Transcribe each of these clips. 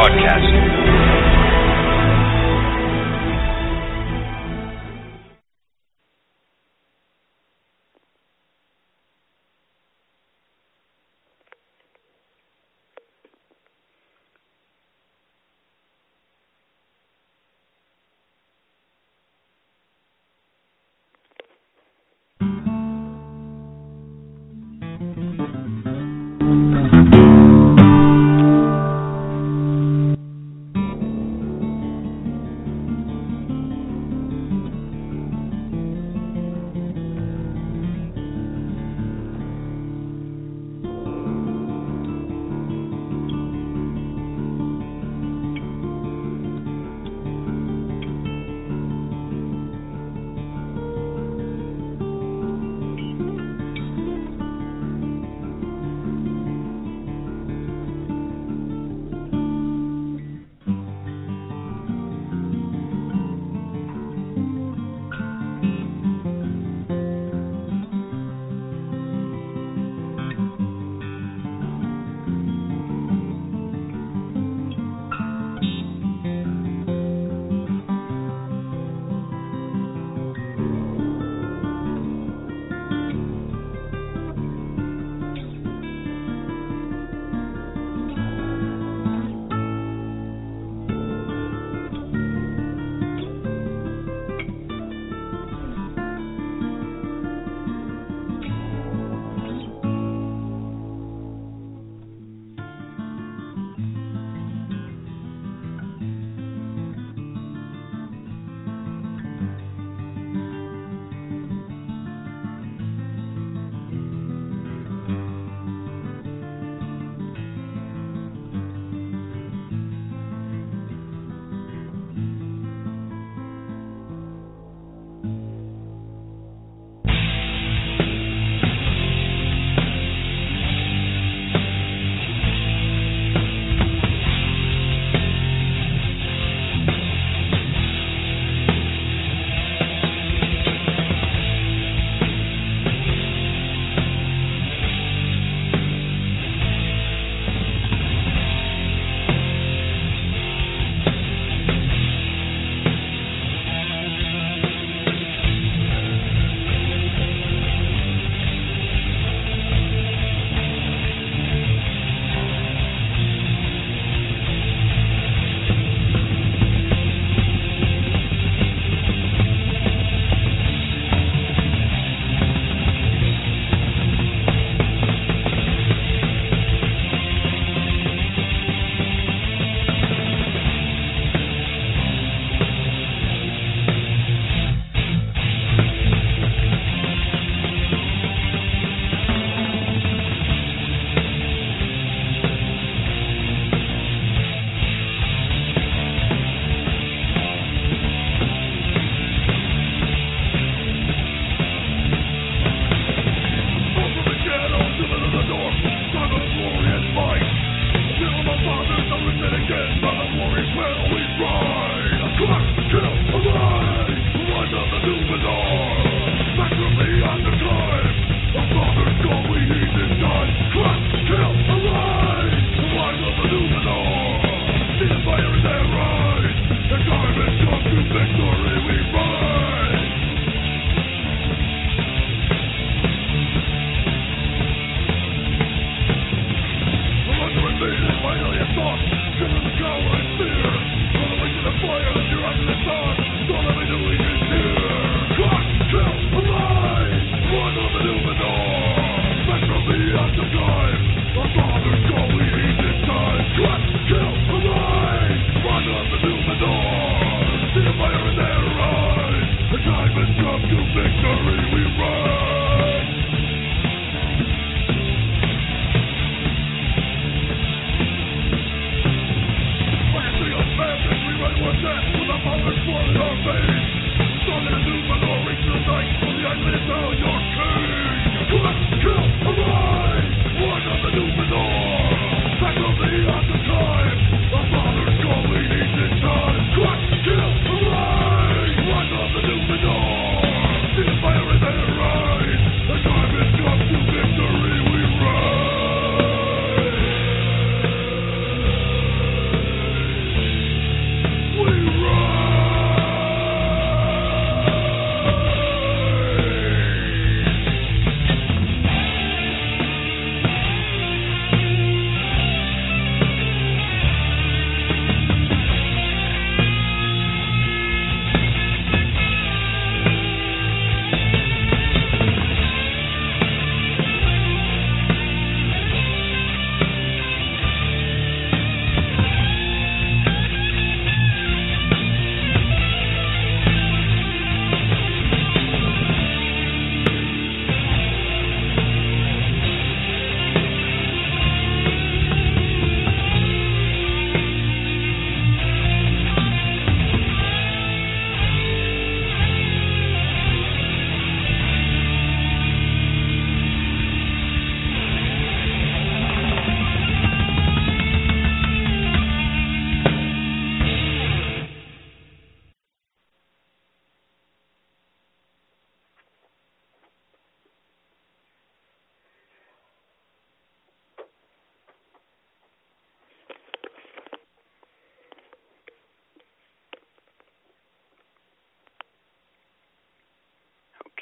Broadcasting.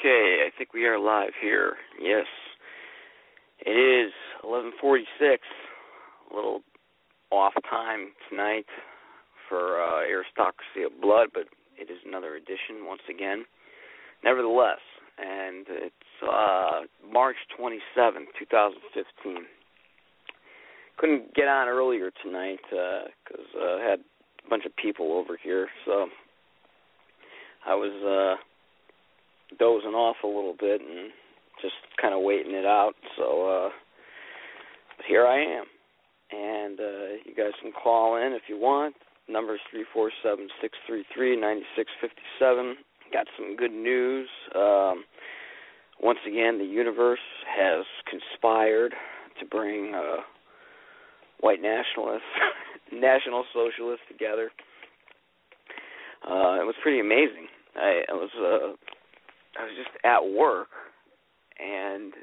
Okay, I think we are live here. Yes, it is 11:46. A little off time tonight for Aristocracy of Blood, but it is another edition once again. Nevertheless, and it's March 27th, 2015. Couldn't get on earlier tonight because I had a bunch of people over here, so I was dozing off a little bit and just kind of waiting it out. So but here I am, and you guys can call in if you want. Number is 347-633-9657. Got some good news. Once again, the universe has conspired to bring white nationalists, National Socialists together. It was pretty amazing. I was just at work, and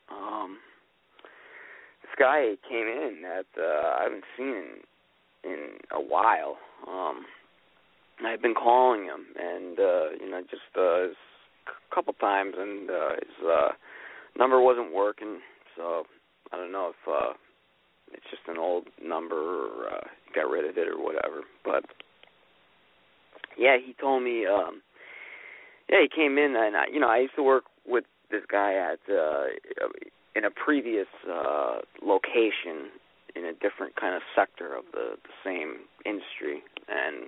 this guy came in that I haven't seen in a while. I've been calling him, and just a couple times, and his number wasn't working. So I don't know if it's just an old number or he got rid of it or whatever. But yeah, he told me. He came in, and I used to work with this guy at in a previous location in a different kind of sector of the same industry, and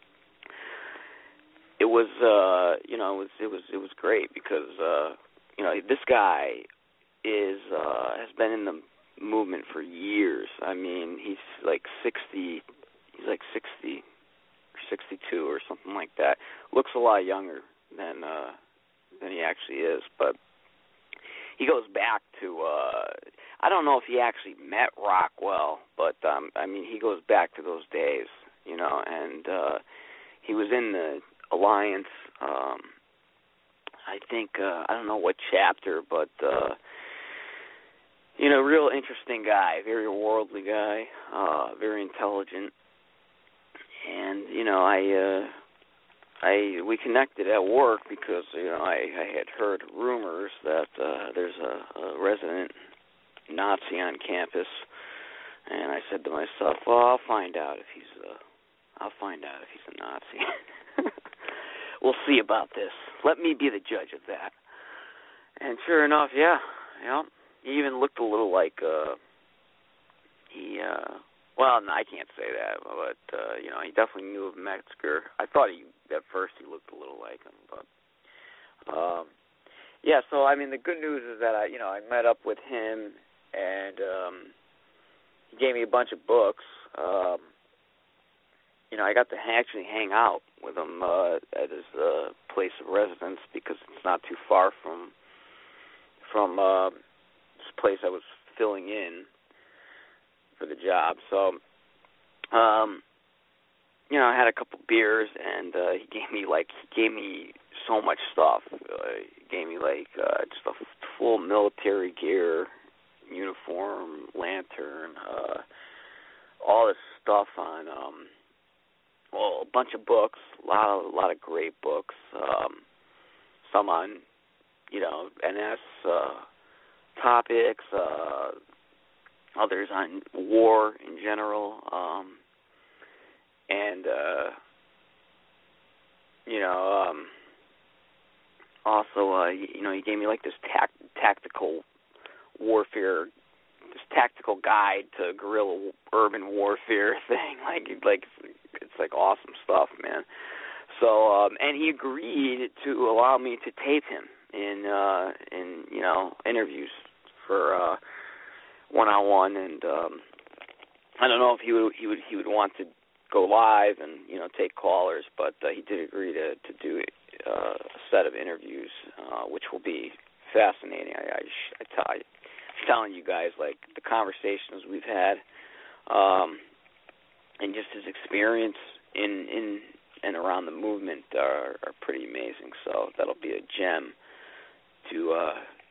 it was it was great because this guy has been in the movement for years. I mean, he's like 60. He's like 60 or 62 or something like that. Looks a lot younger than he actually is, but he goes back to I don't know if he actually met Rockwell, but I mean he goes back to those days, and he was in the Alliance. I think I don't know what chapter, but real interesting guy, very worldly guy, very intelligent, and we connected at work because I had heard rumors that there's a resident Nazi on campus, and I said to myself, "Well, I'll find out if he's a Nazi. We'll see about this. Let me be the judge of that." And sure enough, he even looked a little like well, no, I can't say that, but he definitely knew of Metzger. I thought at first he looked a little like him, but So I mean, the good news is that I met up with him, and he gave me a bunch of books. I got to actually hang out with him at his place of residence because it's not too far from this place I was filling in for the job. So, I had a couple beers, and he gave me so much stuff. He gave me just a full military gear, uniform, lantern, all this stuff on a bunch of books, a lot of great books. Some on NS topics, others on war in general, and also he gave me this tactical warfare, this tactical guide to guerrilla urban warfare thing. It's awesome stuff, man. So and he agreed to allow me to tape him in interviews for one-on-one, and I don't know if he would want to go live and take callers, but he did agree to do a set of interviews, which will be fascinating. I'm telling you guys, the conversations we've had, and just his experience in and around the movement are pretty amazing. So that'll be a gem to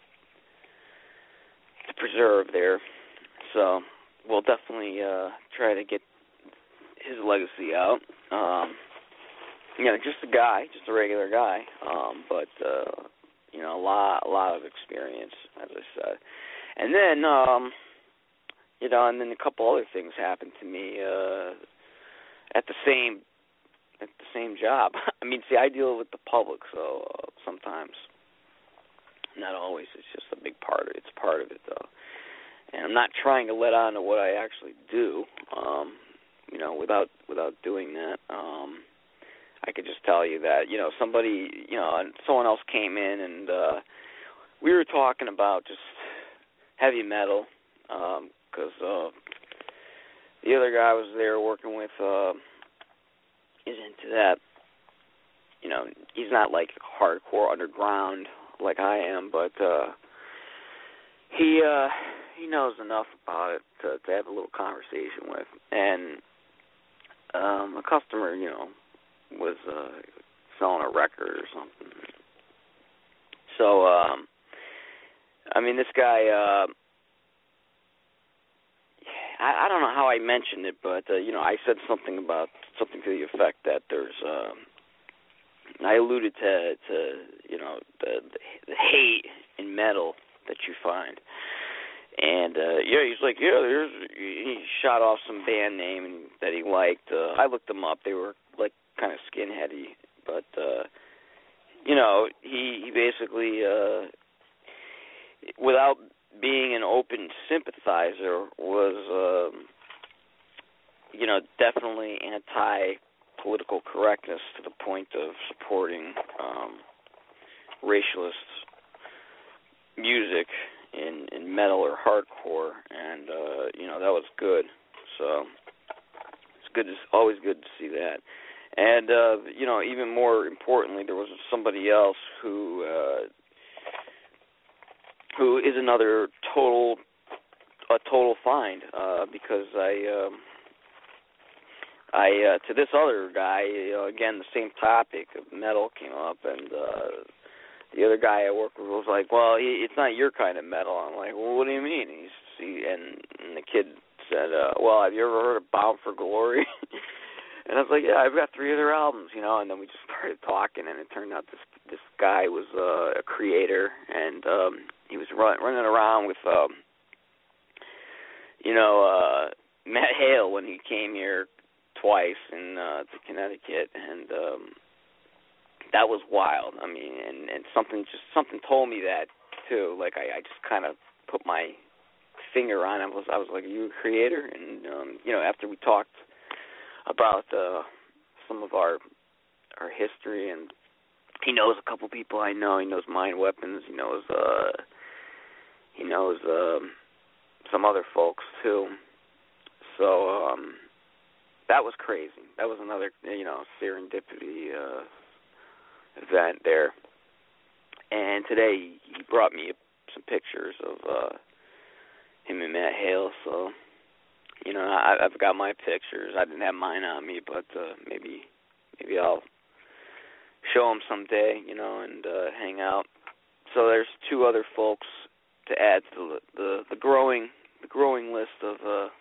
preserve there. So we'll definitely try to get his legacy out. Just a guy, just a regular guy, but a lot of experience, as I said. And then, and then a couple other things happened to me at the same job. I mean, see, I deal with the public, so sometimes, not always. It's just a big part of it. It's part of it, though. And I'm not trying to let on to what I actually do. Without doing that, I could just tell you that somebody, and someone else came in and we were talking about just heavy metal because the other guy I was there working with is into that. He's not like hardcore underground like I am, but he knows enough about it to have a little conversation with. And a customer, was selling a record or something. So, this guy, I don't know how I mentioned it, but, I said something to the effect that there's, I alluded to the hate in metal that you find. And, he's like, he shot off some band name that he liked. I looked them up. They were, like, kind of skinheady. But, he basically, without being an open sympathizer, was, definitely anti-political correctness to the point of supporting racialist music in metal or hardcore, and that was good. So it's good. It's always good to see that. And even more importantly, there was somebody else who is another total find because I to this other guy, again the same topic of metal came up, and the other guy I work with was like, well, it's not your kind of metal. I'm like, well, what do you mean? And the kid said, well, have you ever heard of Bound for Glory? And I was like, yeah, I've got 3 of their albums, and then we just started talking, and it turned out this guy was a creator, and he was running around with, Matt Hale when he came here twice to Connecticut, and that was wild. I mean, and something told me that too. Like I just kind of put my finger on it. I was like, are you a creator? And after we talked about some of our history, and he knows a couple people I know. He knows Mind Weapons. He knows some other folks too. So that was crazy. That was another serendipity event there. And today he brought me some pictures of him and Matt Hale. So I've got my pictures. I didn't have mine on me, but maybe I'll show them someday, and hang out. So there's 2 other folks to add to the growing list of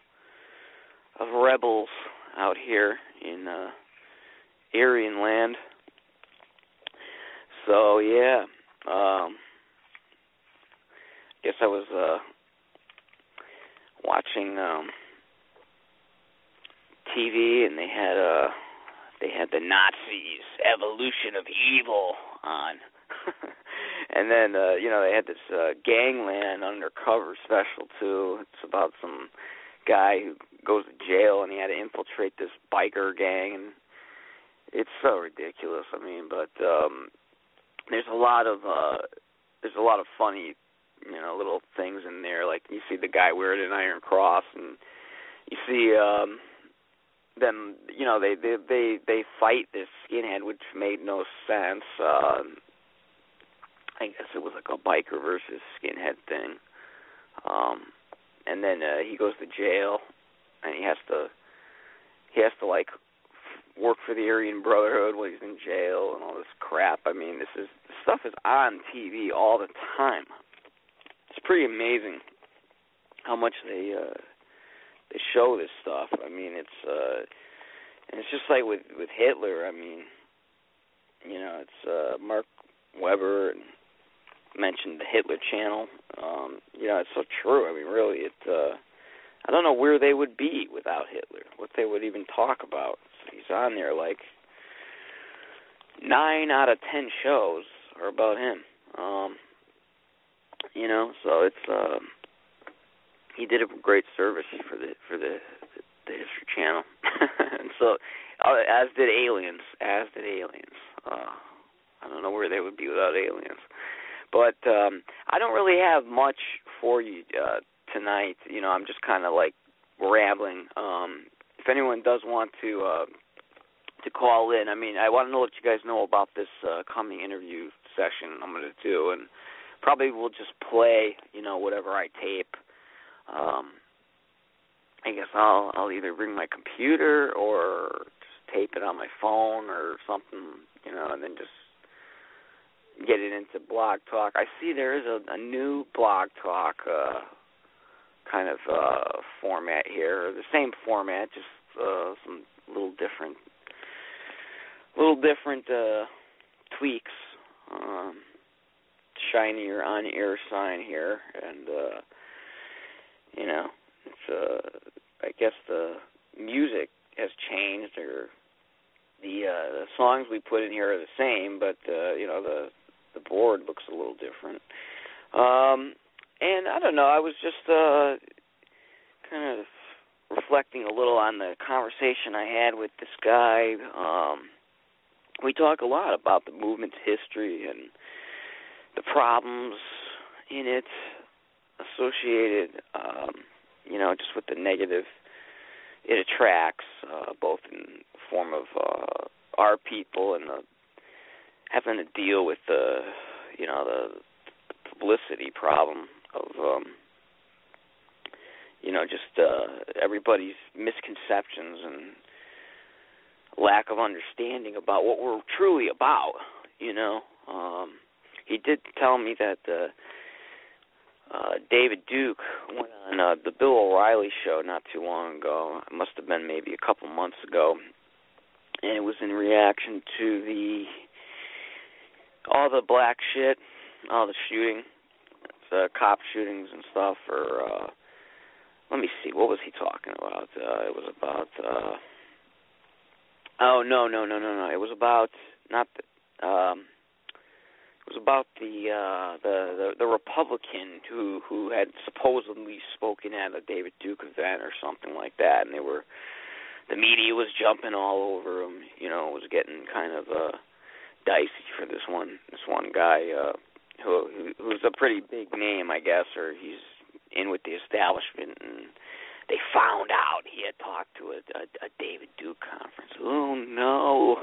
rebels out here in Aryan land. So yeah, guess I was watching TV, and they had the Nazis Evolution of Evil on. And then they had this Gangland Undercover special too. It's about some guy who goes to jail and he had to infiltrate this biker gang, and it's so ridiculous. I mean, but there's a lot of funny little things in there. Like you see the guy wearing an Iron Cross, and you see them. They fight this skinhead, which made no sense. I guess it was like a biker versus skinhead thing. And then he goes to jail, and he has to like work for the Aryan Brotherhood while he's in jail and all this crap. I mean, this stuff is on TV all the time. It's pretty amazing how much they show this stuff. I mean, and it's just like with Hitler. I mean, it's Mark Webber and mentioned the Hitler channel. It's so true. I mean, really, I don't know where they would be without Hitler, what they would even talk about. So he's on there like 9 out of 10 shows are about him. So it's he did a great service for the History Channel, and so as did Aliens. I don't know where they would be without Aliens. But I don't really have much for you tonight. I'm just kind of like rambling. If anyone does want to call in, I mean, I want to let you guys know about this coming interview session I'm going to do, and probably we'll just play, whatever I tape. I guess I'll either bring my computer or just tape it on my phone or something, and then just get it into Blog Talk. I see there is a new Blog Talk kind of format here, the same format, just some little different tweaks. Shinier on-air sign here, and it's I guess the music has changed, or the songs we put in here are the same, but the board looks a little different. And I don't know, I was just kind of reflecting a little on the conversation I had with this guy. We talk a lot about the movement's history and the problems in it associated, just with the negative it attracts, both in the form of our people and having to deal with the publicity problem of, everybody's misconceptions and lack of understanding about what we're truly about, He did tell me that David Duke went on the Bill O'Reilly show not too long ago. It must have been maybe a couple months ago, and it was in reaction to all the black shit, all the shooting, the cop shootings and stuff. Or let me see, what was he talking about? It was about It was about not the. It was about the Republican who had supposedly spoken at a David Duke event or something like that, and the media was jumping all over him. It was getting kind of dicey for this one guy who's a pretty big name, I guess, or he's in with the establishment, and they found out he had talked to a David Duke conference. Oh no,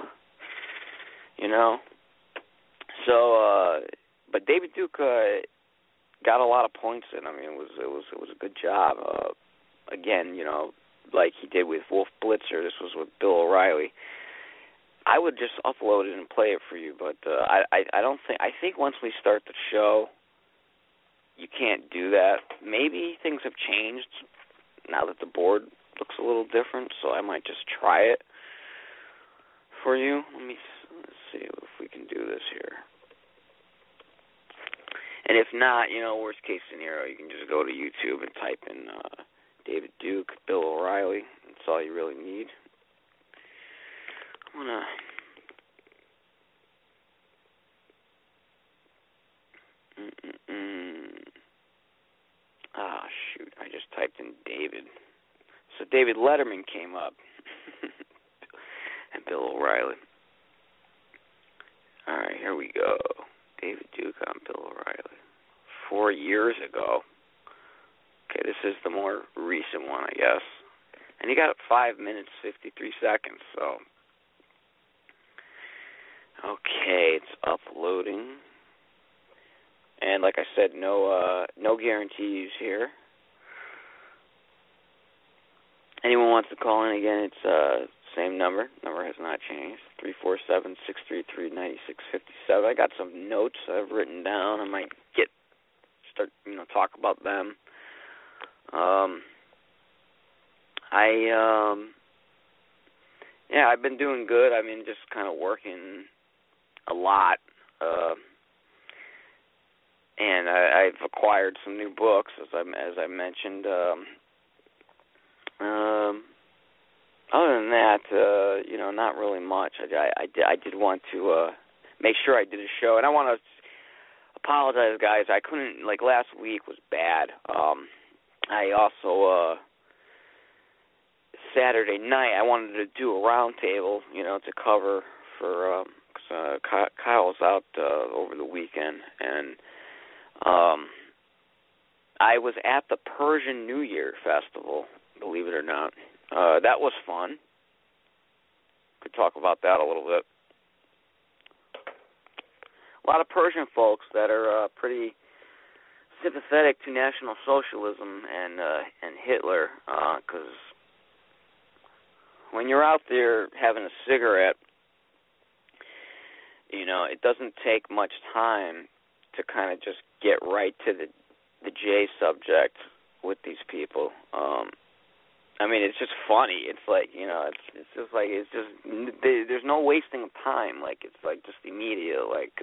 So, but David Duke got a lot of points in. I mean, it was a good job. Again, like he did with Wolf Blitzer. This was with Bill O'Reilly. I would just upload it and play it for you, but I don't think. I think once we start the show, you can't do that. Maybe things have changed now that the board looks a little different, so I might just try it for you. Let's see if we can do this here. And if not, worst case scenario, you can just go to YouTube and type in David Duke, Bill O'Reilly. That's all you really need. I'm going to... shoot. I just typed in David. So David Letterman came up. And Bill O'Reilly. All right, here we go. David Duke on Bill O'Reilly. 4 years ago. Okay, this is the more recent one, I guess. And he got 5 minutes, 53 seconds, so. Okay, it's uploading. And like I said, no guarantees here. Anyone wants to call in again, it's same number. Number has not changed. 347-633-9657. I got some notes I've written down. I might start talk about them. I've been doing good. I mean, just kind of working a lot. and I've acquired some new books, as I mentioned. Other than that, not really much. I did want to make sure I did a show, and I want to apologize, guys. I couldn't, last week was bad. I also, Saturday night, I wanted to do a roundtable, to cover for, cause, Kyle was out over the weekend, and I was at the Persian New Year Festival, believe it or not. That was fun. Could talk about that a little bit. A lot of Persian folks that are pretty sympathetic to National Socialism and Hitler, because when you're out there having a cigarette, it doesn't take much time to kind of just get right to the J subject with these people. It's just funny. It's like, there's no wasting of time. It's just immediate.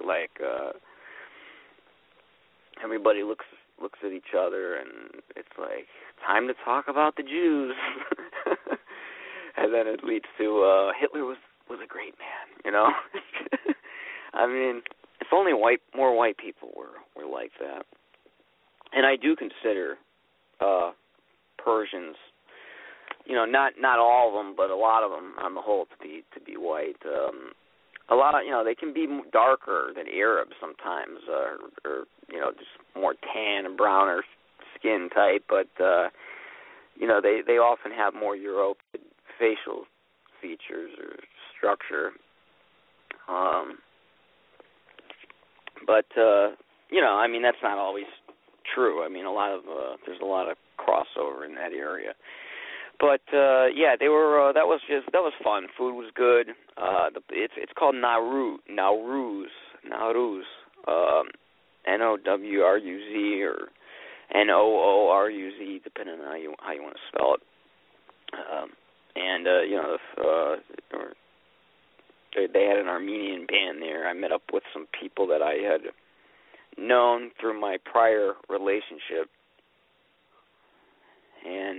Everybody looks at each other, and it's like, time to talk about the Jews. And then it leads to Hitler was a great man. If only more white people were like that. And I do consider Persians, not all of them, but a lot of them on the whole to be white. A lot of, they can be darker than Arabs sometimes, or just more tan and browner skin type, but they often have more European facial features or structure. That's not always true. There's a lot of crossover in that area. But they were. That was fun. Food was good. It's called Nowruz, Nowruz, or Nooruz, depending on how you want to spell it. They had an Armenian band there. I met up with some people that I had known through my prior relationship, and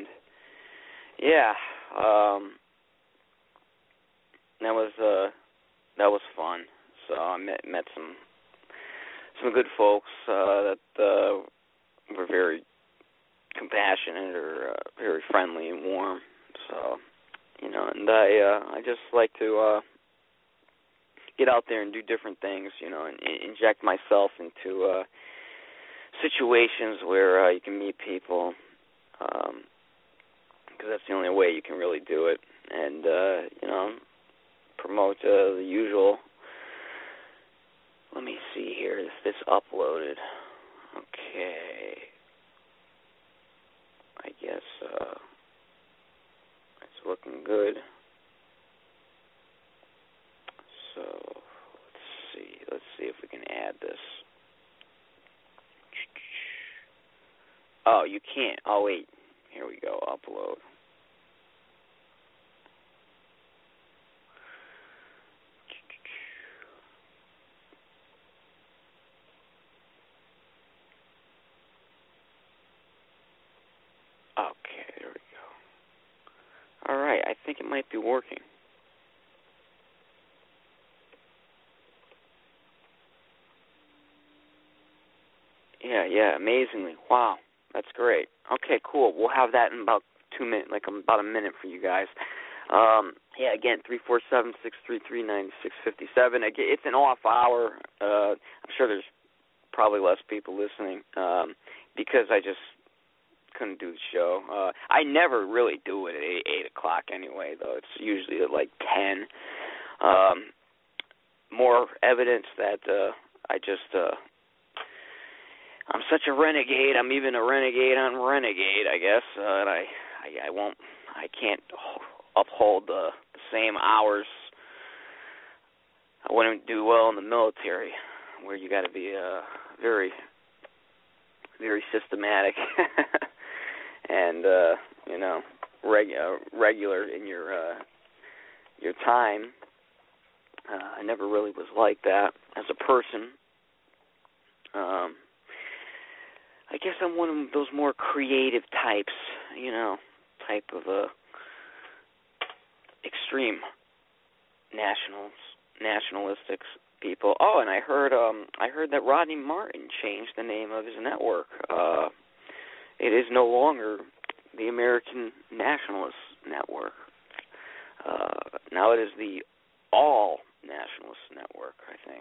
that was fun. So I met some good folks that were very compassionate or very friendly and warm. So, and I just like to get out there and do different things, and inject myself into situations where you can meet people, because that's the only way you can really do it, and promote the usual. Let me see here. This uploaded. Okay. I guess it's looking good. So let's see if we can add this. Oh, you can't. Oh, wait. Here we go. Upload. Okay, there we go. All right, I think it might be working. Yeah, amazingly. Wow, that's great. Okay, cool. We'll have that in about 2 minutes, about a minute for you guys. Again, 347-633-9657. It's an off hour. I'm sure there's probably less people listening because I just couldn't do the show. I never really do it at 8 o'clock anyway, though. It's usually at 10. More evidence that I'm such a renegade. I'm even a renegade on renegade, I guess. And I can't uphold the same hours. I wouldn't do well in the military, where you got to be very, very systematic and regular in your time. I never really was like that as a person. I guess I'm one of those more creative types, type of extreme nationalistic people. Oh, and I heard that Rodney Martin changed the name of his network. It is no longer the American Nationalist Network. Now it is the All Nationalist Network, I think.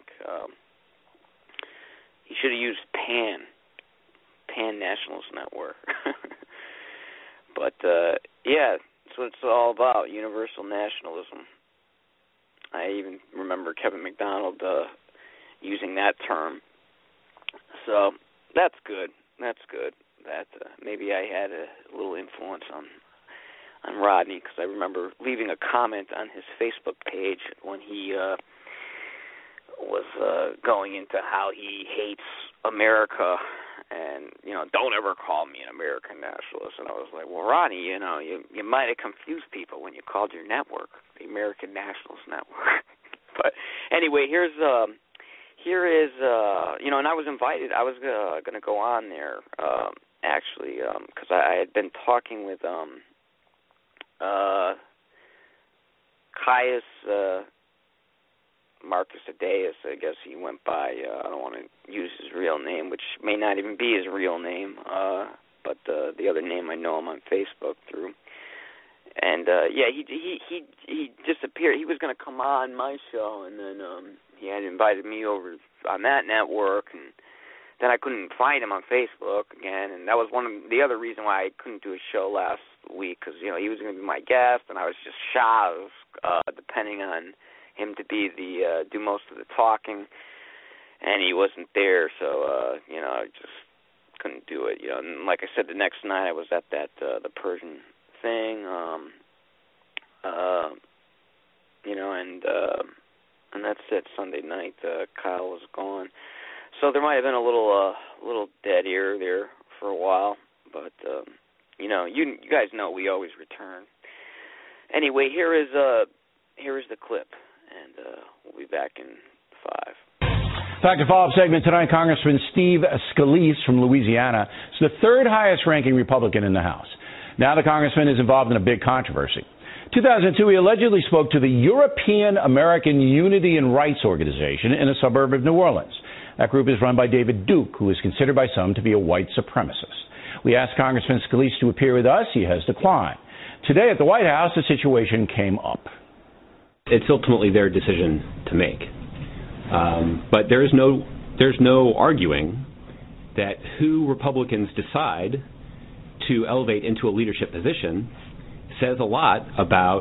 He should have used Pan Nationalist Network. But, yeah, that's what it's all about, universal nationalism. I even remember Kevin McDonald using that term. So that's good. That maybe I had a little influence on Rodney, because I remember leaving a comment on his Facebook page when he was going into how he hates America and, don't ever call me an American nationalist. And I was like, well, Rodney, you might have confused people when you called your network the American Nationalist Network. But anyway, here is, and I was invited. I was going to go on there, actually, because I had been talking with Caius Marcus Adeus, I guess he went by. I don't want to use his real name, which may not even be his real name, but the other name I know him on Facebook through. And he disappeared. He was going to come on my show, and then he had invited me over on that network, and then I couldn't find him on Facebook again, and that was one of the other reason why I couldn't do a show last week, because he was going to be my guest, and I was just shy of depending on him to be do most of the talking, and he wasn't there, so I just couldn't do it. And like I said, the next night I was at that the Persian thing, and that's it. Sunday night, Kyle was gone, so there might have been a little dead air there for a while, but you guys know we always return. Anyway, here is the clip, and we'll be back in 5. Back to follow-up segment tonight. Congressman Steve Scalise from Louisiana is the third highest-ranking Republican in the House. Now the congressman is involved in a big controversy. 2002, he allegedly spoke to the European American Unity and Rights Organization in a suburb of New Orleans. That group is run by David Duke, who is considered by some to be a white supremacist. We asked Congressman Scalise to appear with us. He has declined. Today at the White House, the situation came up. It's ultimately their decision to make. But there's no arguing that who Republicans decide to elevate into a leadership position says a lot about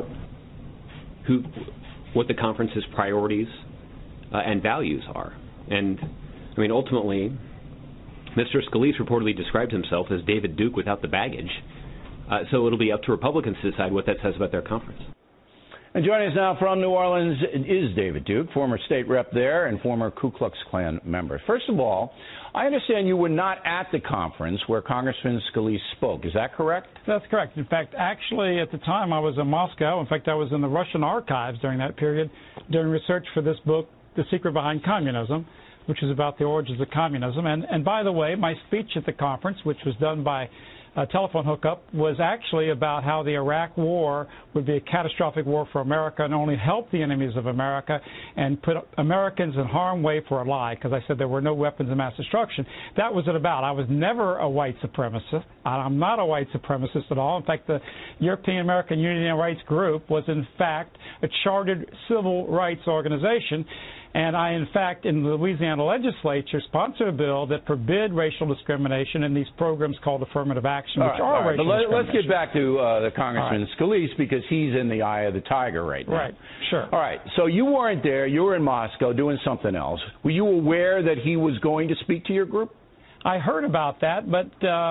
what the conference's priorities and values are. And, ultimately, Mr. Scalise reportedly described himself as David Duke without the baggage. So it'll be up to Republicans to decide what that says about their conference. And joining us now from New Orleans is David Duke, former state rep there and former Ku Klux Klan member. First of all, I understand you were not at the conference where Congressman Scalise spoke. Is that correct? That's correct. In fact, actually, at the time I was in Moscow. In fact, I was in the Russian archives during that period doing research for this book, The Secret Behind Communism, which is about the origins of communism. And by the way, my speech at the conference, which was done by a telephone hookup, was actually about how the Iraq War would be a catastrophic war for America and only help the enemies of America and put Americans in harm's way for a lie, because I said there were no weapons of mass destruction. That was it about. I was never a white supremacist. I'm not a white supremacist at all. In fact, the European American Unity and Rights Group was, in fact, a chartered civil rights organization. And I, in fact, in the Louisiana legislature, sponsored a bill that forbid racial discrimination in these programs called affirmative action, which are racial discrimination. Let's get back to the Congressman Scalise, because he's in the eye of the tiger right now. Right, sure. All right, so you weren't there. You were in Moscow doing something else. Were you aware that he was going to speak to your group? I heard about that, but,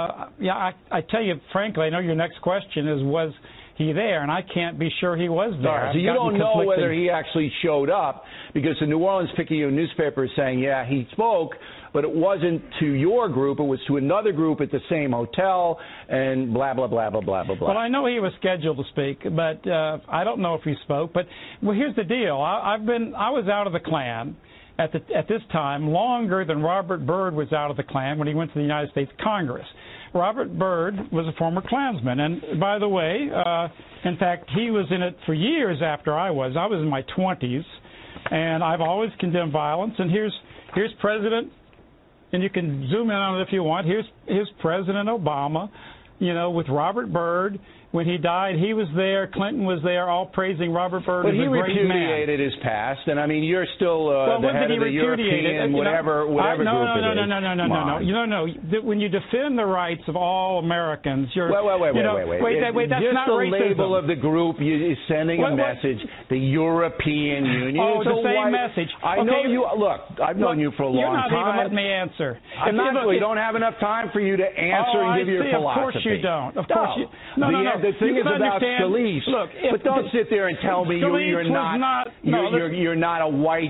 I tell you, frankly, I know your next question is, was he there? And I can't be sure he was there. Right, so you don't know whether he actually showed up, because the New Orleans Picayune newspaper is saying, yeah, he spoke, but it wasn't to your group. It was to another group at the same hotel, and blah, blah, blah, blah, blah, blah, blah. Well, I know he was scheduled to speak, but I don't know if he spoke. But, well, here's the deal. I was out of the Klan, at this time longer than Robert Byrd was out of the Klan when he went to the United States Congress. Robert Byrd was a former Klansman, and by the way, in fact, he was in it for years after I was. I was in my 20s, and I've always condemned violence. And here's President, and you can zoom in on it if you want. Here's President Obama, with Robert Byrd. When he died, he was there. Clinton was there, all praising Robert Byrd as a great man. But he repudiated his past, and I mean, you're still the head of the European whatever group it is. No. When you defend the rights of all Americans, you're wait. That's just not the racism. label of the group is sending a message. The European Union. Oh, the same message. I know you. Look, I've known you for a long time. You're not even letting me answer. We don't have enough time for you to answer and give your philosophy. Of course you don't. Of course you. No. The thing is about Scalise. Look, but don't sit there and tell me you're not a white.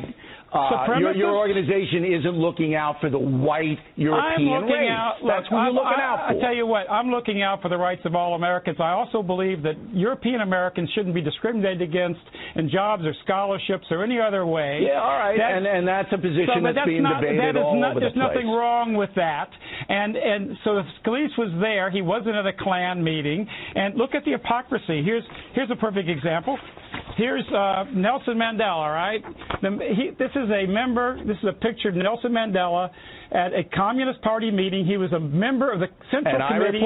Your organization isn't looking out for the white European race. That's what you're looking out for. I tell you what, I'm looking out for the rights of all Americans. I also believe that European Americans shouldn't be discriminated against in jobs or scholarships or any other way. Yeah, all right, and that's a position that's being debated all over the place. There's nothing wrong with that. And so if Scalise was there, he wasn't at a Klan meeting. And look at the hypocrisy. Here's a perfect example. Here's Nelson Mandela, right? This is a picture of Nelson Mandela at a Communist Party meeting. He was a member of the Central Committee.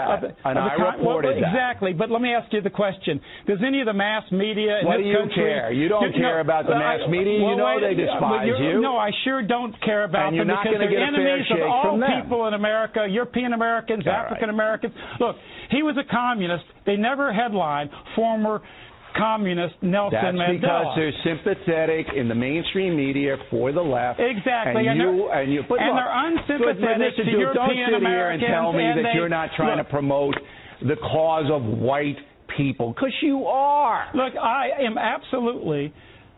I reported that. Exactly. But let me ask you the question. Does any of the mass media in this country... What do you care? You don't care about the mass media. They despise you. No, I sure don't care about them because they're enemies of all people in America, European Americans, African Americans. Look, he was a communist. They never headlined former communist Nelson Mandela. That's because they're sympathetic in the mainstream media for the left. Exactly. And they're unsympathetic to European Americans. Don't sit here and tell me that you're not trying to promote the cause of white people, because you are. Look, I am absolutely...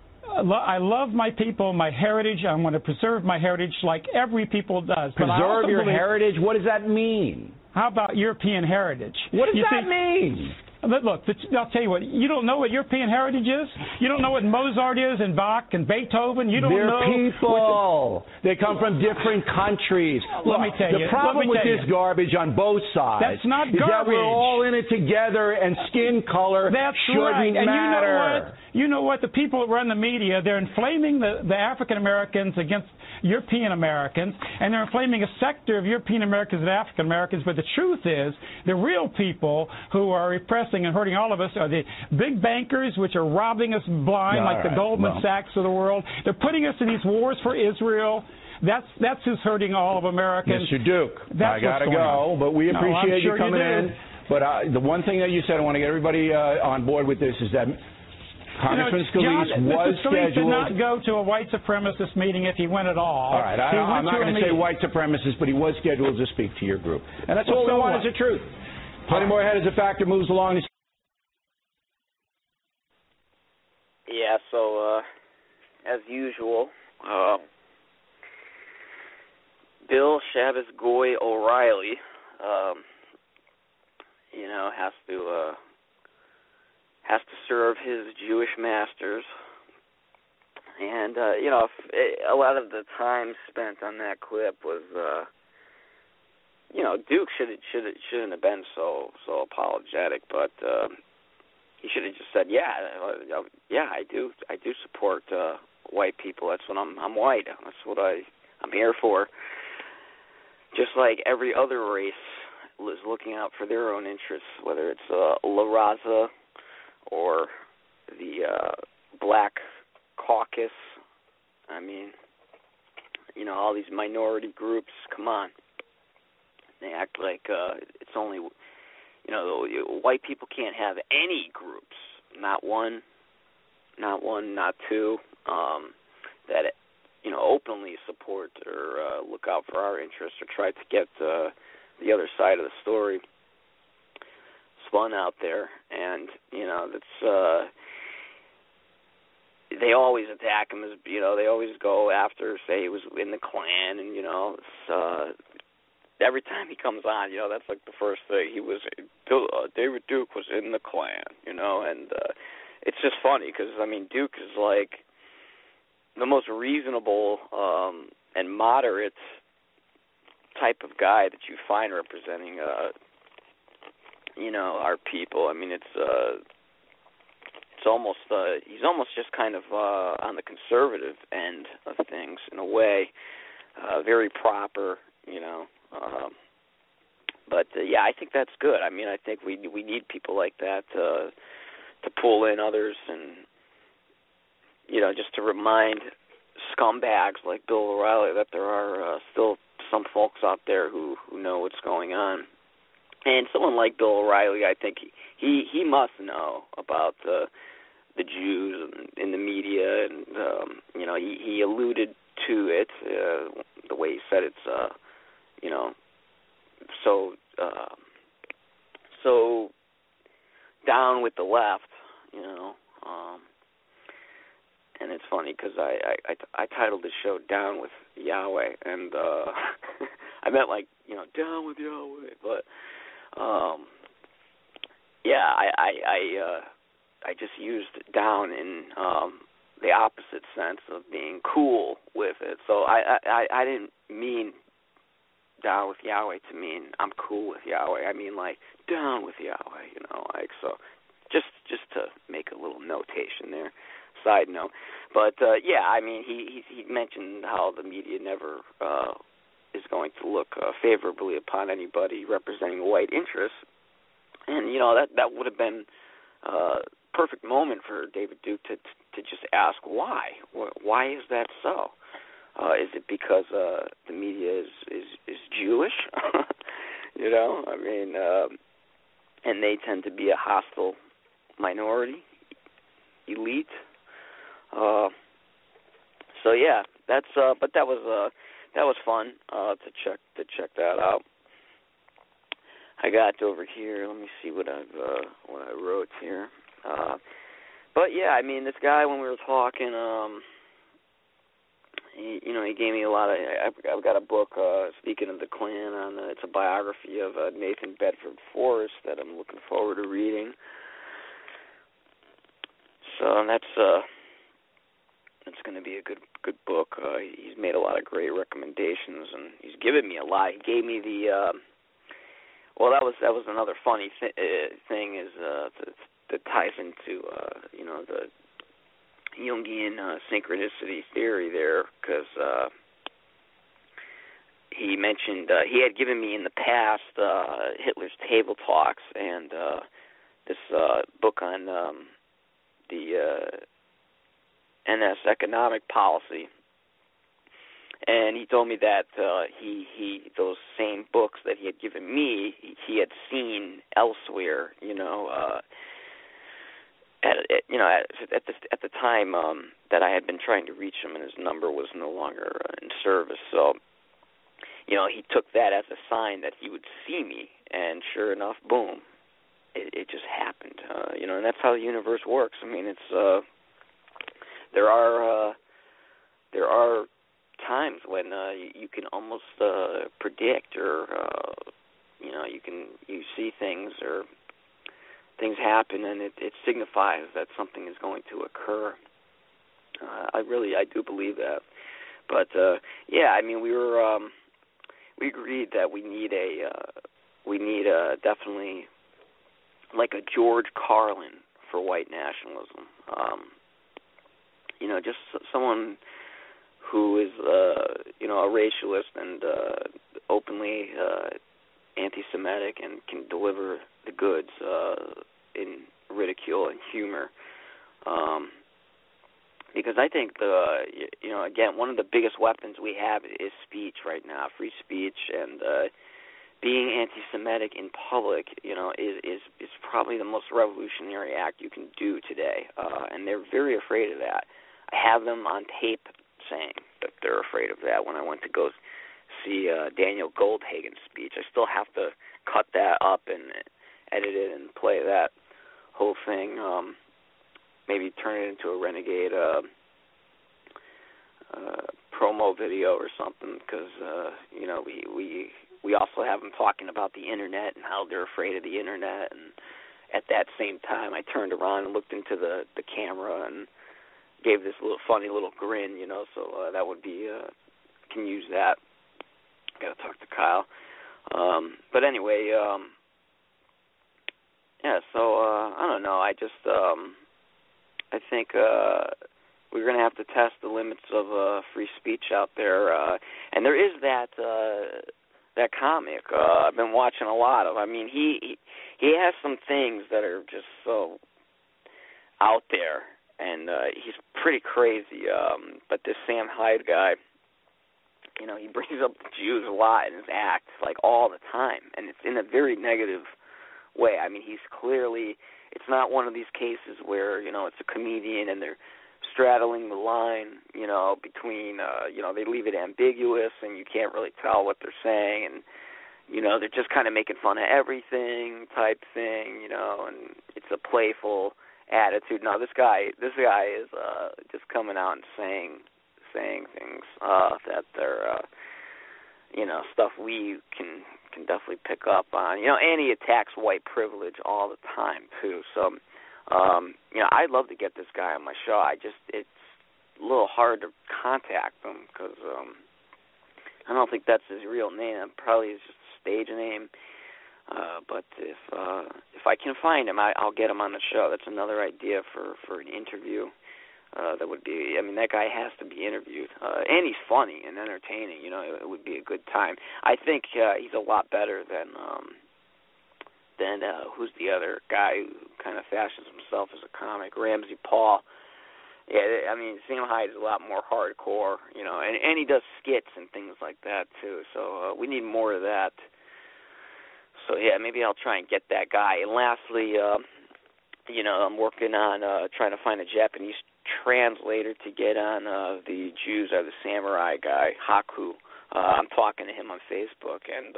I love my people, my heritage. I want to preserve my heritage like every people does. Preserve your heritage? What does that mean? How about European heritage? What does that mean? Look, I'll tell you what. You don't know what European heritage is? You don't know what Mozart is and Bach and Beethoven? You don't know... They're people. They come from different countries. Let me tell you. The problem with this garbage on both sides is that we're all in it together and skin color shouldn't matter. You know what? The people that run the media, they're inflaming the African Americans against European Americans, and they're inflaming a sector of European Americans and African Americans. But the truth is, the real people who are repressing and hurting all of us are the big bankers, which are robbing us blind, like the Goldman Sachs of the world. They're putting us in these wars for Israel. That's who's hurting all of Americans. Mr. Duke, I got to go, but we appreciate you coming in. But the one thing that you said, I want to get everybody on board with this, is that Congressman Scalise was scheduled. Did not go to a white supremacist meeting if he went at all. All right, I'm not going to say white supremacist, but he was scheduled to speak to your group. And that's all we want is the truth. Plenty more ahead as a factor moves along. Yeah, so as usual, Bill Shabbos Goy O'Reilly, has to serve his Jewish masters, and a lot of the time spent on that clip was, Duke shouldn't have been so apologetic, but he should have just said, I do support white people. That's what I'm white. That's what I'm here for. Just like every other race is looking out for their own interests, whether it's La Raza or the Black Caucus. I mean, all these minority groups, come on. They act like it's only, white people can't have any groups, not one, not two, that, openly support or look out for our interests or try to get the other side of the story spun out there. And, that's, they always attack him as, they always go after, say he was in the Klan, and, every time he comes on, that's like the first thing. David Duke was in the Klan, and it's just funny because, Duke is like, most reasonable and moderate type of guy that you find representing, our people. I mean, it's almost he's almost just kind of on the conservative end of things in a way, very proper, But I think that's good. I mean, I think we need people like that to pull in others and just to remind scumbags like Bill O'Reilly that there are still some folks out there who know what's going on. And someone like Bill O'Reilly, I think he must know about the Jews in the media, and he alluded to it the way he said it's so down with the left, and it's funny because I titled the show "Down with Yahweh," and I meant down with Yahweh, but I just used down in the opposite sense of being cool with it. So I didn't mean down with Yahweh to mean I'm cool with Yahweh. I mean down with Yahweh, so just to make a little notation there. Side note, but I mean he mentioned how the media never is going to look favorably upon anybody representing a white interest, and that would have been perfect moment for David Duke to just ask why. Why is that so? Is it because the media is Jewish? I mean, and they tend to be a hostile minority elite. That's but that was fun to check that out. I got over here. Let me see what I wrote here. But I mean, this guy, when we were talking, he gave me a lot of. I've got a book. Speaking of the Klan, it's a biography of Nathan Bedford Forrest that I'm looking forward to reading. So that's going to be a good book. He's made a lot of great recommendations, and he's given me a lot. He gave me the. That was another funny thing is that ties into the Jungian synchronicity theory there, because he mentioned he had given me in the past Hitler's Table Talks and this book on the NS economic policy. And he told me that he those same books that he had given me, he had seen elsewhere. At the time that I had been trying to reach him, and his number was no longer in service. So, he took that as a sign that he would see me, and sure enough, boom, it just happened. And that's how the universe works. I mean, it's there are times when you can almost predict, or you see things, or things happen, and it signifies that something is going to occur. I do believe that. But I mean, we agreed that we need definitely like a George Carlin for white nationalism. Just someone who is a racialist and openly anti-Semitic and can deliver the goods in ridicule and humor. Because I think again, one of the biggest weapons we have is speech right now, free speech, and being anti-Semitic in public, is probably the most revolutionary act you can do today, and they're very afraid of that. I have them on tape saying that they're afraid of that when I went to go see Daniel Goldhagen's speech. I still have to cut that up and edit it and play that whole thing. Maybe turn it into a renegade promo video or something, because we also have them talking about the internet and how they're afraid of the internet. And at that same time, I turned around and looked into the camera, and gave this funny little grin, so that would be, can use that. Got to talk to Kyle. But anyway, yeah, so I don't know. I just, I think we're going to have to test the limits of free speech out there. And there is that comic I've been watching a lot of. I mean, he has some things that are just so out there, and he's pretty crazy. But this Sam Hyde guy, he brings up the Jews a lot in his act, like all the time, and it's in a very negative way. I mean, he's clearly, it's not one of these cases where, it's a comedian and they're straddling the line, between, they leave it ambiguous and you can't really tell what they're saying, and, they're just kind of making fun of everything type thing, and it's a playful attitude. No, this guy is just coming out and saying things that they're, stuff we can definitely pick up on. And he attacks white privilege all the time too. So, I'd love to get this guy on my show. It's a little hard to contact him because I don't think that's his real name. Probably it's just a stage name. But if I can find him, I'll get him on the show. That's another idea for an interview. That would be, that guy has to be interviewed. And he's funny and entertaining, it would be a good time. I think he's a lot better than who's the other guy who kind of fashions himself as a comic, Ramsey Paul. Yeah, Sam Hyde is a lot more hardcore, and he does skits and things like that, too. So we need more of that. So, yeah, maybe I'll try and get that guy. And lastly, I'm working on trying to find a Japanese translator to get on the Jews or the samurai guy, Haku. I'm talking to him on Facebook, and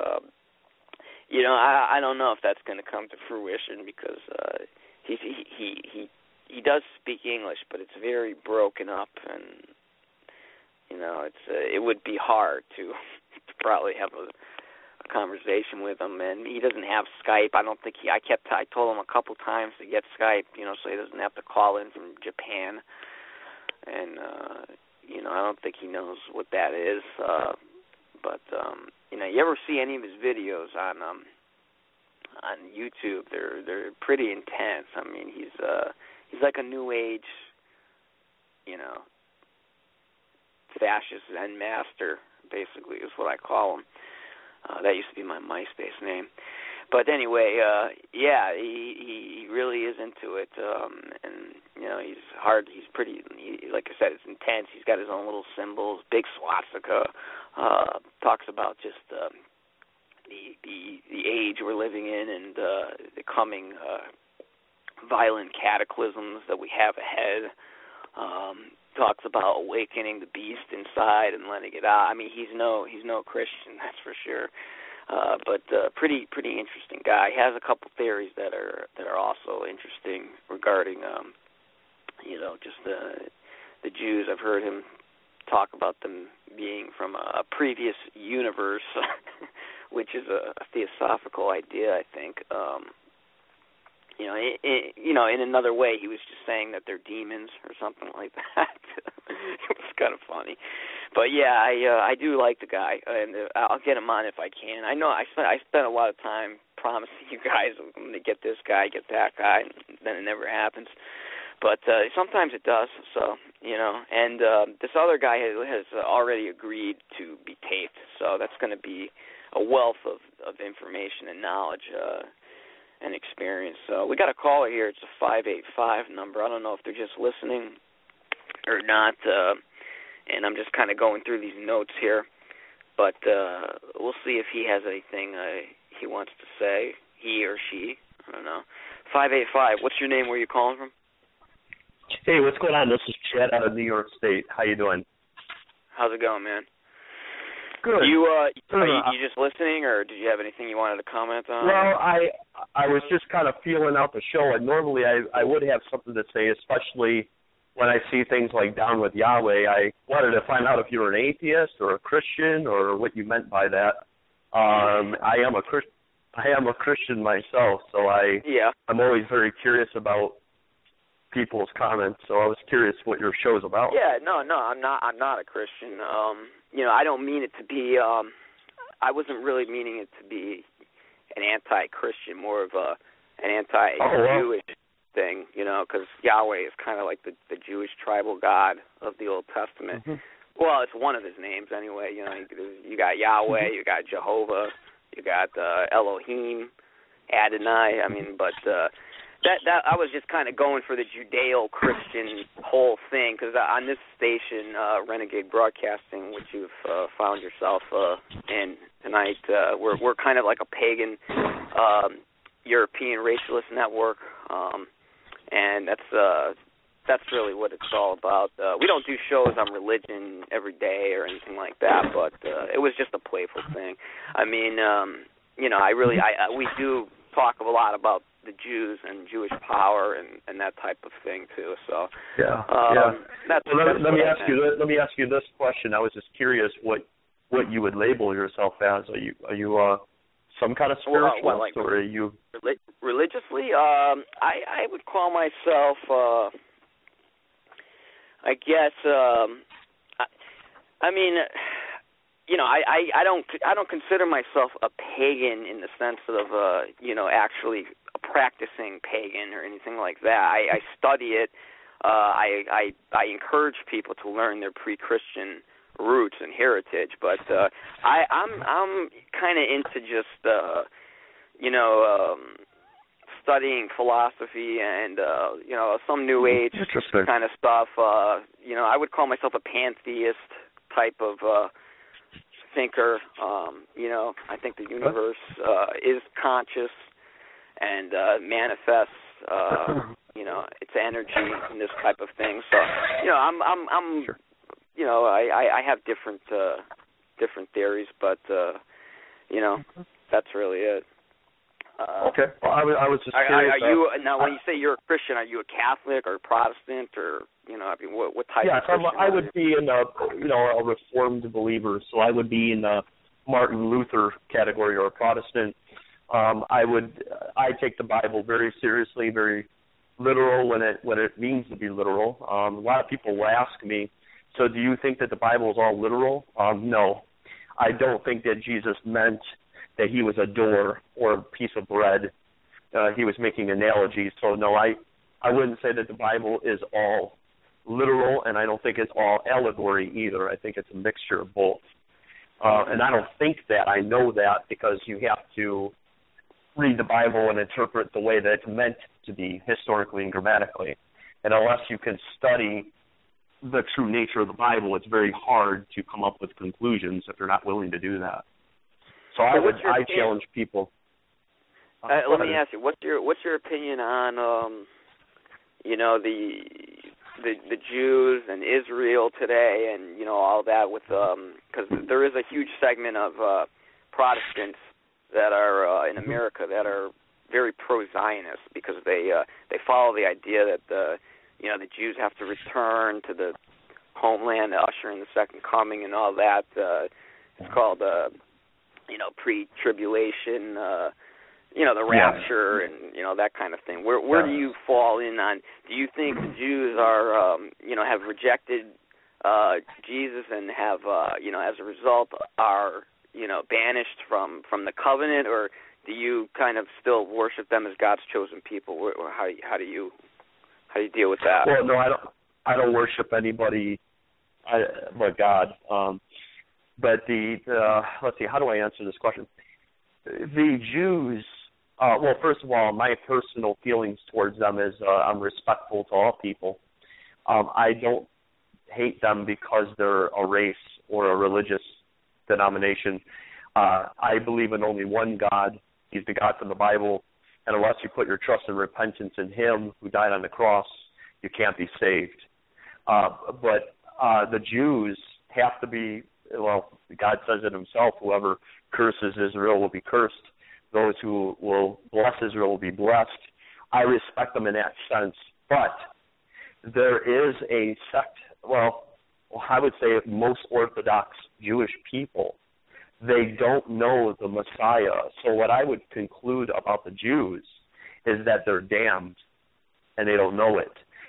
I don't know if that's going to come to fruition because he does speak English, but it's very broken up, and it would be hard to probably have a conversation with him, and he doesn't have Skype. I don't think I told him a couple times to get Skype, so he doesn't have to call in from Japan, and I don't think he knows what that is. But you ever see any of his videos on YouTube? They're pretty intense. He's like a new age, fascist Zen master, basically, is what I call him. That used to be my MySpace name. But anyway, he really is into it, and he's hard. He's pretty. Like I said, it's intense. He's got his own little symbols, big swastika. Talks about just the age we're living in and the coming violent cataclysms that we have ahead. Talks about awakening the beast inside and letting it out. He's no Christian, that's for sure. But pretty interesting guy. He has a couple theories that are also interesting regarding just the Jews. I've heard him talk about them being from a previous universe, which is a theosophical idea, I think. In another way, he was just saying that they're demons or something like that. It was kind of funny. But yeah, I do like the guy, and I'll get him on if I can. I know I spent a lot of time promising you guys to get this guy, get that guy, and then it never happens. But sometimes it does. So and this other guy has already agreed to be taped, so that's going to be a wealth of information and knowledge. And experience. So we got a caller here. It's a 585 number. I don't know if they're just listening or not, and I'm just kind of going through these notes here. But we'll see if he has anything he wants to say, he or she. I don't know. 585, what's your name? Where are you calling from? Hey, what's going on? This is Chad out of New York State. How you doing? How's it going, man? Good. You just listening, or did you have anything you wanted to comment on? Well, I was just kind of feeling out the show, and normally I would have something to say, especially when I see things like Down with Yahweh. I wanted to find out if you were an atheist or a Christian or what you meant by that. I am a Christian myself, so I'm always very curious about people's comments, so I was curious what your show's about. Yeah, no, I'm not a Christian. I don't mean it to be. I wasn't really meaning it to be an anti-Christian, more of an anti-Jewish thing, because Yahweh is kind of like the Jewish tribal God of the Old Testament. Mm-hmm. Well, it's one of his names anyway. You got Yahweh, you got Jehovah, you got Elohim, Adonai. But that I was just kind of going for the Judeo-Christian whole thing, because on this station, Renegade Broadcasting, which you've found yourself in tonight, we're kind of like a pagan European racialist network, and that's really what it's all about. We don't do shows on religion every day or anything like that, but it was just a playful thing. We do talk a lot about the Jews and Jewish power and that type of thing too. So let me ask you this question. I was just curious what you would label yourself as. Are you some kind of spiritualist, or are you religiously? I would call myself. I guess. I don't consider myself a pagan in the sense of actually a practicing pagan or anything like that. I study it. I encourage people to learn their pre-Christian roots and heritage, but I'm kind of into just studying philosophy and some New Age kind of stuff. I would call myself a pantheist type of thinker. I think the universe is conscious and manifests its energy and this type of thing. So I'm sure. I have different theories, but that's really it. Okay. Well, I was just curious. Are you now? When you say you're a Christian, are you a Catholic or a Protestant, or what type of Christian? I would be in a Reformed believer, so I would be in the Martin Luther category, or a Protestant. I take the Bible very seriously, very literal when it means to be literal. A lot of people will ask me, so do you think that the Bible is all literal? No, I don't think that Jesus meant that he was a door or a piece of bread. He was making analogies. So no, I wouldn't say that the Bible is all literal, and I don't think it's all allegory either. I think it's a mixture of both. And I don't think that. I know that because you have to read the Bible and interpret the way that it's meant to be historically and grammatically. And unless you can study the true nature of the Bible, it's very hard to come up with conclusions if you're not willing to do that. So I challenge people. Let me ask you, what's your opinion on the Jews and Israel today, and all that with because there is a huge segment of Protestants that are in America that are very pro-Zionist because they follow the idea that the Jews have to return to the homeland, usher in the second coming, and all that. It's called pre-tribulation, the rapture, and that kind of thing. Where do you fall in on? Do you think the Jews are have rejected Jesus and have as a result are banished from the covenant, or do you kind of still worship them as God's chosen people? Or how do you deal with that? Well, no, I don't worship anybody but God. But let's see, how do I answer this question? The Jews, well, first of all, my personal feelings towards them is I'm respectful to all people. I don't hate them because they're a race or a religious denomination. I believe in only one God. He's the God from the Bible. And unless you put your trust and repentance in him who died on the cross, you can't be saved. But the Jews have to be, well, God says it himself, whoever curses Israel will be cursed. Those who will bless Israel will be blessed. I respect them in that sense. But there is a sect, well, I would say most Orthodox Jewish people, they don't know the Messiah. So what I would conclude about the Jews is that they're damned and they don't know it.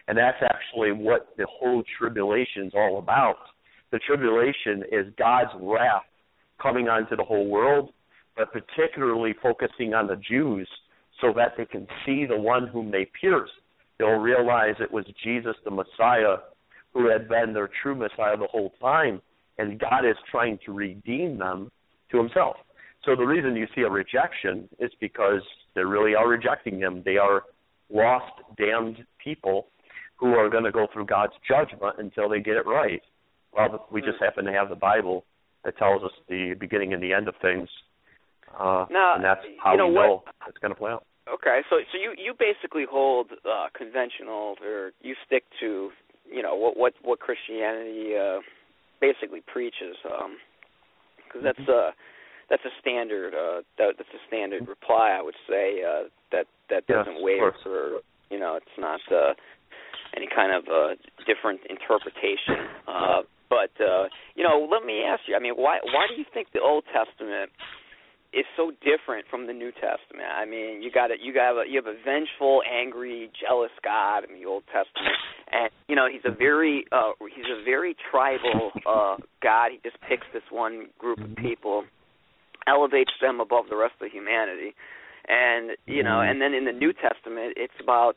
And that's actually what the whole tribulation is all about. The tribulation is God's wrath coming onto the whole world, but particularly focusing on the Jews so that they can see the one whom they pierced. They'll realize it was Jesus the Messiah who had been their true Messiah the whole time, and God is trying to redeem them to himself. So the reason you see a rejection is because they really are rejecting him. They are lost, damned people who are going to go through God's judgment until they get it right. Well, we just happen to have the Bible that tells us the beginning and the end of things, and that's how we know it's going to play out. Okay, so you basically hold conventional, or you stick to what Christianity basically preaches, because that's a standard that's a standard reply, I would say, that doesn't waver, or it's not any kind of different interpretation. But let me ask you. I mean, why do you think the Old Testament is so different from the New Testament? I mean, you have a vengeful, angry, jealous God in the Old Testament, and he's a very tribal God. He just picks this one group of people, elevates them above the rest of humanity, and and then in the New Testament, it's about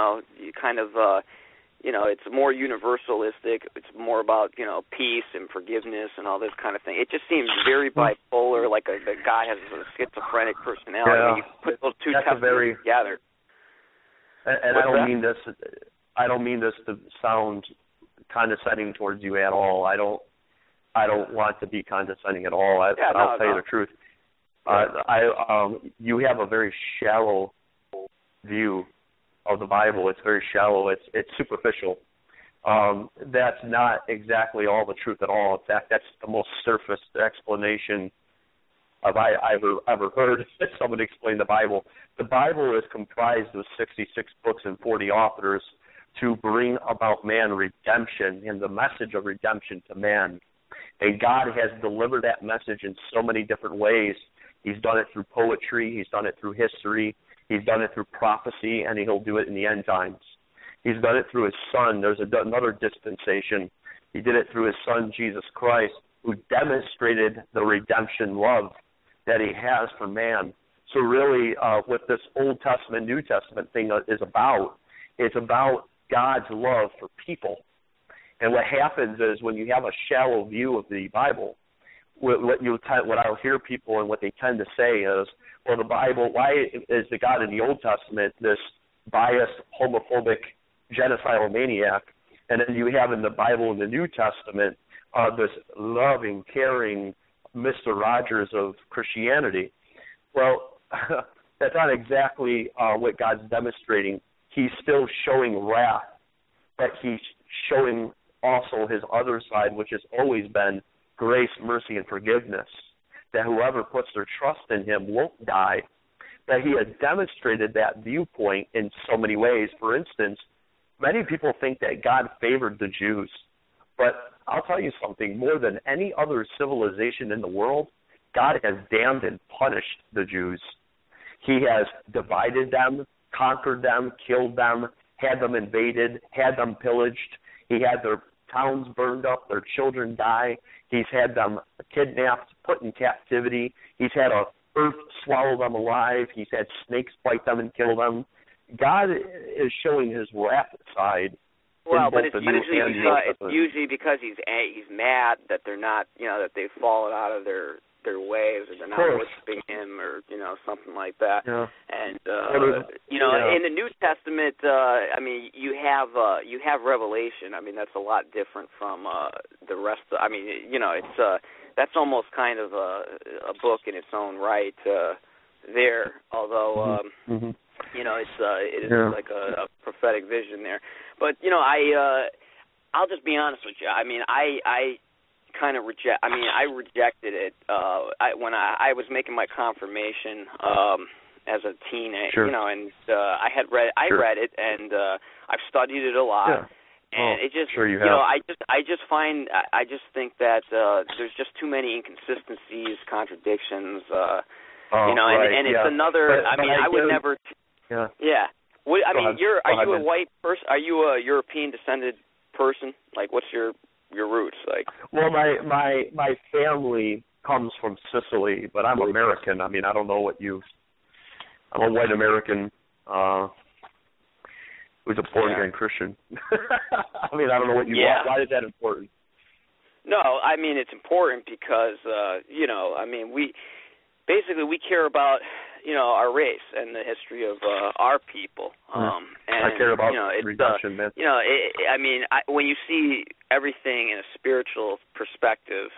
it's more universalistic. It's more about, peace and forgiveness and all this kind of thing. It just seems very bipolar, like the guy has a schizophrenic personality. Yeah. You put those two testaments together. And I don't mean this to sound condescending towards you at all. I don't want to be condescending at all. I'll tell you the truth. You have a very shallow view of the Bible. It's very shallow. It's superficial. That's not exactly all the truth at all. In fact, that's the most surface explanation I've ever heard someone explain the Bible. The Bible is comprised of 66 books and 40 authors to bring about man redemption and the message of redemption to man. And God has delivered that message in so many different ways. He's done it through poetry. He's done it through history. He's done it through prophecy, and he'll do it in the end times. He's done it through his Son. There's another dispensation. He did it through his Son, Jesus Christ, who demonstrated the redemption love that he has for man. So really, what this Old Testament, New Testament thing is about, it's about God's love for people. And what happens is when you have a shallow view of the Bible, what I'll hear people and what they tend to say is, well, the Bible, why is the God in the Old Testament this biased, homophobic, genocidal maniac, and then you have in the Bible in the New Testament this loving, caring Mr. Rogers of Christianity? Well, that's not exactly what God's demonstrating. He's still showing wrath, but he's showing also his other side, which has always been grace, mercy, and forgiveness, that whoever puts their trust in him won't die, that he has demonstrated that viewpoint in so many ways. For instance, many people think that God favored the Jews, but I'll tell you something, more than any other civilization in the world, God has damned and punished the Jews. He has divided them, conquered them, killed them, had them invaded, had them pillaged. He had their towns burned up, their children die. He's had them kidnapped, put in captivity. He's had a earth swallow them alive. He's had snakes bite them and kill them. God is showing his wrath side. Well, but it's usually because he's mad that they're not, that they've fallen out of their ways, or they're not worshiping him, or something like that. Yeah. And in the New Testament, you have Revelation. I mean, that's a lot different from the rest. That's almost kind of a book in its own right there. Although it is like a prophetic vision there. But I'll just be honest with you. I mean, I kind of rejected it when I was making my confirmation as a teenager, and I read it, and I've studied it a lot. Yeah. And it just, sure you have. I just think that there's just too many inconsistencies, contradictions, right. and it's another. But I would never. Yeah. Yeah. Are you a white person? Are you a European descended person? Like, what's your roots like? Well, my family comes from Sicily, but I'm American. I mean, I don't know what I'm a white American who's a born-again Christian. I mean, I don't know what you want. Why is that important? No, I mean, it's important because, we care about, our race and the history of our people. And I care about redemption, man. When you see everything in a spiritual perspective,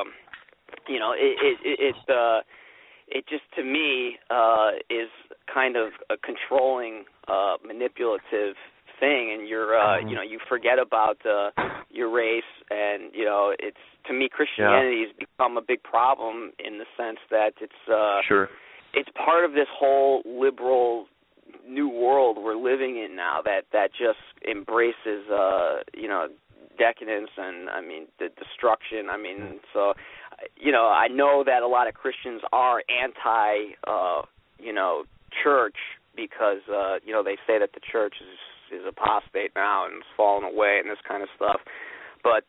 it just, to me, is kind of a controlling, manipulative thing, and you're, you forget about your race, and it's, to me, Christianity has become a big problem in the sense that it's it's part of this whole liberal new world we're living in now that just embraces decadence and the destruction. So I know that a lot of Christians are anti church because they say that the church is apostate now and it's fallen away and this kind of stuff. But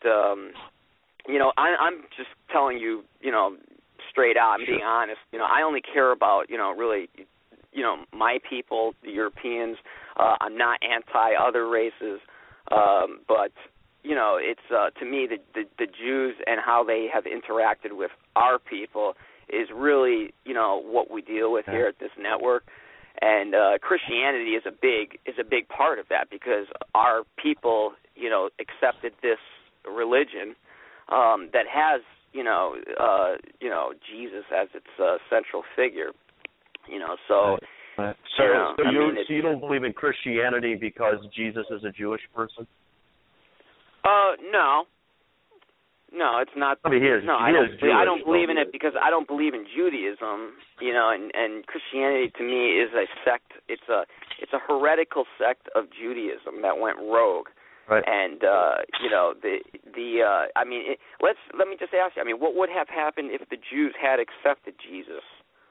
I'm just telling you, straight out, I'm being honest. I only care about really my people, the Europeans. I'm not anti other races, but it's to me the Jews and how they have interacted with our people is really what we deal with here at this network. And Christianity is a big part of that because our people accepted this religion that has Jesus as its central figure. So you don't believe in Christianity because Jesus is a Jewish person? No, it's not. I mean, I don't believe in it because I don't believe in Judaism, and Christianity to me is a sect. It's a heretical sect of Judaism that went rogue. Right. And let me just ask you. What would have happened if the Jews had accepted Jesus?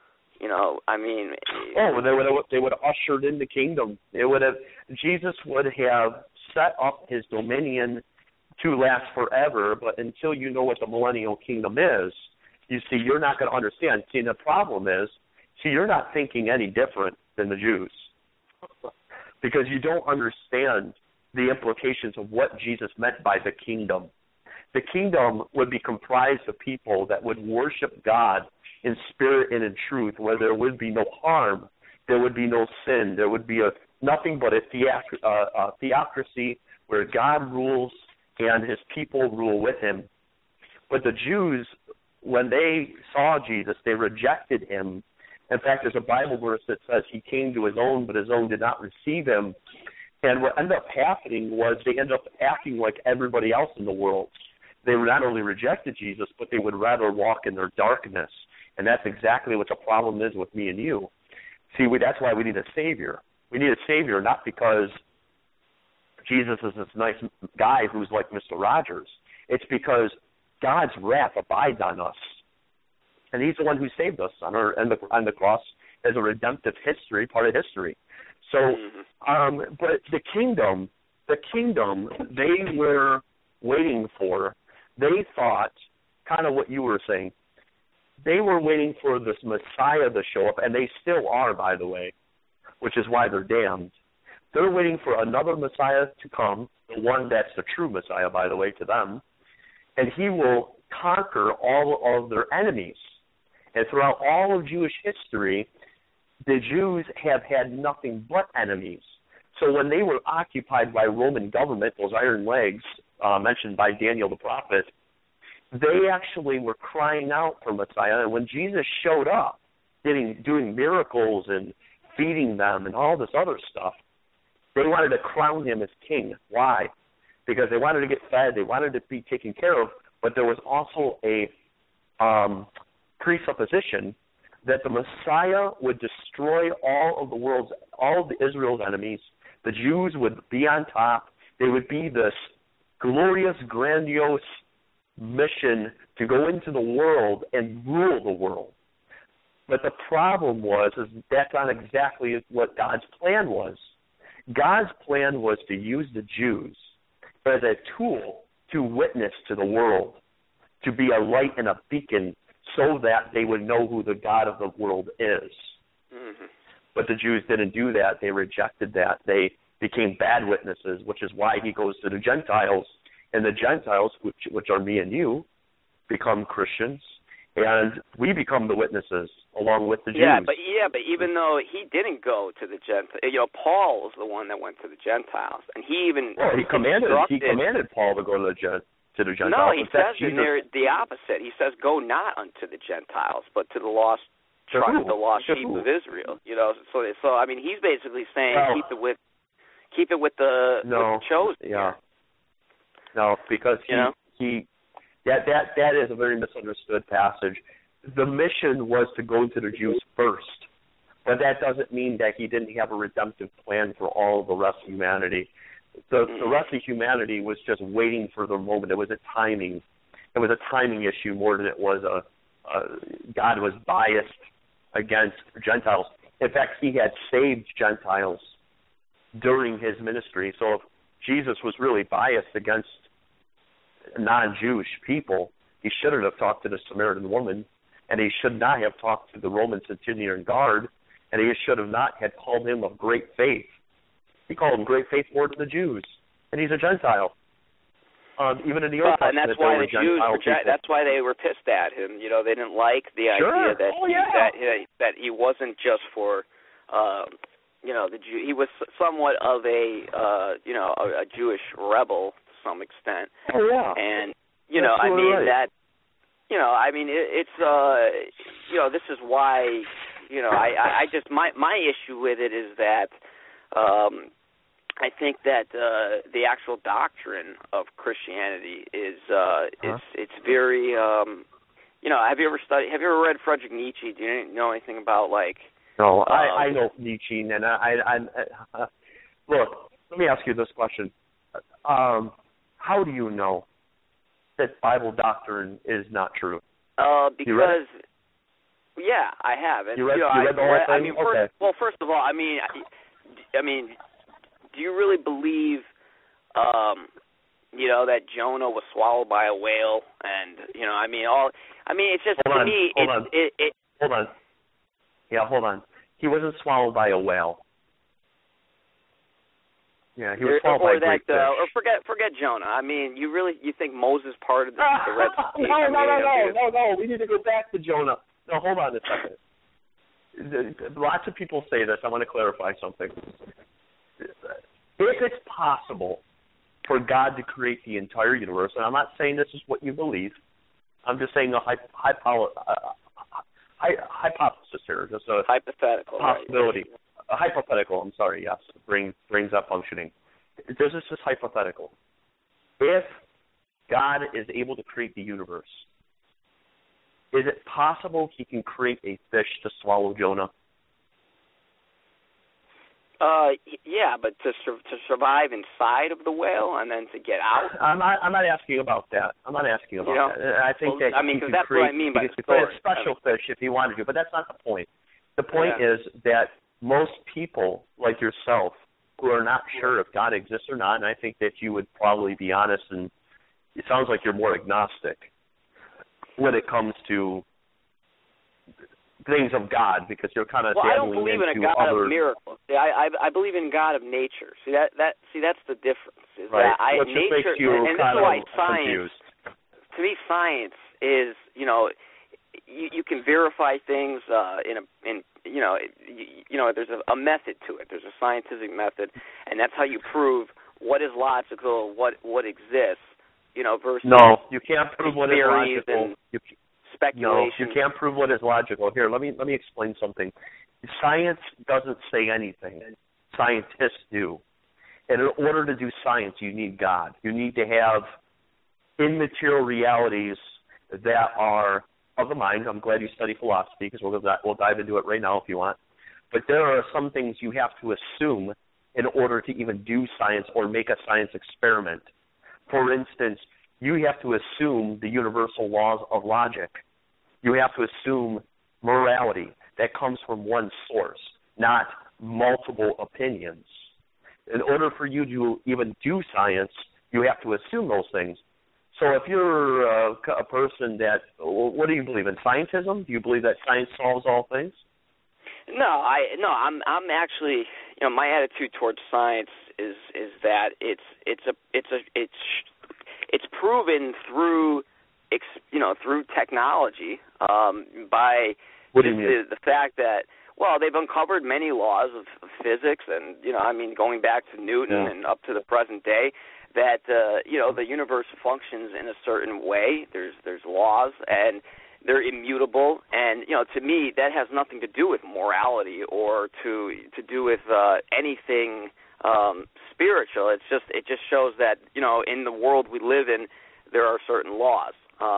They would have ushered in the kingdom. Jesus would have set up his dominion to last forever, but until you know what the millennial kingdom is, you see, you're not going to understand. See, the problem is, you're not thinking any different than the Jews because you don't understand the implications of what Jesus meant by the kingdom. The kingdom would be comprised of people that would worship God in spirit and in truth, where there would be no harm, there would be no sin, there would be nothing but a theocracy where God rules and his people rule with him. But the Jews, when they saw Jesus, they rejected him. In fact, there's a Bible verse that says he came to his own, but his own did not receive him. And what ended up happening was they ended up acting like everybody else in the world. They not only rejected Jesus, but they would rather walk in their darkness. And that's exactly what the problem is with me and you. See, that's why we need a Savior. We need a Savior not because Jesus is this nice guy who's like Mr. Rogers. It's because God's wrath abides on us. And he's the one who saved us on the cross as a redemptive history, part of history. So, but the kingdom they were waiting for, they thought, kind of what you were saying, they were waiting for this Messiah to show up, and they still are, by the way, which is why they're damned. They're waiting for another Messiah to come, the one that's the true Messiah, by the way, to them, and he will conquer all of their enemies. And throughout all of Jewish history, the Jews have had nothing but enemies. So when they were occupied by Roman government, those iron legs mentioned by Daniel the prophet, they actually were crying out for Messiah. And when Jesus showed up, doing miracles and feeding them and all this other stuff, they wanted to crown him as king. Why? Because they wanted to get fed, they wanted to be taken care of, but there was also a presupposition that the Messiah would destroy all of Israel's enemies. The Jews would be on top. They would be this glorious, grandiose mission to go into the world and rule the world. But the problem is that's not exactly what God's plan was. God's plan was to use the Jews as a tool to witness to the world, to be a light and a beacon so that they would know who the God of the world is. Mm-hmm. But the Jews didn't do that. They rejected that. They became bad witnesses, which is why he goes to the Gentiles. And the Gentiles, which are me and you, become Christians, and we become the witnesses along with the Jews. Yeah, but even though he didn't go to the Gentiles, Paul was the one that went to the Gentiles, and he commanded Paul to go to the Gentiles. No, he says the opposite. He says, "Go not unto the Gentiles, but to the lost tribe, the lost sheep of Israel." So I mean, he's basically saying keep it with the chosen. Yeah. No, because that is a very misunderstood passage. The mission was to go to the Jews first, but that doesn't mean that he didn't have a redemptive plan for all of the rest of humanity. The rest of humanity was just waiting for the moment. It was a timing. It was a timing issue more than it was God was biased against Gentiles. In fact, he had saved Gentiles during his ministry. So if Jesus was really biased against non-Jewish people, he shouldn't have talked to the Samaritan woman, and he should not have talked to the Roman centurion guard, and he should have not had called him of great faith. He called him great faith more to the Jews, and he's a Gentile. Even in the Old Testament, and that's why the Jews that's why they were pissed at him. They didn't like the idea that he wasn't just for the Jew. He was somewhat of a Jewish rebel to some extent. Oh yeah. And I mean right. That it's this is why I just my issue with it is that I think that the actual doctrine of Christianity is it's very have you ever read Friedrich Nietzsche? Do you know anything about No, I know Nietzsche, and I look. Let me ask you this question: how do you know that Bible doctrine is not true? Because I have. And, you read the whole thing? I mean, first of all, I mean, do you really believe, that Jonah was swallowed by a whale? And it's just hold on. Yeah, hold on. He wasn't swallowed by a whale. Yeah, he was swallowed by a great fish. Or forget Jonah. I mean, you think Moses parted the Red Sea? No. We need to go back to Jonah. No, hold on a second. Lots of people say this. I want to clarify something. If it's possible for God to create the entire universe, and I'm not saying this is what you believe, I'm just saying a hypothesis here, just a hypothetical possibility. Right. A hypothetical, I'm sorry, yes, brings up functioning. This is just hypothetical. If God is able to create the universe, is it possible he can create a fish to swallow Jonah? Yeah, but to survive inside of the whale and then to get out. I'm not asking about that. I think that because that's what I mean by a special fish if he wanted to, but that's not the point. The point is that most people like yourself who are not sure if God exists or not, and I think that you would probably be honest, and it sounds like you're more agnostic when it comes to things of God, because you're kind of I don't believe in a God of miracles. See, I believe in God of nature. See that's the difference. Is right. That nature, and this is why science. Confused. To me, science is you can verify things there's a method to it. There's a scientific method, and that's how you prove what is logical, what exists. Versus no, you can't prove what is logical. Speculation. No, you can't prove what is logical. Here, let me explain something. Science doesn't say anything. Scientists do. And in order to do science, you need God. You need to have immaterial realities that are of the mind. I'm glad you study philosophy, because we'll dive into it right now if you want. But there are some things you have to assume in order to even do science or make a science experiment. For instance, you have to assume the universal laws of logic. You have to assume morality that comes from one source, not multiple opinions. in order for you to even do science, you have to assume those things. So if you're a person that, what do you believe in, scientism? Do you believe that science solves all things? No, I'm actually, my attitude towards science is that it's proven through through technology by the fact that, well, they've uncovered many laws of physics, and going back to Newton and up to the present day, that the universe functions in a certain way. There's laws, and they're immutable, and to me that has nothing to do with morality or to do with anything spiritual. It just shows that in the world we live in, there are certain laws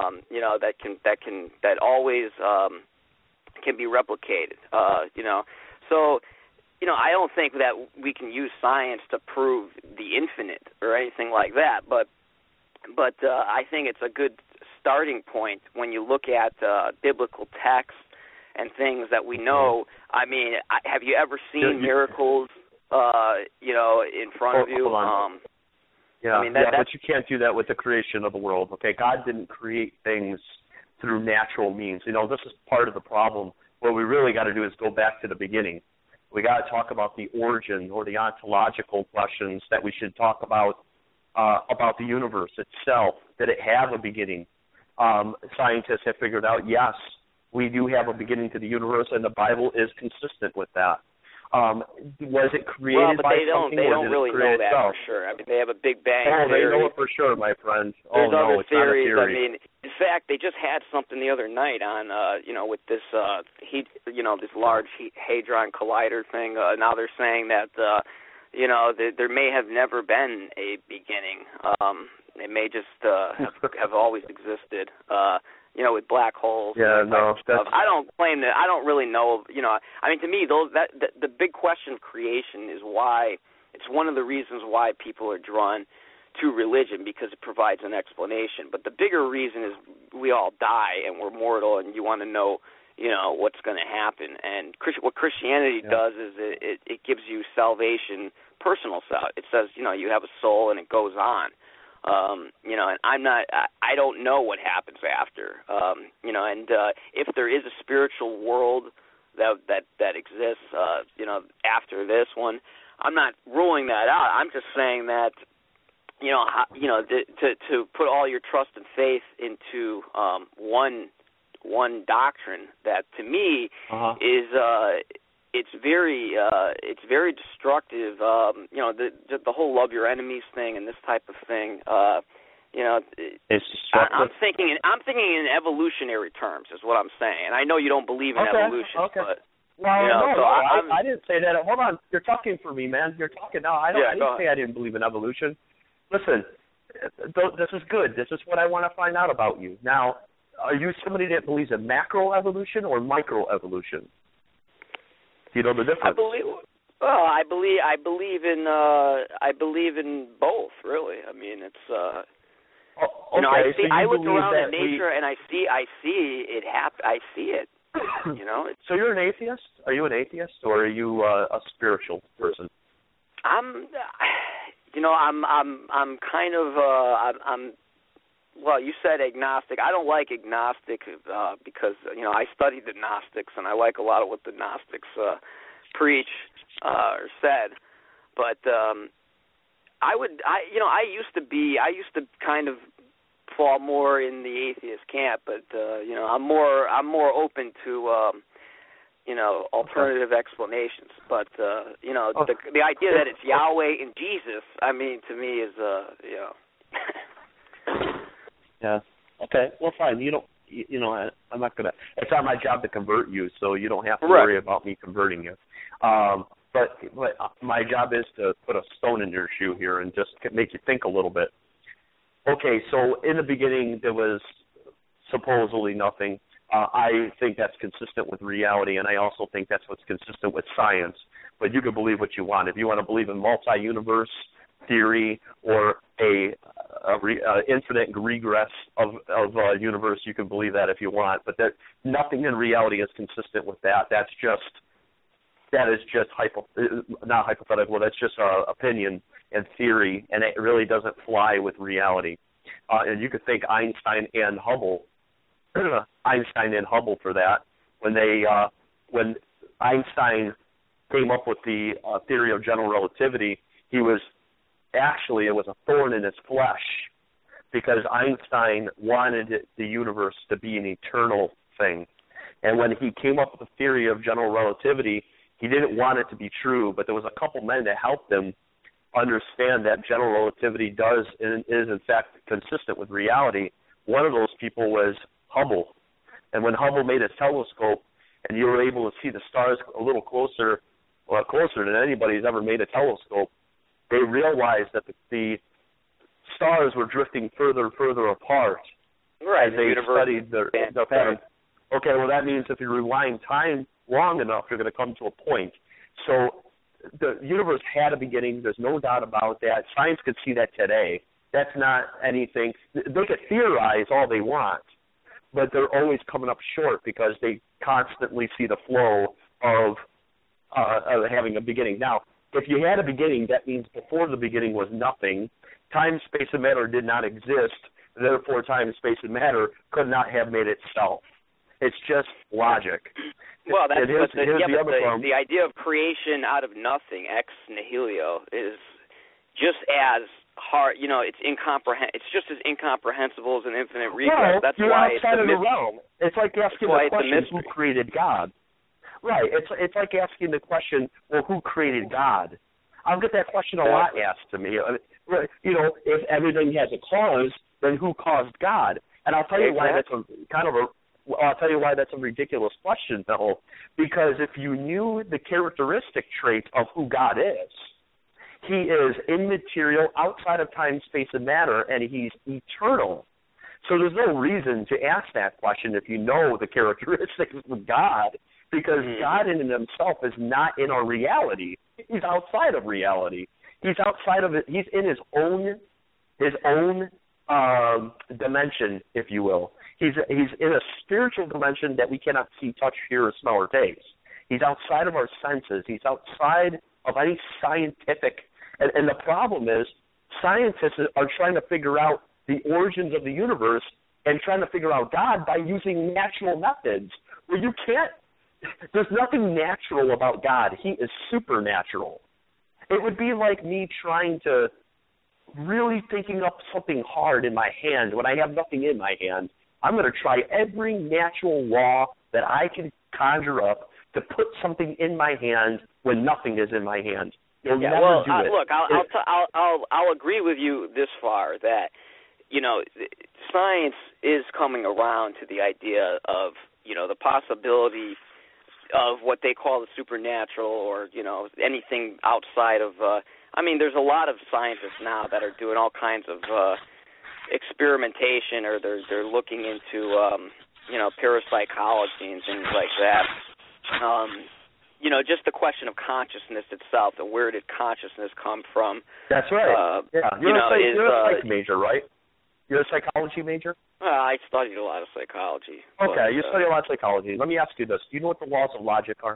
that always can be replicated. So I don't think that we can use science to prove the infinite or anything like that, but I think it's a good starting point when you look at biblical texts and things that we know. I mean, have you ever seen miracles, in front of you? Hold on. But you can't do that with the creation of the world. Okay, God didn't create things through natural means. This is part of the problem. What we really got to do is go back to the beginning. We got to talk about the origin or the ontological questions that we should talk about the universe itself. Did it have a beginning? Scientists have figured out, yes, we do have a beginning to the universe, and the Bible is consistent with that. Was it created by something? They don't really know that itself? For sure. I mean, they have a Big Bang theory. They know it for sure, my friend. There's other it's theories. Not a theory. I mean, in fact, they just had something the other night on, with this this large hadron collider thing. Now they're saying that, there may have never been a beginning. It may just have always existed. With black holes. Yeah, no. I don't claim that. I don't really know. I mean, to me, the big question of creation is why. It's one of the reasons why people are drawn to religion, because it provides an explanation. But the bigger reason is we all die and we're mortal, and you want to know, what's going to happen. And what Christianity does is it gives you salvation, personal salvation. It says, you have a soul and it goes on. And I don't know what happens after, and if there is a spiritual world that exists, after this one, I'm not ruling that out. I'm just saying that, to put all your trust and faith into one doctrine that to me is it's very destructive. The whole love your enemies thing and this type of thing. It's destructive. I'm thinking in evolutionary terms is what I'm saying. And I know you don't believe in evolution, but I didn't say that. Hold on, you're talking for me, man. You're talking now. I didn't say I didn't believe in evolution. Listen, this is good. This is what I want to find out about you. Now, are you somebody that believes in macroevolution or microevolution? Do you know the difference? I believe in both, really. I mean, it's I look around at nature and I see it happen. I see it. So you're an atheist? Are you an atheist, or are you a spiritual person? I'm kind of well, you said agnostic. I don't like agnostic because I studied the Gnostics and I like a lot of what the Gnostics preach or said. But I used to kind of fall more in the atheist camp, but I'm more open to alternative explanations. But the idea that it's Yahweh and Jesus, I mean, to me is Yeah. Okay. Well, fine. I'm not gonna. It's not my job to convert you, so you don't have to worry about me converting you. But my job is to put a stone in your shoe here and just make you think a little bit. Okay. So in the beginning there was supposedly nothing. I think that's consistent with reality, and I also think that's what's consistent with science. But you can believe what you want. If you want to believe in multi-universe theory or a infinite regress of a universe, you can believe that if you want, but nothing in reality is consistent with that. That's just that is just not hypothetical. That's just opinion and theory, and it really doesn't fly with reality. And you could thank Einstein and Hubble for that. When Einstein came up with the theory of general relativity, it was a thorn in his flesh, because Einstein wanted the universe to be an eternal thing. And when he came up with the theory of general relativity, he didn't want it to be true, but there was a couple men that helped him understand that general relativity does and is, in fact, consistent with reality. One of those people was Hubble. And when Hubble made his telescope and you were able to see the stars a little closer than anybody's ever made a telescope, they realized that the stars were drifting further and further apart as they studied the pattern. Okay, well, that means if you rewind time long enough, you're going to come to a point. So the universe had a beginning. There's no doubt about that. Science could see that today. That's not anything. They could theorize all they want, but they're always coming up short because they constantly see the flow of having a beginning. Now, if you had a beginning, that means before the beginning was nothing. Time, space, and matter did not exist. Therefore, time, space, and matter could not have made itself. It's just logic. Well, that's the idea of creation out of nothing, ex nihilo, is just as hard. It's just as incomprehensible as an infinite regress. Well, that's you're why outside it's of the realm. It's like asking the question, who created God? Right. It's like asking the question, well, who created God? I'll get that question a lot asked to me. If everything has a cause, then who caused God? And I'll tell you why that's a ridiculous question, though, because if you knew the characteristic trait of who God is, he is immaterial, outside of time, space, and matter, and he's eternal. So there's no reason to ask that question if you know the characteristics of God, because God in and himself is not in our reality. He's outside of reality. He's outside of it. He's in his own dimension, if you will. He's in a spiritual dimension that we cannot see, touch, hear, or smell, or taste. He's outside of our senses. He's outside of any scientific. And the problem is, scientists are trying to figure out the origins of the universe and trying to figure out God by using natural methods, where you can't. There's nothing natural about God. He is supernatural. It would be like me trying to really thinking up something hard in my hand when I have nothing in my hand. I'm going to try every natural law that I can conjure up to put something in my hand when nothing is in my hand. You'll never do it. Look, I'll agree with you this far that science is coming around to the idea of the possibility of what they call the supernatural, or anything outside of. There's a lot of scientists now that are doing all kinds of experimentation, or they're looking into parapsychology and things like that. Just the question of consciousness itself, and where did consciousness come from? That's right. You're a psych major, right? You're a psychology major? I studied a lot of psychology. Okay, you study a lot of psychology. Let me ask you this. Do you know what the laws of logic are?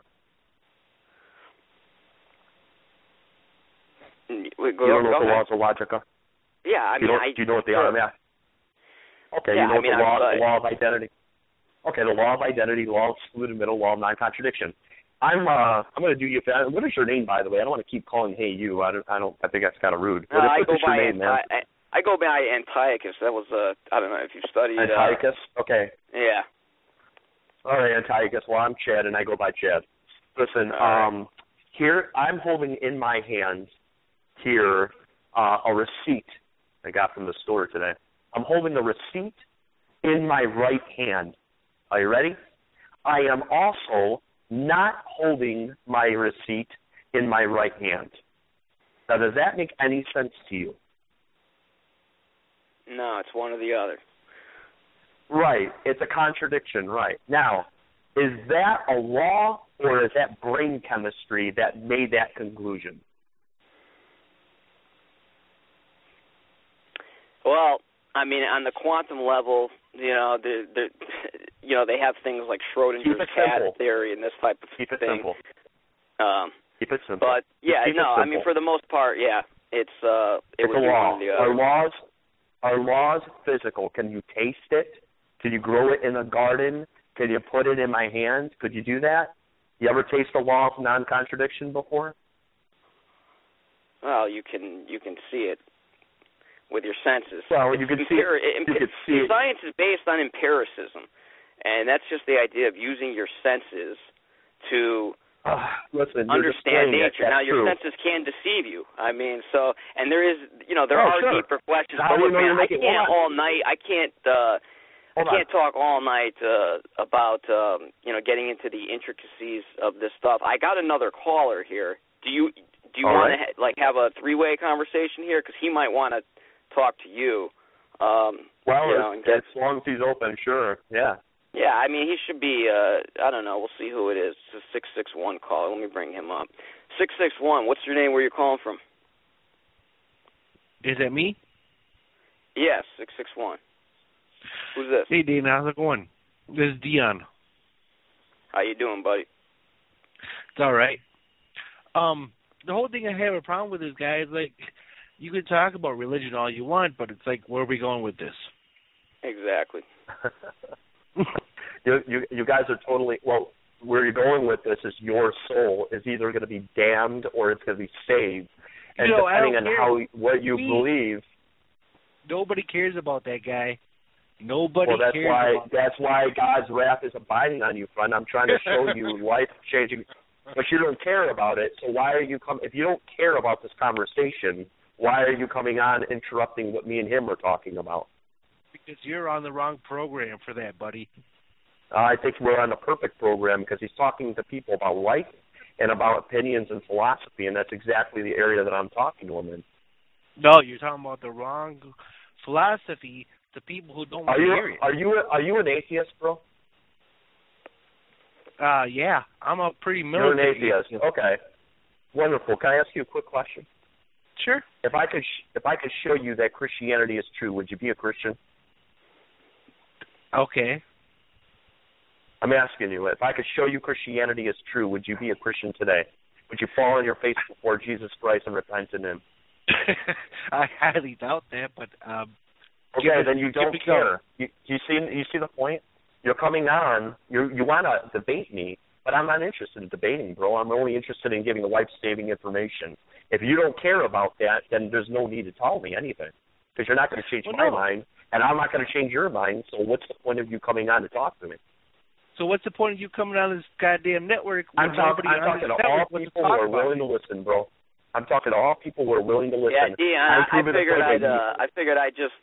You don't know what the laws of logic are? Yeah, do you know what they are? Okay, yeah, you know the law of identity. Okay, the law of identity, law of excluded middle, law of non-contradiction. I'm going to do you. What is your name, by the way? I don't want to keep calling hey you. I think that's kind of rude. What is your name, man? I go by Antiochus. That was I don't know if you studied Antiochus. Okay. Yeah. All right, Antiochus. Well, I'm Chad, and I go by Chad. Listen, here I'm holding in my hand here a receipt I got from the store today. I'm holding the receipt in my right hand. Are you ready? I am also not holding my receipt in my right hand. Now, does that make any sense to you? No, it's one or the other. Right. It's a contradiction, right. Now, is that a law, or is that brain chemistry that made that conclusion? Well, on the quantum level, they have things like Schrodinger's cat theory and this type of thing. Keep it simple. Keep it simple. But yeah, Keep it no, simple. I mean for the most part, yeah, it it's would a be law. one or the other. Are laws physical? Can you taste it? Can you grow it in a garden? Can you put it in my hands? Could you do that? You ever taste the law of non-contradiction before? Well, you can see it with your senses. Well, you can see it. Science is based on empiricism, and that's just the idea of using your senses to understand nature. Now, your senses can deceive you. I mean, and there is, there are deeper questions. But look, man, I can't all night. I can't talk all night about getting into the intricacies of this stuff. I got another caller here. Do you want to have a three-way conversation here? Because he might want to talk to you. As long as he's open, sure. Yeah. Yeah, I mean, he should be, I don't know, we'll see who it is. It's a 661 caller. Let me bring him up. 661, what's your name, where you're calling from? Is that me? Yes, 661. Who's this? Hey, Dean, how's it going? This is Dion. How you doing, buddy? It's all right. The whole thing I have a problem with is, guys, you can talk about religion all you want, but it's where are we going with this? Exactly. You guys are totally, where you're going with this is your soul is either going to be damned or it's going to be saved. And depending on what you believe. Nobody cares about that guy. Nobody cares. That's why God's wrath is abiding on you, friend. I'm trying to show you life-changing. But you don't care about it, so why are you if you don't care about this conversation, why are you coming on interrupting what me and him are talking about? Because you're on the wrong program for that, buddy. I think we're on the perfect program because he's talking to people about life and about opinions and philosophy, and that's exactly the area that I'm talking to him in. No, you're talking about the wrong philosophy to people who don't want to hear it. Are you an atheist, bro? Yeah, I'm a pretty militant. You're an atheist. Okay, wonderful. Can I ask you a quick question? Sure. If I could show you that Christianity is true, would you be a Christian? Okay. I'm asking you, if I could show you Christianity is true, would you be a Christian today? Would you fall on your face before Jesus Christ and repent to him? I highly doubt that, but okay, then you don't care. You see the point? You're coming on. You want to debate me, but I'm not interested in debating, bro. I'm only interested in giving life-saving information. If you don't care about that, then there's no need to tell me anything because you're not going to change my mind, and I'm not going to change your mind. So what's the point of you coming on to talk to me? So what's the point of you coming on this goddamn network? I'm talking to all people who are willing to listen, bro. I'm talking to all people who are willing to listen. Yeah, Dion, I figured I'd just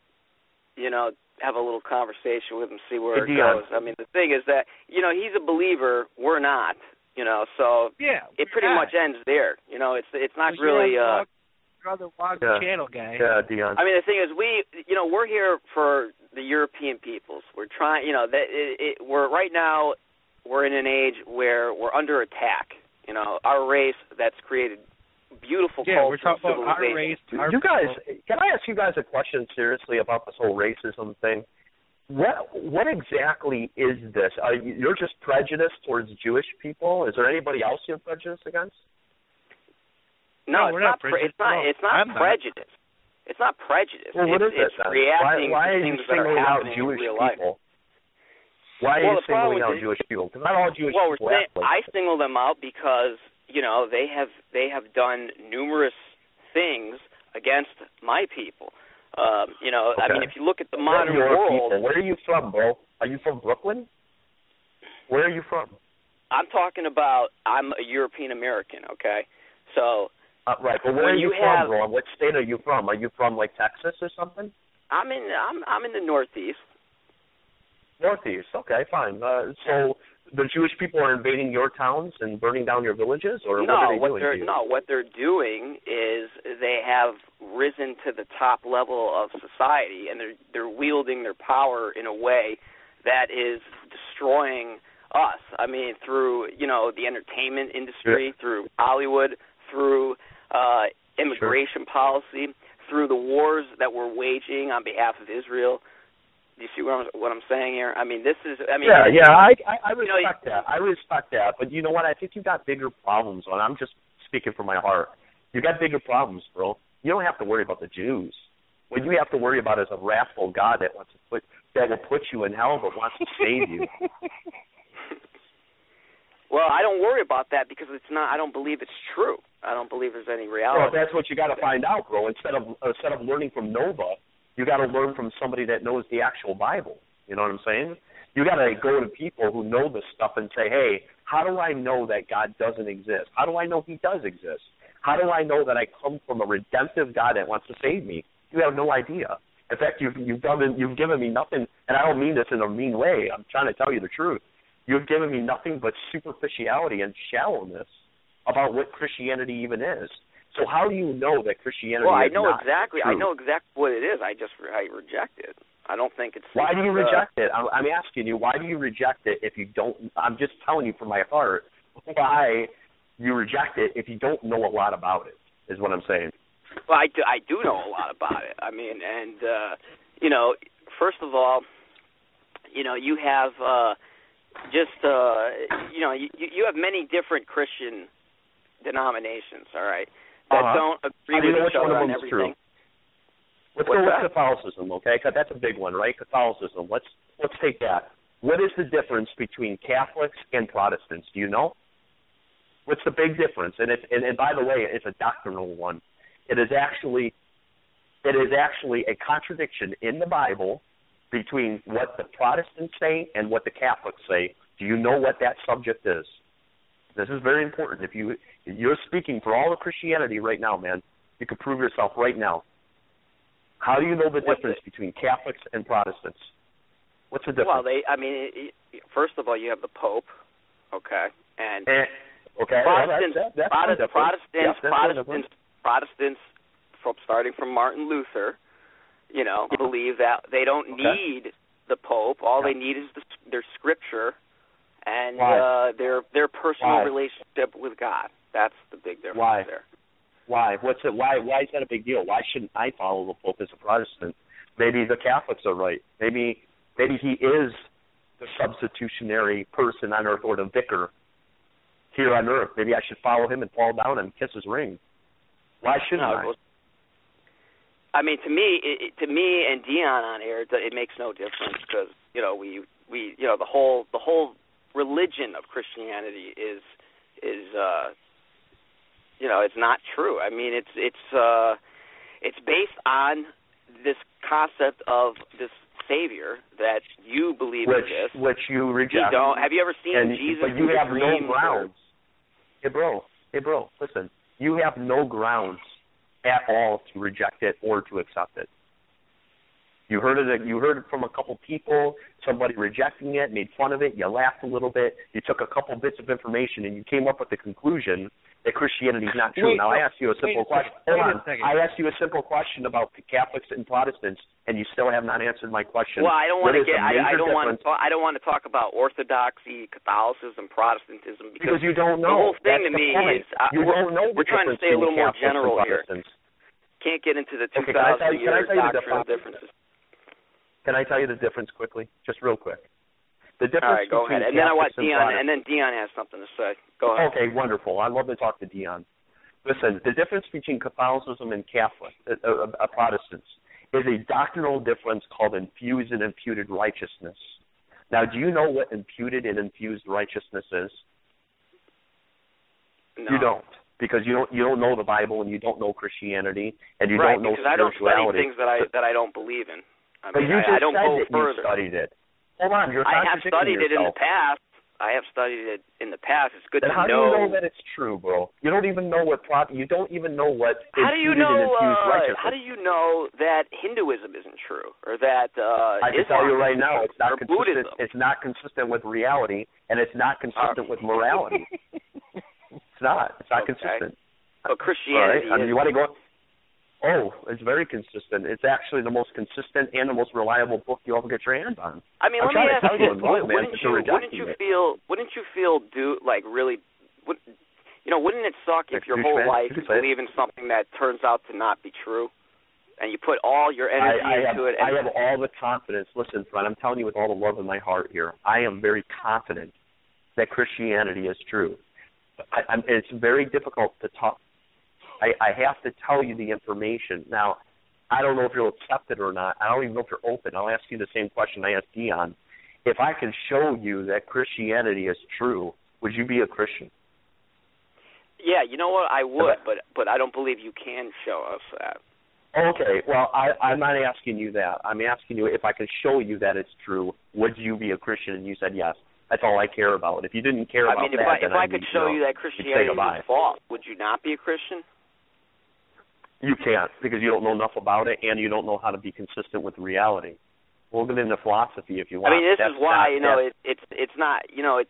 have a little conversation with him, see where it goes. I mean, the thing is that he's a believer, we're not. So it pretty much ends there. It's not really. Rather watch channel guy. Yeah, Dion. I mean, the thing is, we're here for the European peoples. We're trying, we're right now. We're in an age where we're under attack. Our race that's created beautiful culture. We're talking about our race. You guys, can I ask you guys a question seriously about this whole racism thing? What exactly is this? You're just prejudiced towards Jewish people? Is there anybody else you're prejudiced against? No, we're not prejudiced. It's not prejudice. It's not prejudice. Well, what is it then? Reacting why to are you things that are singling out happening Jewish in real life. people? Why are you singling out Jewish people? Because not all Jewish people act like I single them out because they have done numerous things against my people. Okay. I mean, if you look at the modern world. People. Where are you from, bro? Are you from Brooklyn? Where are you from? I'm talking about. I'm a European American. Okay, so. Right, but where are you from, bro? What state are you from? Are you from Texas or something? I'm in the Northeast. Northeast, okay, fine. So the Jewish people are invading your towns and burning down your villages, or what are they doing to you? No, what they're doing is they have risen to the top level of society, and they're wielding their power in a way that is destroying us. I mean, through the entertainment industry, through Hollywood, through immigration policy, through the wars that we're waging on behalf of Israel. Do you see what I'm saying here? I mean, this is. I mean, yeah. I respect that. I respect that. But you know what? I think you got bigger problems. And I'm just speaking from my heart. You got bigger problems, bro. You don't have to worry about the Jews. What you have to worry about is a wrathful God that will put you in hell but wants to save you. Well, I don't worry about that because it's not. I don't believe it's true. I don't believe there's any reality. Well, that's what you got to find out, bro. Instead of learning from Nova, you got to learn from somebody that knows the actual Bible. You know what I'm saying? You got to go to people who know this stuff and say, hey, how do I know that God doesn't exist? How do I know He does exist? How do I know that I come from a redemptive God that wants to save me? You have no idea. In fact, you've given me nothing, and I don't mean this in a mean way. I'm trying to tell you the truth. You've given me nothing but superficiality and shallowness about what Christianity even is. So how do you know that Christianity is not exactly. true? I know exactly what it is. I reject it. I don't think it's. Why do you reject it? I'm asking you. Why do you reject it if you don't? I'm just telling you from my heart why you reject it if you don't know a lot about it. Is what I'm saying. Well, I do know a lot about it. I mean, and you know, first of all, you know, you have you know, you have many different Christian denominations, all right, that don't agree with each other on everything. Let's go with Catholicism, okay? Because that's a big one, right? Catholicism. Let's take that. What is the difference between Catholics and Protestants? Do you know? What's the big difference? And by the way, it's a doctrinal one. It is actually a contradiction in the Bible between what the Protestants say and what the Catholics say. Do you know what that subject is? This is very important. If you're speaking for all of Christianity right now, man, you can prove yourself right now. How do you know the difference between Catholics and Protestants? What's the difference? Well, first of all, you have the Pope, okay, and okay, Protestants, starting from Martin Luther, you know, believe that they don't need the Pope. All they need is their Scripture and their personal relationship with God. That's the big difference there. Why? Why is that a big deal? Why shouldn't I follow the Pope as a Protestant? Maybe the Catholics are right. Maybe he is the substitutionary person on earth, or the vicar here on earth. Maybe I should follow him and fall down and kiss his ring. Why shouldn't I? I mean, to me and Dion on air, it makes no difference because you know we you know the whole religion of Christianity is you know, it's not true. I mean, it's based on this concept of this Savior that you believe exists, which you reject. You don't. Have you ever seen Jesus? But you have no grounds. Hey, bro, listen. You have no grounds at all to reject it or to accept it. You heard it. You heard it from a couple people. Somebody rejecting it, made fun of it. You laughed a little bit. You took a couple bits of information, and you came up with the conclusion that Christianity is not true. Now I asked you a simple question. Hold on. I asked you a simple question about the Catholics and Protestants, and you still have not answered my question. Well, I don't want to get. I don't want to talk about Orthodoxy, Catholicism, Protestantism because you don't know. The whole thing to me is you don't know. We're trying to stay a little more general here. Can't get into the 2,000-year doctrinal differences. Can I tell you the difference quickly? Just real quick. The difference. All right, go ahead. And then I want Dion, and then Dion has something to say. Go ahead. Okay, wonderful. I love to talk to Dion. Listen, the difference between Catholicism and Catholic, Protestants, is a doctrinal difference called infused and imputed righteousness. Now, do you know what imputed and infused righteousness is? No. You don't, because you don't know the Bible and you don't know Christianity and you don't know spirituality. Right, because I don't study things that I don't believe in. I mean, I don't go further. You studied it. Hold on, you're I have studied yourself. it in the past. It's good to know. How do you know that it's true, bro? You don't even know you don't even know what. How do you know? How do you know that Hinduism isn't true, or that I can tell you right now, it's not consistent. Buddhism? It's not consistent with reality, and it's not consistent with morality. It's not. It's not consistent. But Christianity. All right. You want to go? Oh, it's very consistent. It's actually the most consistent and the most reliable book you'll ever get your hands on. I mean, let me ask you this: wouldn't you feel really? Wouldn't it suck if your whole life you believe in something that turns out to not be true? and you put all your energy into it. I have all the confidence. Listen, friend, I'm telling you with all the love in my heart here, I am very confident that Christianity is true. It's very difficult to talk. I have to tell you the information. Now, I don't know if you'll accept it or not. I don't even know if you're open. I'll ask you the same question I asked Dion. If I can show you that Christianity is true, would you be a Christian? Yeah, you know what? I would, but I don't believe you can show us that. Okay, well, I'm not asking you that. I'm asking you if I can show you that it's true, would you be a Christian? And you said yes. That's all I care about. If you didn't care about that, if I could show you that Christianity is false, would you not be a Christian? You can't, because you don't know enough about it, and you don't know how to be consistent with reality. We'll get into philosophy if you want. I mean, this is why it's not. I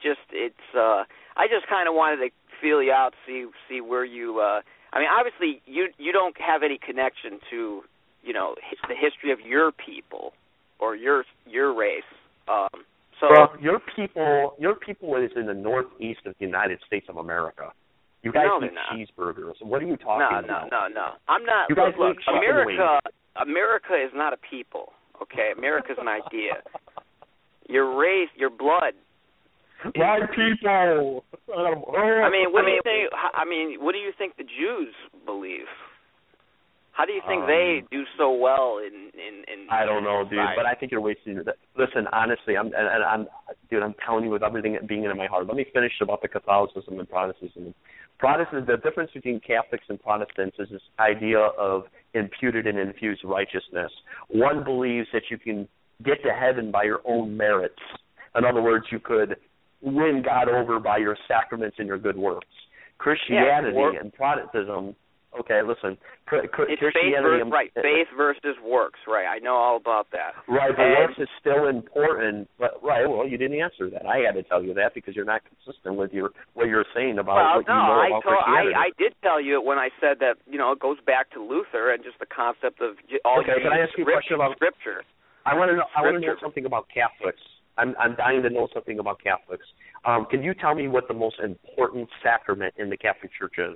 just kind of wanted to feel you out, see where you. I mean, obviously, you don't have any connection to, the history of your people or your race. Well, your people is in the northeast of the United States of America. You guys eat cheeseburgers. What are you talking about? No. I'm not. Look, America is not a people. Okay, America's an idea. Your race, your blood. My people. I mean, what do you think? What do you think the Jews believe? How do you think they do so well in I don't know, dude, but I think you're wasting your. Listen, honestly, I'm telling you with everything being in my heart. Let me finish about the Catholicism and Protestantism. The difference between Catholics and Protestants is this idea of imputed and infused righteousness. One believes that you can get to heaven by your own merits. In other words, you could win God over by your sacraments and your good works. Christianity and Protestantism. Okay, listen. Christianity, faith versus works, right? I know all about that. Right, but works is still important. Right, well, you didn't answer that. I had to tell you that because you're not consistent with what you're saying about about Christianity. I did tell you it when I said that, it goes back to Luther and just the concept of all can I ask you a question about Scripture? I want to know something about Catholics. I'm dying to know something about Catholics. Can you tell me what the most important sacrament in the Catholic Church is?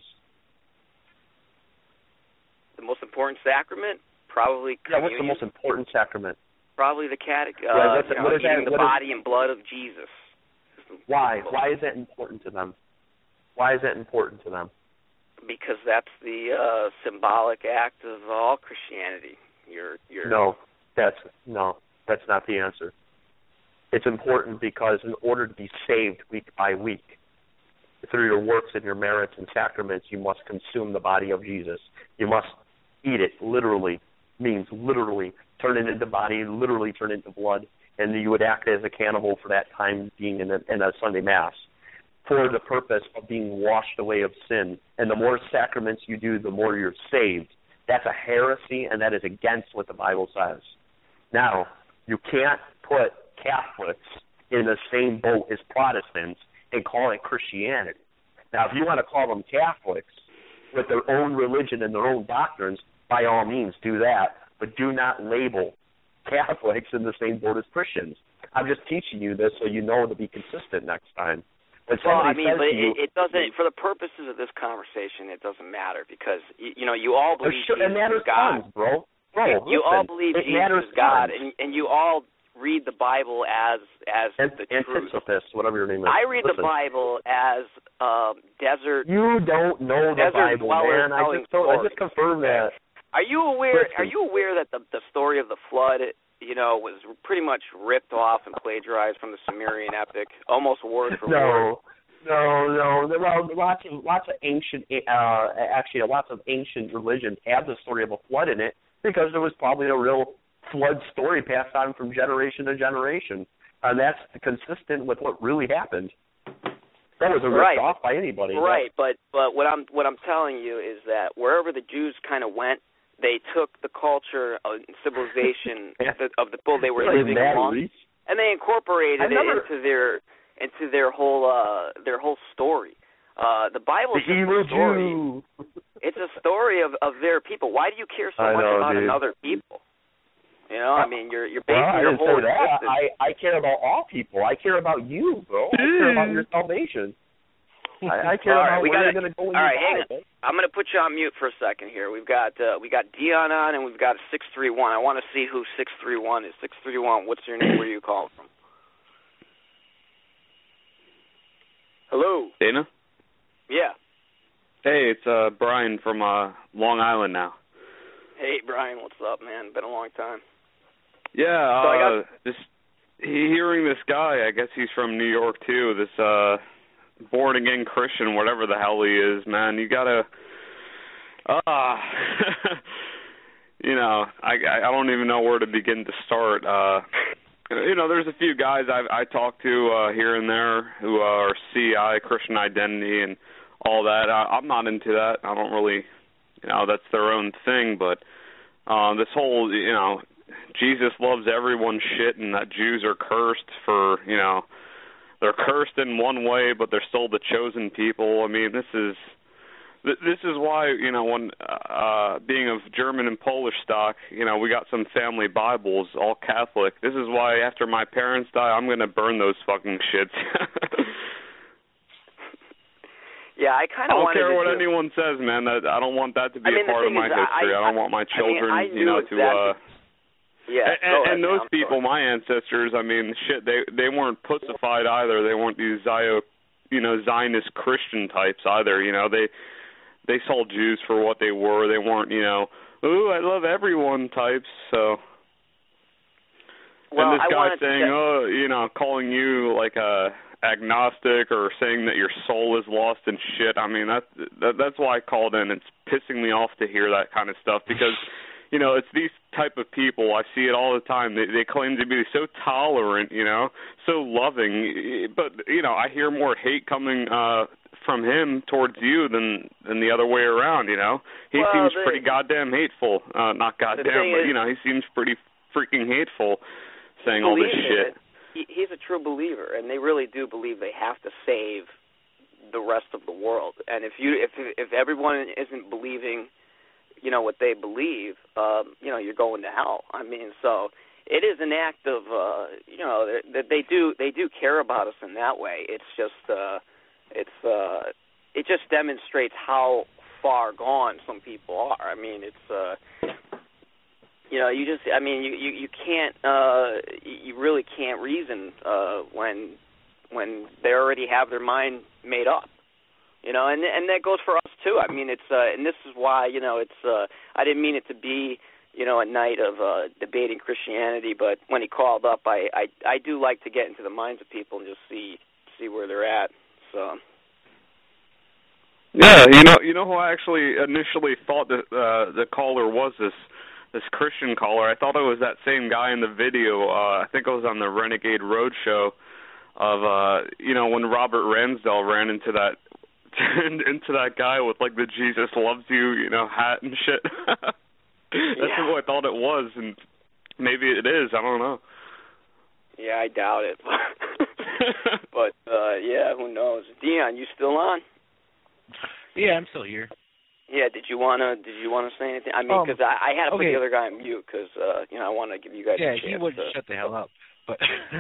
The most important sacrament? Probably communion. Yeah, what's the most important sacrament? Probably the eating the body and blood of Jesus. Why? Why is that important to them? Why is that important to them? Because that's the symbolic act of all Christianity. No, that's not the answer. It's important because in order to be saved week by week, through your works and your merits and sacraments, you must consume the body of Jesus. You must eat it, literally, means literally turn it into body, literally turn it into blood, and you would act as a cannibal for that time being in a Sunday Mass for the purpose of being washed away of sin. And the more sacraments you do, the more you're saved. That's a heresy, and that is against what the Bible says. Now, you can't put Catholics in the same boat as Protestants and call it Christianity. Now, if you want to call them Catholics with their own religion and their own doctrines, by all means do that, but do not label Catholics in the same boat as Christians. I'm just teaching you this so you know to be consistent next time. It doesn't. For the purposes of this conversation, it doesn't matter because you all believe Jesus is God, bro. You all believe Jesus is God, and you all read the Bible as the truth. Antithesis, whatever your name is. I read the Bible as desert. You don't know the Bible, man. I just confirmed that. Are you aware? Are you aware that the story of the flood, was pretty much ripped off and plagiarized from the Sumerian epic, almost word for word? No. There are lots of ancient, lots of ancient religions have the story of a flood in it because there was probably a real flood story passed on from generation to generation, and that's consistent with what really happened. That wasn't ripped off by anybody. Right, but what I'm telling you is that wherever the Jews kind of went, they took the culture and civilization of the people they were living among, and they incorporated it into their whole story. The Bible is a story. Jew. It's a story of their people. Why do you care so much about another people? You're basing your whole existence. I care about all people. I care about you, bro. I care about your salvation. I care about where they're going to go when all right, you hang on. I'm going to put you on mute for a second here. We've got Dion on, and we've got 631. I want to see who 631 is. 631, what's your name? Where are you calling from? Hello? Dana? Yeah. Hey, it's Brian from Long Island now. Hey, Brian, what's up, man? Been a long time. Yeah, just hearing this guy, I guess he's from New York too, this born-again Christian, whatever the hell he is, man, you gotta, you know, I don't even know where to begin to start. You know, there's a few guys I talk to here and there who are CI, Christian Identity, and all that. I'm not into that. I don't really, you know, that's their own thing, but this whole, you know, Jesus loves everyone shit and that Jews are cursed for, you know, they're cursed in one way, but they're still the chosen people. I mean, this is why, you know, when being of German and Polish stock, you know, we got some family Bibles, all Catholic. This is why after my parents die, I'm going to burn those fucking shits. Yeah, I kind of don't care what anyone says, man. I don't want that to be a part of my history. I don't want my children, you know, to... Yeah, and those people, my ancestors, I mean, shit, they weren't pussified either. They weren't these Zionist Christian types either. You know, they saw Jews for what they were. They weren't, you know, ooh, I love everyone types. So, well, and this guy saying, oh, you know, calling you like a agnostic or saying that your soul is lost and shit. I mean, that's why I called in. It's pissing me off to hear that kind of stuff because. You know, it's these type of people. I see it all the time. They claim to be so tolerant, you know, so loving. But, you know, I hear more hate coming from him towards you than the other way around, you know. He seems pretty goddamn hateful. Not goddamn, but, you know, he seems pretty freaking hateful saying all this shit. He's a true believer, and they really do believe they have to save the rest of the world. And if everyone isn't believing, you know, what they believe, you know, you're going to hell. I mean, so it is an act of, you know, that they do care about us in that way. It's just, it just demonstrates how far gone some people are. I mean, it's, you know, you can't, you really can't reason when they already have their mind made up. You know, and that goes for us too. I mean, it's and this is why, you know, it's I didn't mean it to be, you know, a night of debating Christianity, but when he called up, I do like to get into the minds of people and just see where they're at. So. Yeah, you know who I actually initially thought that the caller was this Christian caller. I thought it was that same guy in the video. I think it was on the Renegade Roadshow of you know, when Robert Ransdell ran into that guy with like the Jesus loves you know, hat and shit. That's who I thought it was, and maybe it is. I don't know. Yeah, I doubt it. But yeah, who knows? Dion, you still on? Yeah, I'm still here. Yeah, did you wanna say anything? I mean, because I had to put the other guy on mute because you know, I want to give you guys a chance. Yeah, he wouldn't shut the hell up. But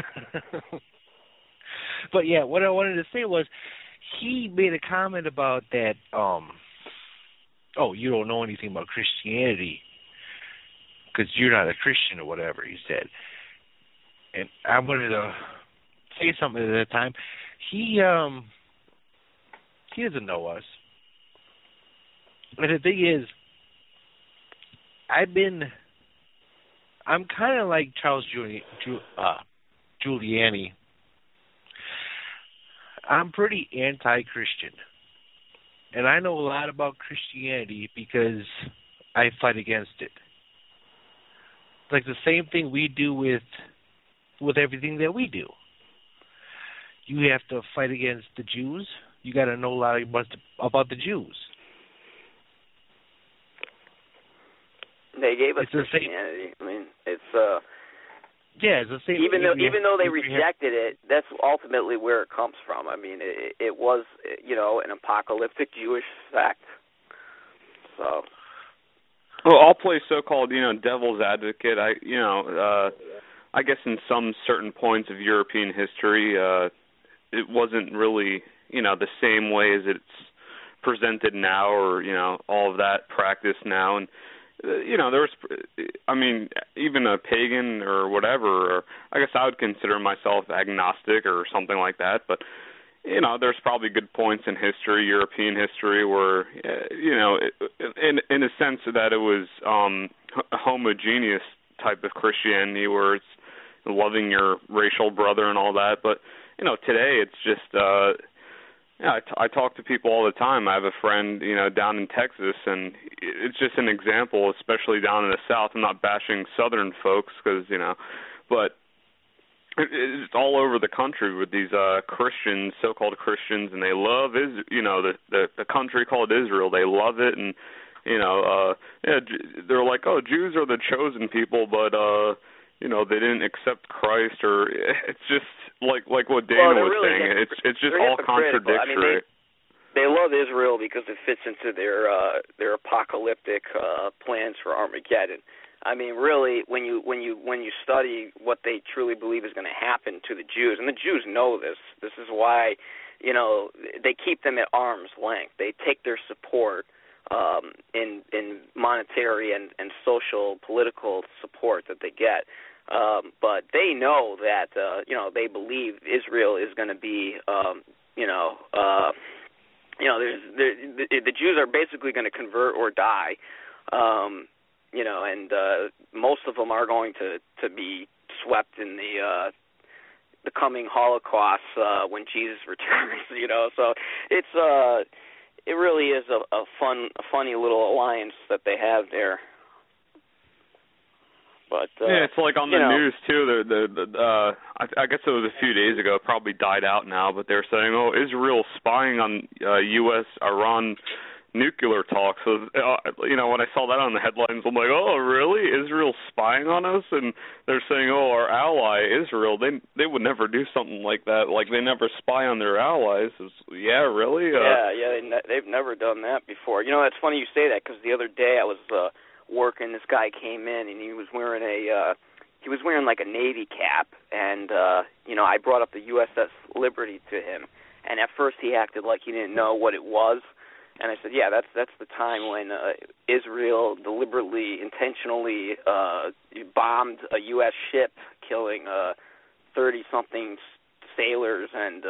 but yeah, what I wanted to say was, he made a comment about that, oh, you don't know anything about Christianity because you're not a Christian or whatever, he said. And I wanted to say something at that time. He doesn't know us. And the thing is, I'm kind of like Charles Giuliani. I'm pretty anti-Christian, and I know a lot about Christianity because I fight against it. It's like the same thing we do with everything that we do. You have to fight against the Jews. You got to know a lot about the Jews. They gave us Christianity. I mean, it's yeah, it's the same. Even though they rejected it, that's ultimately where it comes from. I mean, it was, you know, an apocalyptic Jewish sect. So. Well, I'll play so-called, you know, devil's advocate. I guess in some certain points of European history, it wasn't really, the same way as it's presented now, or all of that practice now. And there's, even a pagan or whatever, or I guess I would consider myself agnostic or something like that, but there's probably good points in history, European history, where in a sense that it was a homogeneous type of Christianity, where it's loving your racial brother and all that. But today it's just I talk to people all the time. I have a friend down in Texas, and it's just an example, especially down in the South. I'm not bashing Southern folks because but it's all over the country with these Christians, so-called Christians, and they love the country called Israel. They love it, and they're like, oh, Jews are the chosen people, but they didn't accept Christ, or it's just like what Dana was saying. It's just all contradictory. They love Israel because it fits into their apocalyptic plans for Armageddon. I mean, really, when you study what they truly believe is going to happen to the Jews, and the Jews know this. This is why, they keep them at arm's length. They take their support in monetary and social, political support that they get. But they know that, they believe Israel is going to be, the Jews are basically going to convert or die. And most of them are going to be swept in the coming Holocaust when Jesus returns. So it really is a funny little alliance that they have there. But it's like on the news too. I guess it was a few days ago. It probably died out now, but they're saying, "Oh, Israel's spying on U.S.-Iran nuclear talks." So, when I saw that on the headlines, I'm like, oh, really? Israel's spying on us? And they're saying, oh, our ally, Israel, they would never do something like that. Like, they never spy on their allies. Yeah, really? They've never done that before. It's funny you say that, because the other day I was working, this guy came in, and he was wearing like a Navy cap, and, I brought up the USS Liberty to him, and at first he acted like he didn't know what it was. And I said, yeah, that's the time when Israel deliberately, intentionally bombed a U.S. ship, killing 30-something sailors, and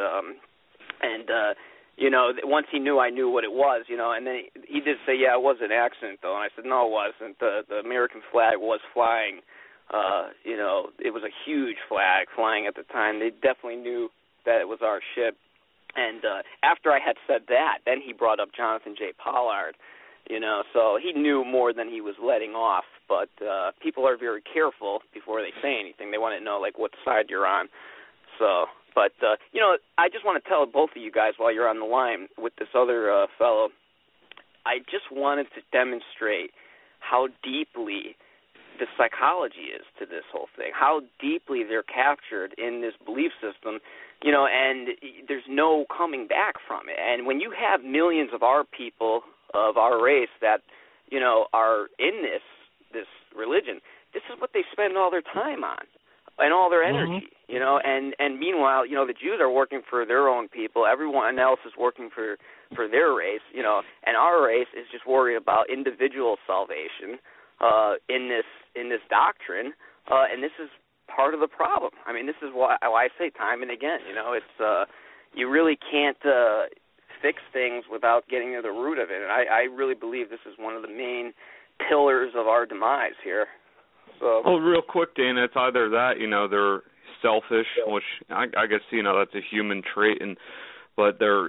once he knew I knew what it was, and then he did say, yeah, it was an accident, though. And I said, no, it wasn't. The American flag was flying. It was a huge flag flying at the time. They definitely knew that it was our ship. And after I had said that, then he brought up Jonathan J. Pollard, so he knew more than he was letting off. But people are very careful before they say anything. They want to know, like, what side you're on. So, but, I just want to tell both of you guys while you're on the line with this other fellow, I just wanted to demonstrate how deeply the psychology is to this whole thing, how deeply they're captured in this belief system, and there's no coming back from it. And when you have millions of our people, of our race that, are in this religion, this is what they spend all their time on and all their energy, and meanwhile, the Jews are working for their own people. Everyone else is working for their race, and our race is just worried about individual salvation in this doctrine, and this is part of the problem. I mean, this is why I say time and again, it's you really can't fix things without getting to the root of it. And I really believe this is one of the main pillars of our demise here. So, real quick, Dana, it's either that, they're selfish, which I guess, that's a human trait, but they're,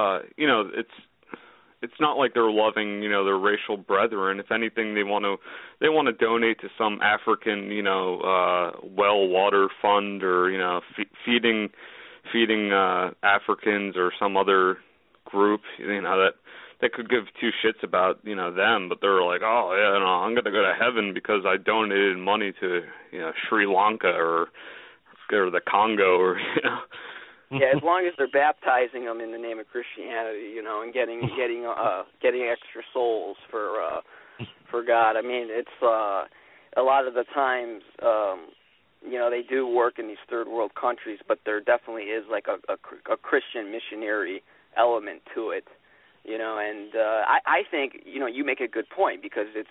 it's not like they're loving, their racial brethren. If anything, they want to donate to some African, well water fund, or feeding Africans or some other group, that could give two shits about them. But they're like, oh yeah, no, I'm gonna go to heaven because I donated money to Sri Lanka or the Congo or Yeah, as long as they're baptizing them in the name of Christianity, and getting extra souls for God. I mean, it's a lot of the times, they do work in these third world countries, but there definitely is like a Christian missionary element to it, and I think, you make a good point, because it's,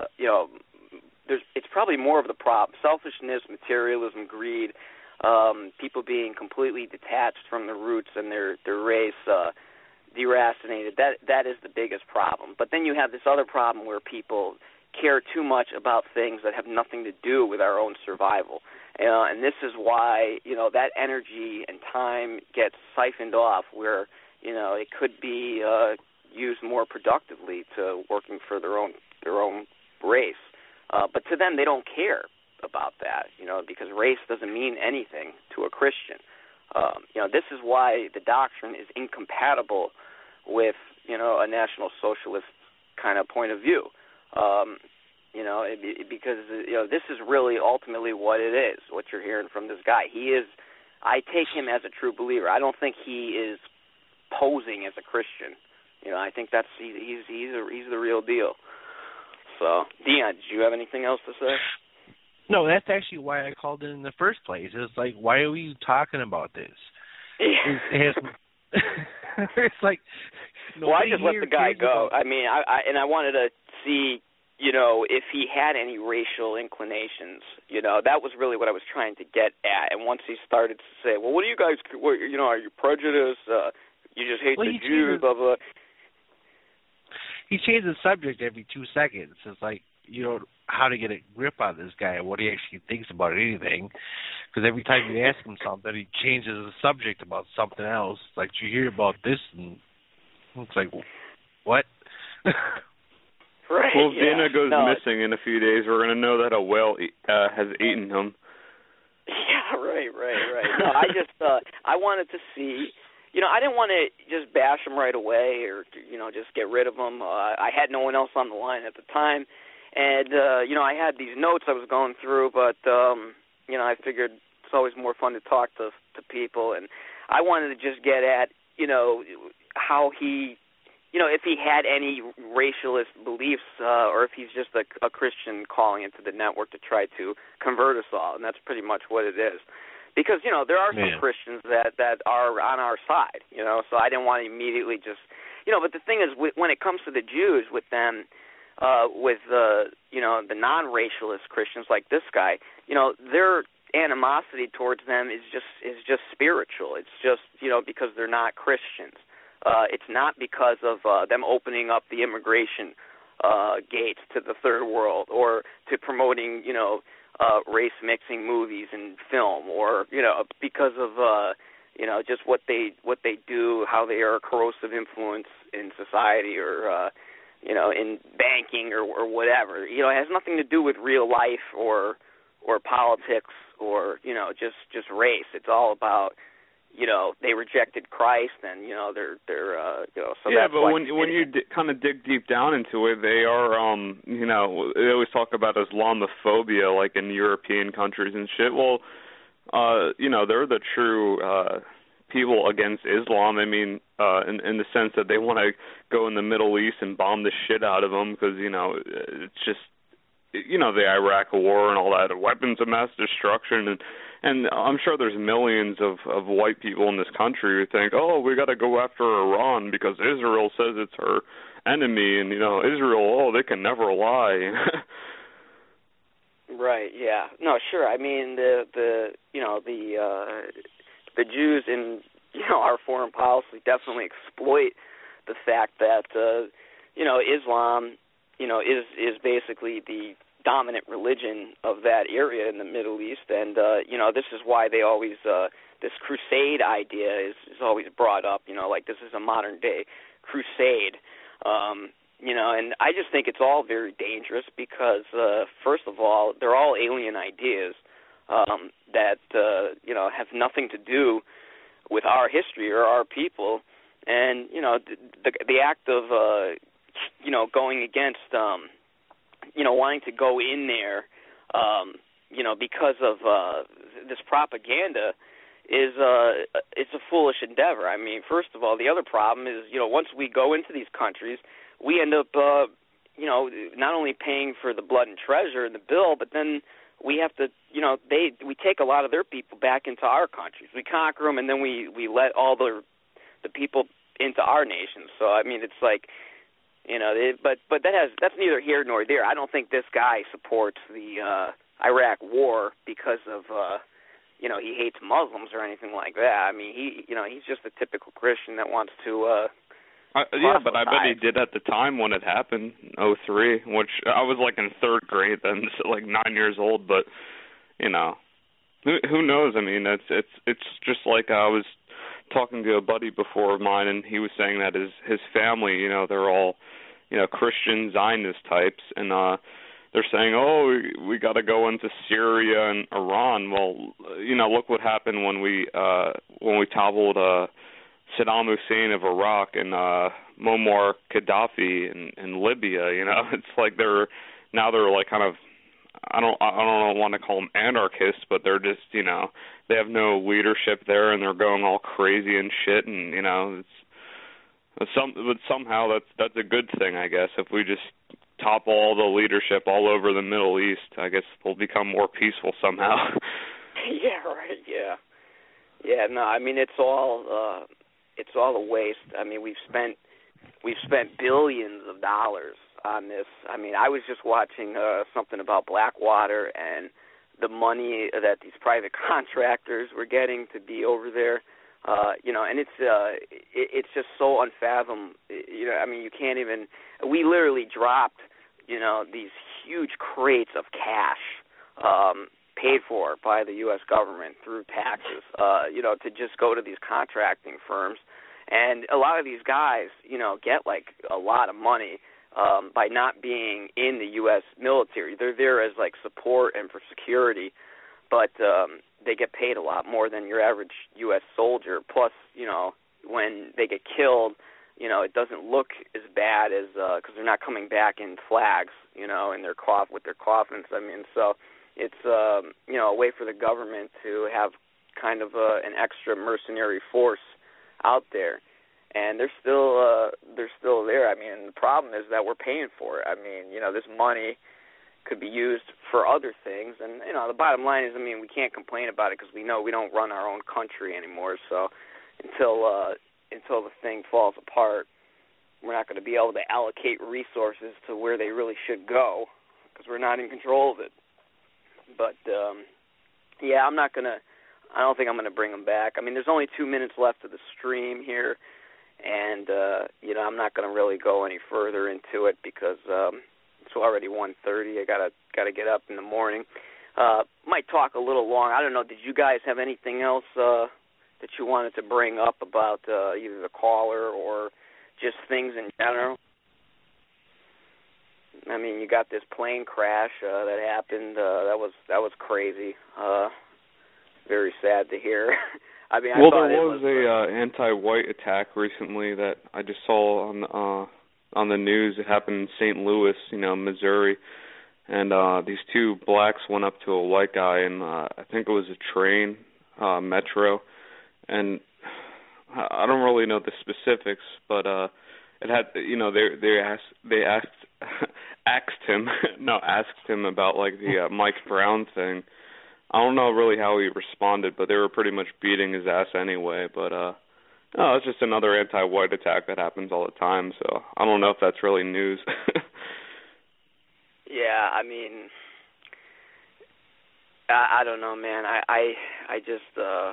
it's probably more of the problem. Selfishness, materialism, greed, people being completely detached from their roots and their race, deracinated. That is the biggest problem. But then you have this other problem where people care too much about things that have nothing to do with our own survival. And this is why, that energy and time gets siphoned off, where, it could be used more productively to working for their own race. But to them, they don't care about that, because race doesn't mean anything to a Christian. This is why the doctrine is incompatible with, a National Socialist kind of point of view. Because this is really ultimately what it is, what you're hearing from this guy. I take him as a true believer. I don't think he is posing as a Christian. I think he's the real deal. So, Dion, did you have anything else to say? No, that's actually why I called in the first place. It's like, why are we talking about this? Yeah. It's like, well, I just let the guy go. I mean, I wanted to see, if he had any racial inclinations. That was really what I was trying to get at. And once he started to say, well, what do you guys, are you prejudiced? You just hate the Jews, blah, blah. He changed the subject every 2 seconds. It's like, how to get a grip on this guy and what he actually thinks about anything. Because every time you ask him something, he changes the subject about something else. Like, you hear about this, and it's like, what? Right. Well, if Dana goes missing in a few days, we're going to know that a whale has eaten him. Yeah, right. No, I just, I wanted to see, I didn't want to just bash him right away or, just get rid of him. I had no one else on the line at the time. And, I had these notes I was going through, but, I figured it's always more fun to talk to people. And I wanted to just get at, how he, if he had any racialist beliefs or if he's just a Christian calling into the network to try to convert us all. And that's pretty much what it is. Because, there are some Christians that are on our side, so I didn't want to immediately just, but the thing is, when it comes to the Jews, with them, with the non-racialist Christians like this guy, their animosity towards them is just spiritual. It's just, because they're not Christians. It's not because of them opening up the immigration gates to the third world or to promoting, race-mixing movies and film, or, because of, just what they do, how they are a corrosive influence in society or, in banking or whatever. It has nothing to do with real life or politics or, just race. It's all about, they rejected Christ and, they're so yeah, that's but when you kind of dig deep down into it, they are, they always talk about Islamophobia, like in European countries and shit. Well, they're the true people against Islam. I mean, in the sense that they want to go in the Middle East and bomb the shit out of them because, it's just, the Iraq War and all that, weapons of mass destruction. And I'm sure there's millions of white people in this country who think, oh, we got to go after Iran because Israel says it's her enemy, and, Israel, they can never lie. Right, yeah. No, sure. I mean, the Jews in, our foreign policy definitely exploit the fact that, Islam, is basically the dominant religion of that area in the Middle East, and this is why they always this crusade idea is always brought up. Like this is a modern day crusade, and I just think it's all very dangerous because first of all, they're all alien ideas that have nothing to do with our history or our people, and the act of going against wanting to go in there, because of this propaganda is it's a foolish endeavor. I mean, first of all, the other problem is, once we go into these countries, we end up, not only paying for the blood and treasure and the bill, but then we have to, we take a lot of their people back into our countries. We conquer them, and then we let all the people into our nation. So I mean, it's like, you know, but that's neither here nor there. I don't think this guy supports the Iraq war because of you know, he hates Muslims or anything like that. I mean, he's just a typical Christian that wants to yeah, but I bet he did at the time when it happened, 2003, which I was like in third grade then, so like 9 years old. But you know, who knows? I mean, it's just like I was talking to a buddy before of mine, and he was saying that his family, you know, they're all, you know, Christian Zionist types, and they're saying, oh, we got to go into Syria and Iran. Well, you know, look what happened when we toppled Saddam Hussein of Iraq and Muammar Gaddafi in Libya. You know, it's like they're like kind of, I don't want to call them anarchists, but they're just, you know, they have no leadership there and they're going all crazy and shit, and you know, but somehow that's a good thing, I guess. If we just topple all the leadership all over the Middle East, I guess we'll become more peaceful somehow. Yeah, right. Yeah. No, I mean, it's all a waste. I mean, we've spent billions of dollars on this. I mean, I was just watching something about Blackwater and the money that these private contractors were getting to be over there. You know, and it's just so unfathomable. You know, I mean, you can't even. We literally dropped, you know, these huge crates of cash paid for by the U.S. government through taxes, you know, to just go to these contracting firms. And a lot of these guys, you know, get like a lot of money by not being in the U.S. military. They're there as like support and for security, but they get paid a lot more than your average U.S. soldier. Plus, you know, when they get killed, you know, it doesn't look as bad as because they're not coming back in flags, you know, in their with their coffins. I mean, so it's you know, a way for the government to have kind of an extra mercenary force out there, and they're still there. I mean, the problem is that we're paying for it. I mean, you know, this money could be used for other things, and you know, the bottom line is, I mean, we can't complain about it because we know we don't run our own country anymore. So until the thing falls apart, we're not going to be able to allocate resources to where they really should go because we're not in control of it. But yeah, I don't think I'm going to bring them back. I mean, there's only 2 minutes left of the stream here, and you know, I'm not going to really go any further into it because it's already 1:30. I gotta get up in the morning. Might talk a little long. I don't know. Did you guys have anything else that you wanted to bring up about either the caller or just things in general? I mean, you got this plane crash that happened. That was crazy. Very sad to hear. I mean, there was a anti-white attack recently that I just saw on the news. It happened in St. Louis, you know, Missouri, and these two blacks went up to a white guy, and I think it was a train, metro, and I don't really know the specifics, but it had, you know, they asked him about like the Mike Brown thing. I don't know really how he responded, but they were pretty much beating his ass anyway. But no, it's just another anti-white attack that happens all the time. So I don't know if that's really news. Yeah, I mean, I don't know, man. I just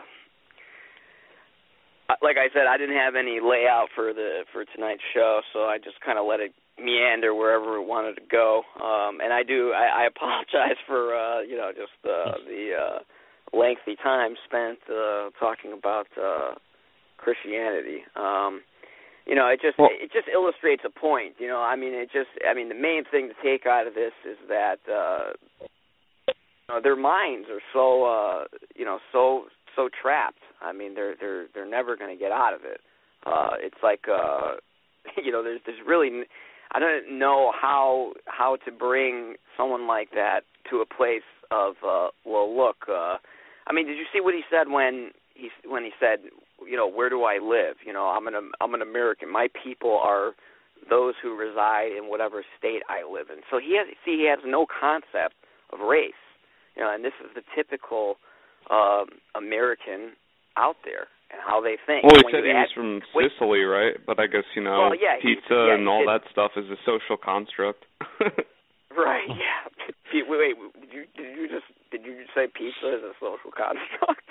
like I said, I didn't have any layout for tonight's show, so I just kind of let it meander wherever it wanted to go. And I apologize for you know, just the lengthy time spent talking about Christianity. You know, it just illustrates a point. You know, I mean, the main thing to take out of this is that you know, their minds are so you know, so trapped. I mean, they're never going to get out of it. It's like you know, there's really, I don't know how to bring someone like that to a place of well, look. I mean, did you see what he said when he said, you know, where do I live? You know, I'm an American. My people are those who reside in whatever state I live in. So he has no concept of race. You know, and this is the typical American out there. and how they think. Well, he said he was from Sicily, right? But I guess, pizza and all that stuff is a social construct. Right, yeah. Wait, did you say pizza is a social construct?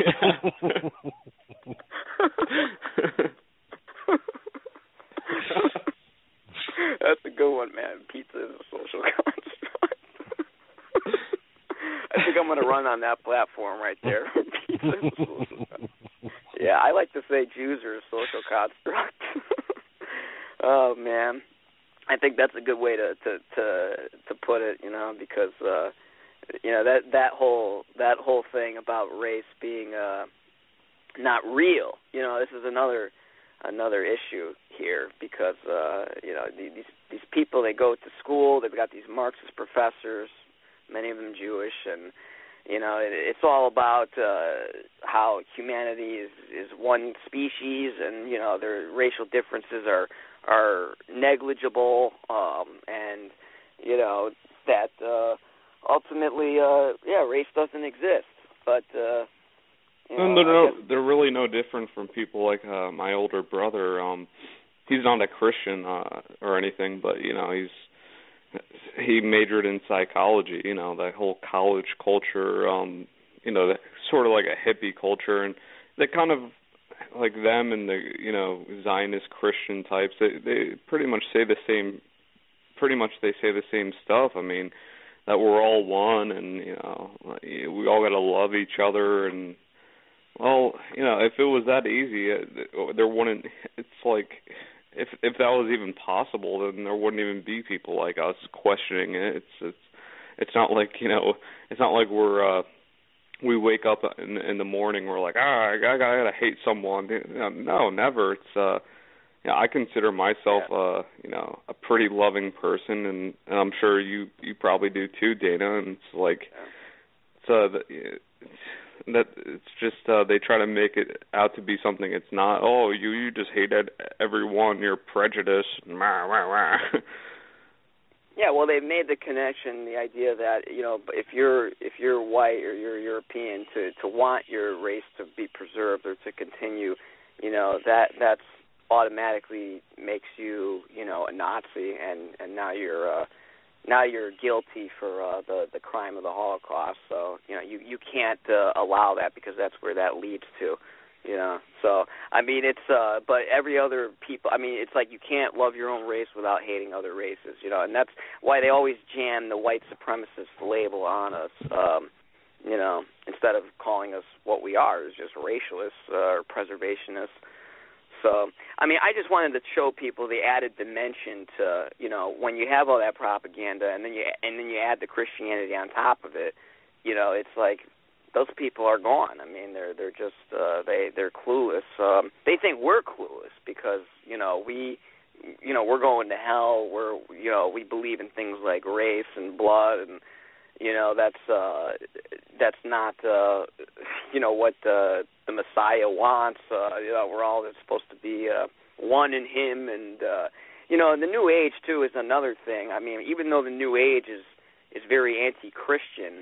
That's a good one, man. Pizza is a social construct. I think I'm going to run on that platform right there. Pizza is a social construct. Yeah, I like to say Jews are a social construct. Oh, man. I think that's a good way to put it, because that whole thing about race being not real. This is another issue here because these people, they go to school, they've got these Marxist professors, many of them Jewish, and it's all about how humanity is one species, and their racial differences are negligible, and that ultimately race doesn't exist. But they're really no different from people like my older brother. He's not a Christian or anything, but he majored in psychology. That whole college culture, sort of like a hippie culture, and they kind of like them and the Zionist Christian types. They pretty much say the same. Pretty much they say the same stuff. I mean, that we're all one, and we all got to love each other. And well, if it was that easy, there wouldn't. It's like if that was even possible, then there wouldn't even be people like us questioning it. It's not like it's not like we wake up in the morning, we're like, I gotta hate someone. No, never. It's I consider myself a pretty loving person, and I'm sure you probably do too, Dana. And it's like it's just they try to make it out to be something it's not. Oh, you just hate everyone. You're prejudiced. Yeah, well, they've made the connection, the idea that if you're white or you're European, to want your race to be preserved or to continue, that's automatically makes you a Nazi, and now you're guilty for the crime of the Holocaust. So you can't allow that, because that's where that leads to. So I mean, it's but every other people, I mean, it's like you can't love your own race without hating other races, and that's why they always jam the white supremacist label on us, instead of calling us what we are, is just racialists or preservationists. So I mean, I just wanted to show people the added dimension to when you have all that propaganda and then you add the Christianity on top of it, it's like those people are gone. I mean, they're just they're clueless. They think we're clueless because we're going to hell. We believe in things like race and blood, and that's not what the Messiah wants. We're all supposed to be one in Him, and the New Age too is another thing. I mean, even though the New Age is very anti-Christian,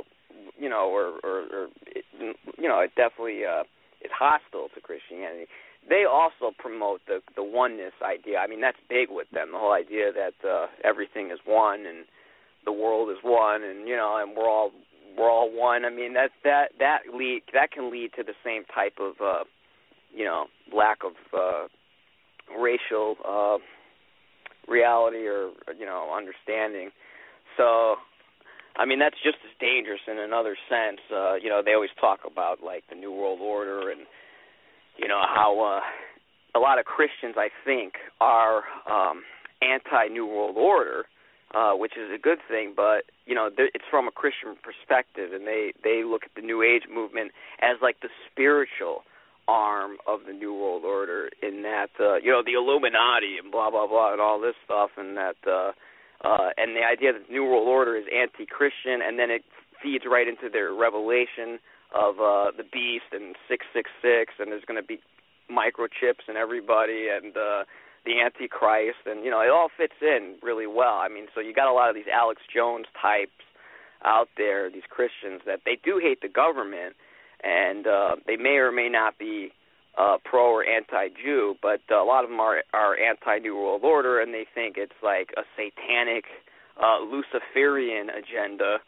it definitely is hostile to Christianity. They also promote the oneness idea. I mean, that's big with them. The whole idea that everything is one and the world is one, and and we're all one. I mean, that can lead to the same type of lack of racial reality or understanding. So I mean, that's just as dangerous in another sense. They always talk about like the New World Order, and how a lot of Christians, I think, are anti-New World Order, which is a good thing. But it's from a Christian perspective, and they look at the New Age movement as like the spiritual arm of the New World Order, in that the Illuminati and blah blah blah and all this stuff, and that. And the idea that the New World Order is anti-Christian, and then it feeds right into their revelation of the beast and 666, and there's going to be microchips in everybody, and the Antichrist, and it all fits in really well. I mean, so you got a lot of these Alex Jones types out there, these Christians, that they do hate the government, and they may or may not be pro or anti-Jew, but a lot of them are anti-New World Order, and they think it's like a satanic Luciferian agenda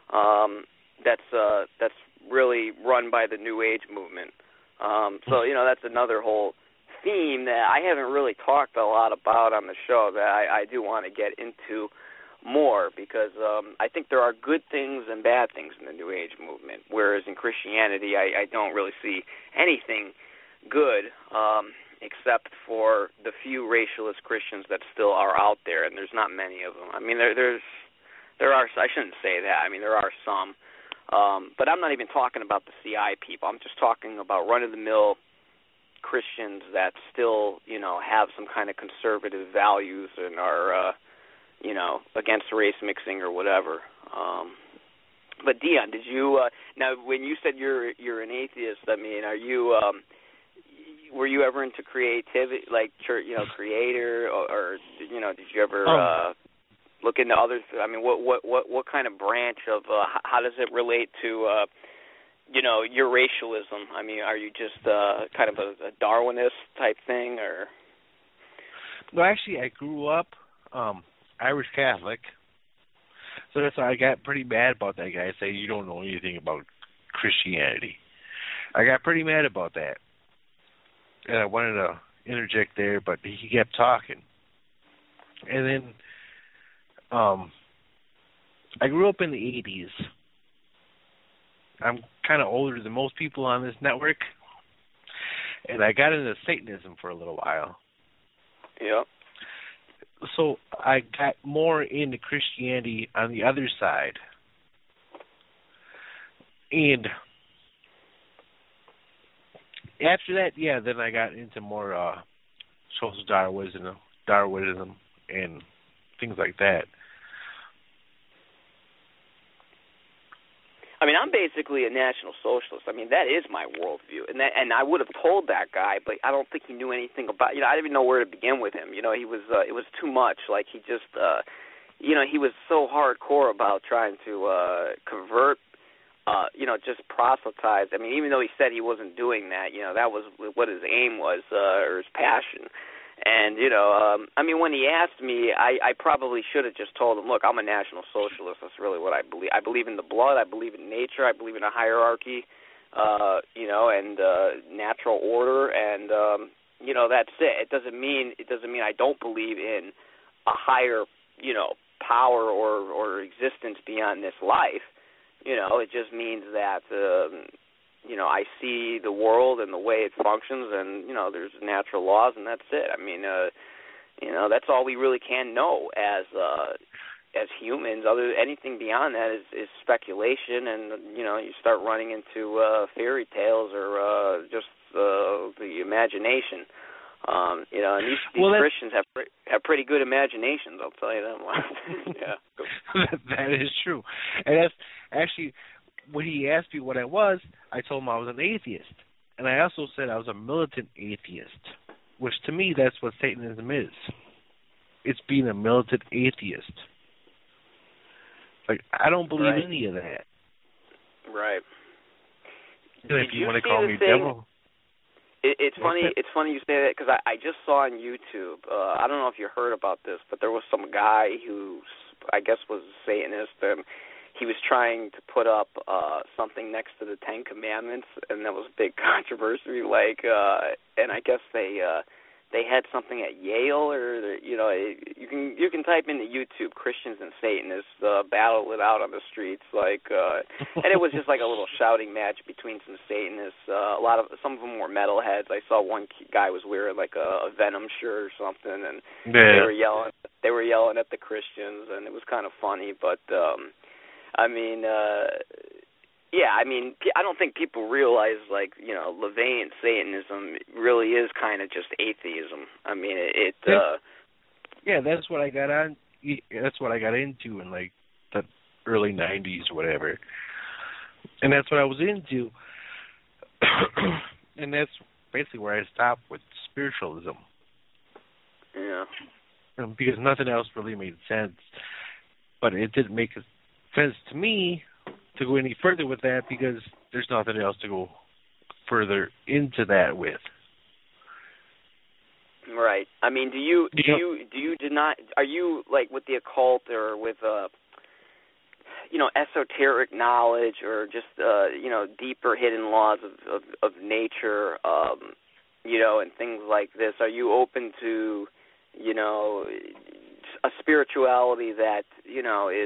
that's really run by the New Age movement. So that's another whole theme that I haven't really talked a lot about on the show that I do want to get into more, because I think there are good things and bad things in the New Age movement, whereas in Christianity I don't really see anything good except for the few racialist Christians that still are out there, and there's not many of them. I mean, there are, I shouldn't say that. I mean, there are some. But I'm not even talking about the CI people. I'm just talking about run-of-the-mill Christians that still, have some kind of conservative values and are, against race mixing or whatever. But Dion, did you now when you said you're an atheist? I mean, are you were you ever into creativity, like creator, or did you ever look into other? I mean, what kind of branch of how does it relate to your racialism? I mean, are you just kind of a Darwinist type thing, or? Well, actually, I grew up Irish Catholic, so that's why I got pretty mad about that guy saying you don't know anything about Christianity. I got pretty mad about that, and I wanted to interject there, but he kept talking. And then I grew up in the 80s. I'm kind of older than most people on this network, and I got into Satanism for a little while. Yep. So I got more into Christianity on the other side. And after that, then I got into more social Darwinism and things like that. I mean, I'm basically a National Socialist. I mean, that is my worldview, and I would have told that guy, but I don't think he knew anything about. I didn't even know where to begin with him. He was it was too much. Like he just, he was so hardcore about trying to convert, just proselytize. I mean, even though he said he wasn't doing that, that was what his aim was, or his passion. And, I mean, when he asked me, I probably should have just told him, look, I'm a National Socialist. That's really what I believe. I believe in the blood. I believe in nature. I believe in a hierarchy, and natural order. And, that's it. It doesn't mean I don't believe in a higher, power or existence beyond this life. It just means that, I see the world and the way it functions, and there's natural laws, and that's it. I mean, that's all we really can know as humans. Anything beyond that is speculation, and you start running into fairy tales or just the imagination. And these Christians have pretty good imaginations. I'll tell you that much. Yeah, that is true, and that's actually. When he asked me what I was, I told him I was an atheist. And I also said I was a militant atheist, which to me, that's what Satanism is. It's being a militant atheist. Like, I don't believe any of that. Right. And if you want to call me devil. It's funny you say that, because I just saw on YouTube, I don't know if you heard about this, but there was some guy who I guess was a Satanist, and he was trying to put up something next to the Ten Commandments, and that was a big controversy. And I guess they had something at Yale, or you can type into YouTube Christians and Satanists battle it out on the streets, and it was just like a little shouting match between some Satanists. Some of them were metalheads. I saw one guy was wearing like a Venom shirt or something, and they were yelling at the Christians, and it was kind of funny, but. I mean, I don't think people realize, LaVeyan Satanism really is kind of just atheism. I mean, that's what I got on. That's what I got into in the early '90s, or whatever, and that's what I was into. And that's basically where I stopped with spiritualism. Yeah. Because nothing else really made sense, but it didn't make sense to me to go any further with that, because there's nothing else to go further into that with. Right. I mean, do you deny? Are you like with the occult or with esoteric knowledge or just deeper hidden laws of nature, and things like this? Are you open to a spirituality that is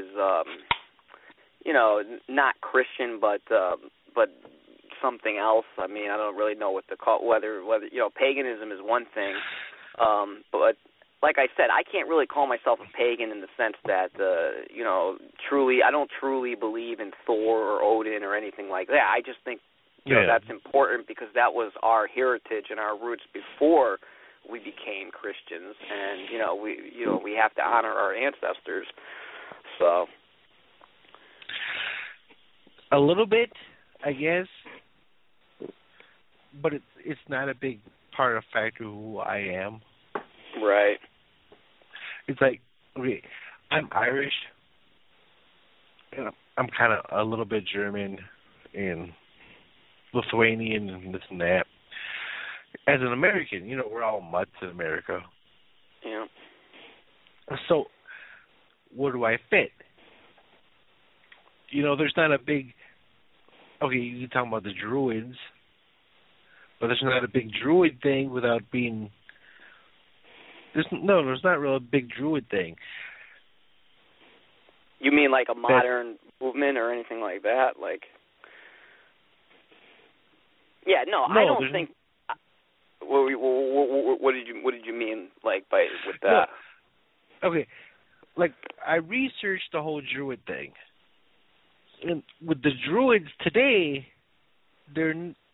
not Christian but something else? I mean, I don't really know what to call whether paganism is one thing, but like I said, I can't really call myself a pagan in the sense that truly I don't truly believe in Thor or Odin or anything like that. I just think that's important because that was our heritage and our roots before we became Christians, and we have to honor our ancestors. So a little bit, I guess, but it's not a big part of factor who I am. Right. It's like, okay, I'm Irish, and I'm kind of a little bit German and Lithuanian and this and that. As an American, we're all mutts in America. Yeah. So, where do I fit? There's not a big... Okay, you can talk about the Druids, but there's not a big Druid thing without being... There's not really a big Druid thing. You mean like a modern movement or anything like that? Like... Yeah, no, I don't think... What did you mean with that? No. Okay, like I researched the whole Druid thing, and with the Druids today, they're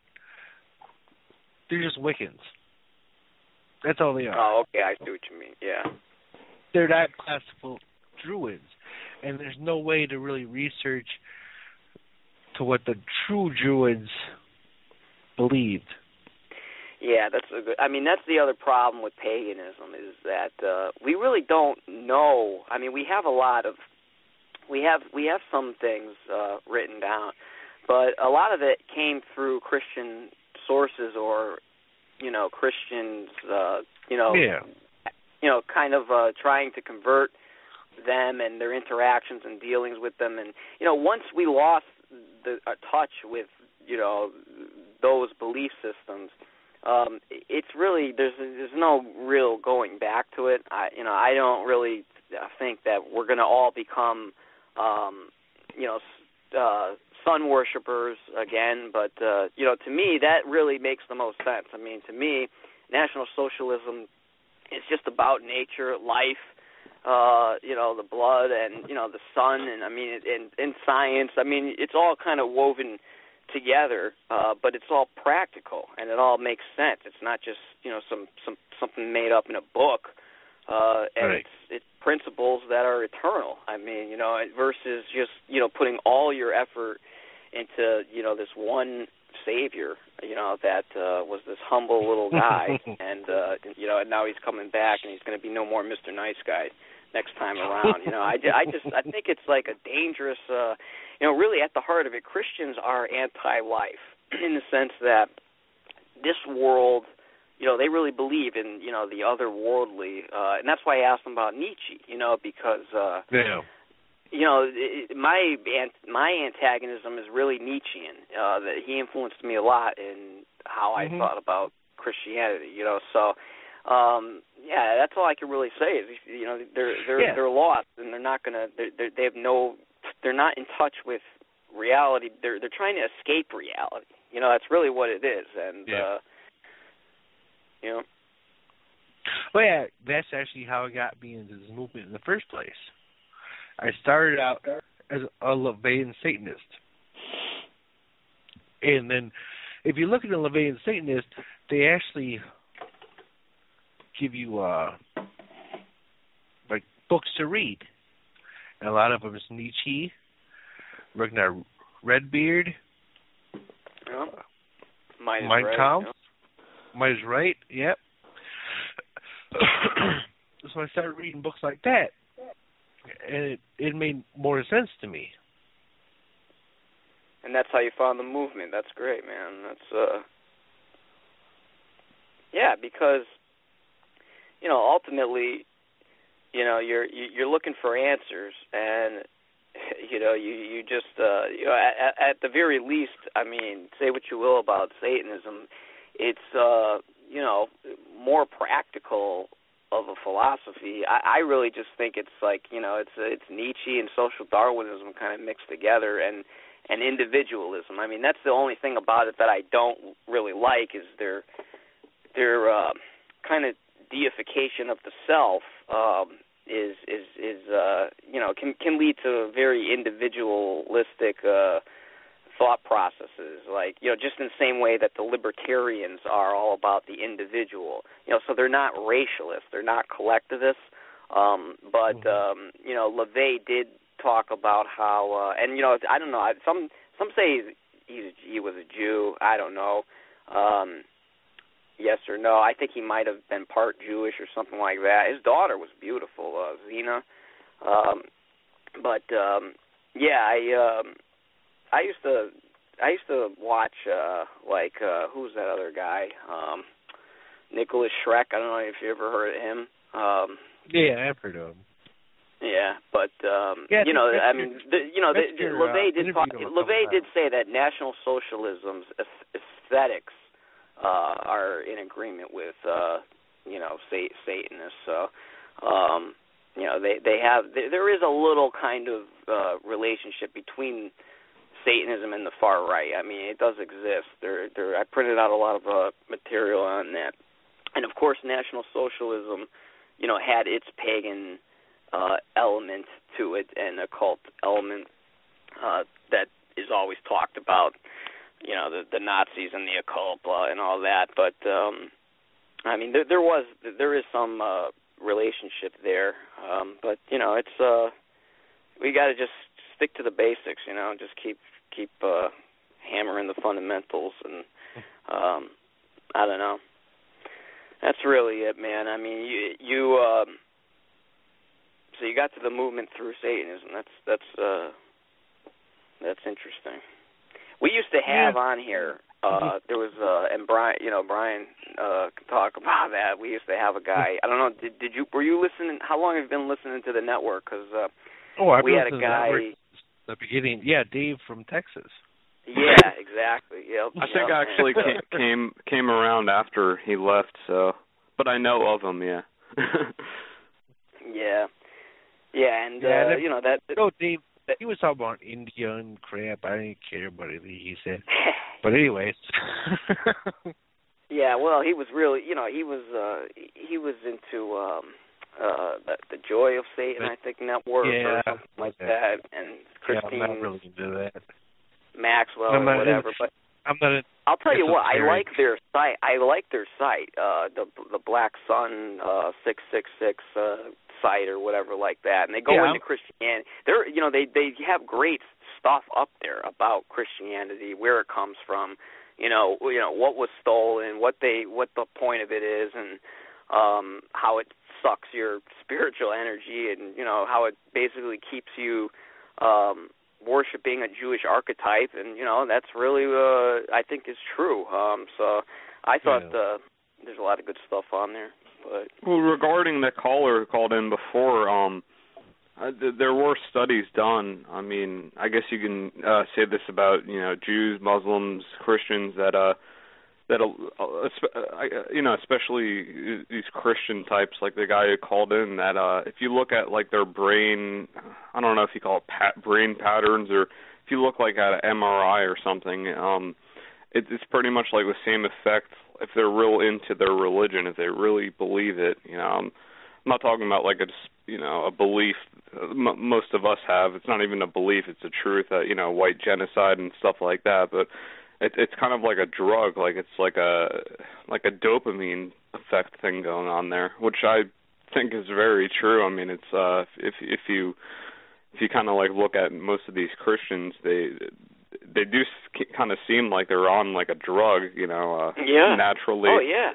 just Wiccans. That's all they are. Oh, okay, I see what you mean. Yeah, they're not classical Druids, and there's no way to really research to what the true Druids believed. Yeah, that's the other problem with paganism is that we really don't know. I mean, we have some things written down, but a lot of it came through Christian sources or Christians kind of trying to convert them and their interactions and dealings with them, and once we lost the touch with those belief systems. It's really there's no real going back to it. I don't really think that we're going to all become sun worshipers again. But to me that really makes the most sense. I mean, to me, National Socialism is just about nature, life, the blood, and the sun, and I mean, and science. I mean, it's all kind of woven together, but it's all practical and it all makes sense. It's not just something made up in a book, and right. It's principles that are eternal. I mean, versus just putting all your effort into this one savior, that was this humble little guy, and and now he's coming back and he's going to be no more Mr. Nice Guy next time around. I think it's like a dangerous. Really at the heart of it, Christians are anti-life in the sense that this world, they really believe in, the otherworldly, and that's why I asked them about Nietzsche, because, my antagonism is really Nietzschean. That he influenced me a lot in how I thought about Christianity, So, that's all I can really say is, they're lost and they're not gonna. They have no. They're not in touch with reality. They're trying to escape reality. That's really what it is. And Well, yeah, that's actually how it got me into this movement in the first place. I started out as a LaVeyan Satanist, and then if you look at the LaVeyan Satanist, they actually give you like books to read. And a lot of them is Nietzsche, Ragnar Redbeard, Mein Kampf, Might is Right, yep. So I started reading books like that, and it made more sense to me. And that's how you found the movement. That's great, man. That's because ultimately, you're looking for answers, and you just at the very least, I mean, say what you will about Satanism, it's more practical of a philosophy. I really just think it's like it's Nietzsche and social Darwinism kind of mixed together, and individualism. I mean, that's the only thing about it that I don't really like is their kind of deification of the self can lead to very individualistic thought processes, like just in the same way that the libertarians are all about the individual. So they're not racialists, they're not collectivists, but LaVey did talk about how and I don't know, some say he was a Jew. I don't know. Yes or no. I think he might have been part Jewish or something like that. His daughter was beautiful, Zena. I used to watch who's that other guy? Nicholas Schreck. I don't know if you ever heard of him. Yeah, I've heard of him. Yeah, but LaVey did say that National Socialism's aesthetics are in agreement with Satanists. So there is a little kind of relationship between Satanism and the far right. I mean, it does exist. I printed out a lot of material on that, and of course, National Socialism, had its pagan element to it and occult element that is always talked about. The Nazis and the occult and all that, but I mean, there is some relationship there, but it's we got to just stick to the basics, just keep hammering the fundamentals, and I don't know. That's really it, man. I mean, so you got to the movement through Satanism. That's interesting. We used to have on here. There was and Brian could talk about that. We used to have a guy. I don't know. Were you listening? How long have you been listening to the network? Because we had a guy. The beginning. Yeah, Dave from Texas. Yeah, exactly. Yep. I think I actually came around after he left. But I know of him. Yeah. Yeah, and that. No, Dave. He was talking about India and crap. I didn't care about anything he said. But anyways. Yeah, well, he was really, he was into the Joy of Satan, I think, network or something like that, and Christine. I'm not really into that. Maxwell or whatever, but I'll tell you what, I like their site. The Black Sun 666 site or whatever like that, and they go into Christianity. They have great stuff up there about Christianity, where it comes from, what was stolen, what the point of it is, and how it sucks your spiritual energy, and how it basically keeps you worshiping a Jewish archetype, and that's really I think is true. So I thought there's a lot of good stuff on there. But well, regarding the caller who called in before, there were studies done. I mean, I guess you can say this about Jews, Muslims, Christians that especially these Christian types, like the guy who called in, that if you look at like their brain, I don't know if you call it brain patterns, or if you look like at an MRI or something, it's pretty much like the same effect if they're real into their religion, if they really believe it. I'm not talking about like a belief most of us have. It's not even a belief; it's a truth that white genocide and stuff like that, but. It's kind of like a drug, like it's like a dopamine effect thing going on there, which I think is very true. I mean, it's if you kind of like look at most of these Christians, they do kind of seem like they're on like a drug, naturally. Oh yeah.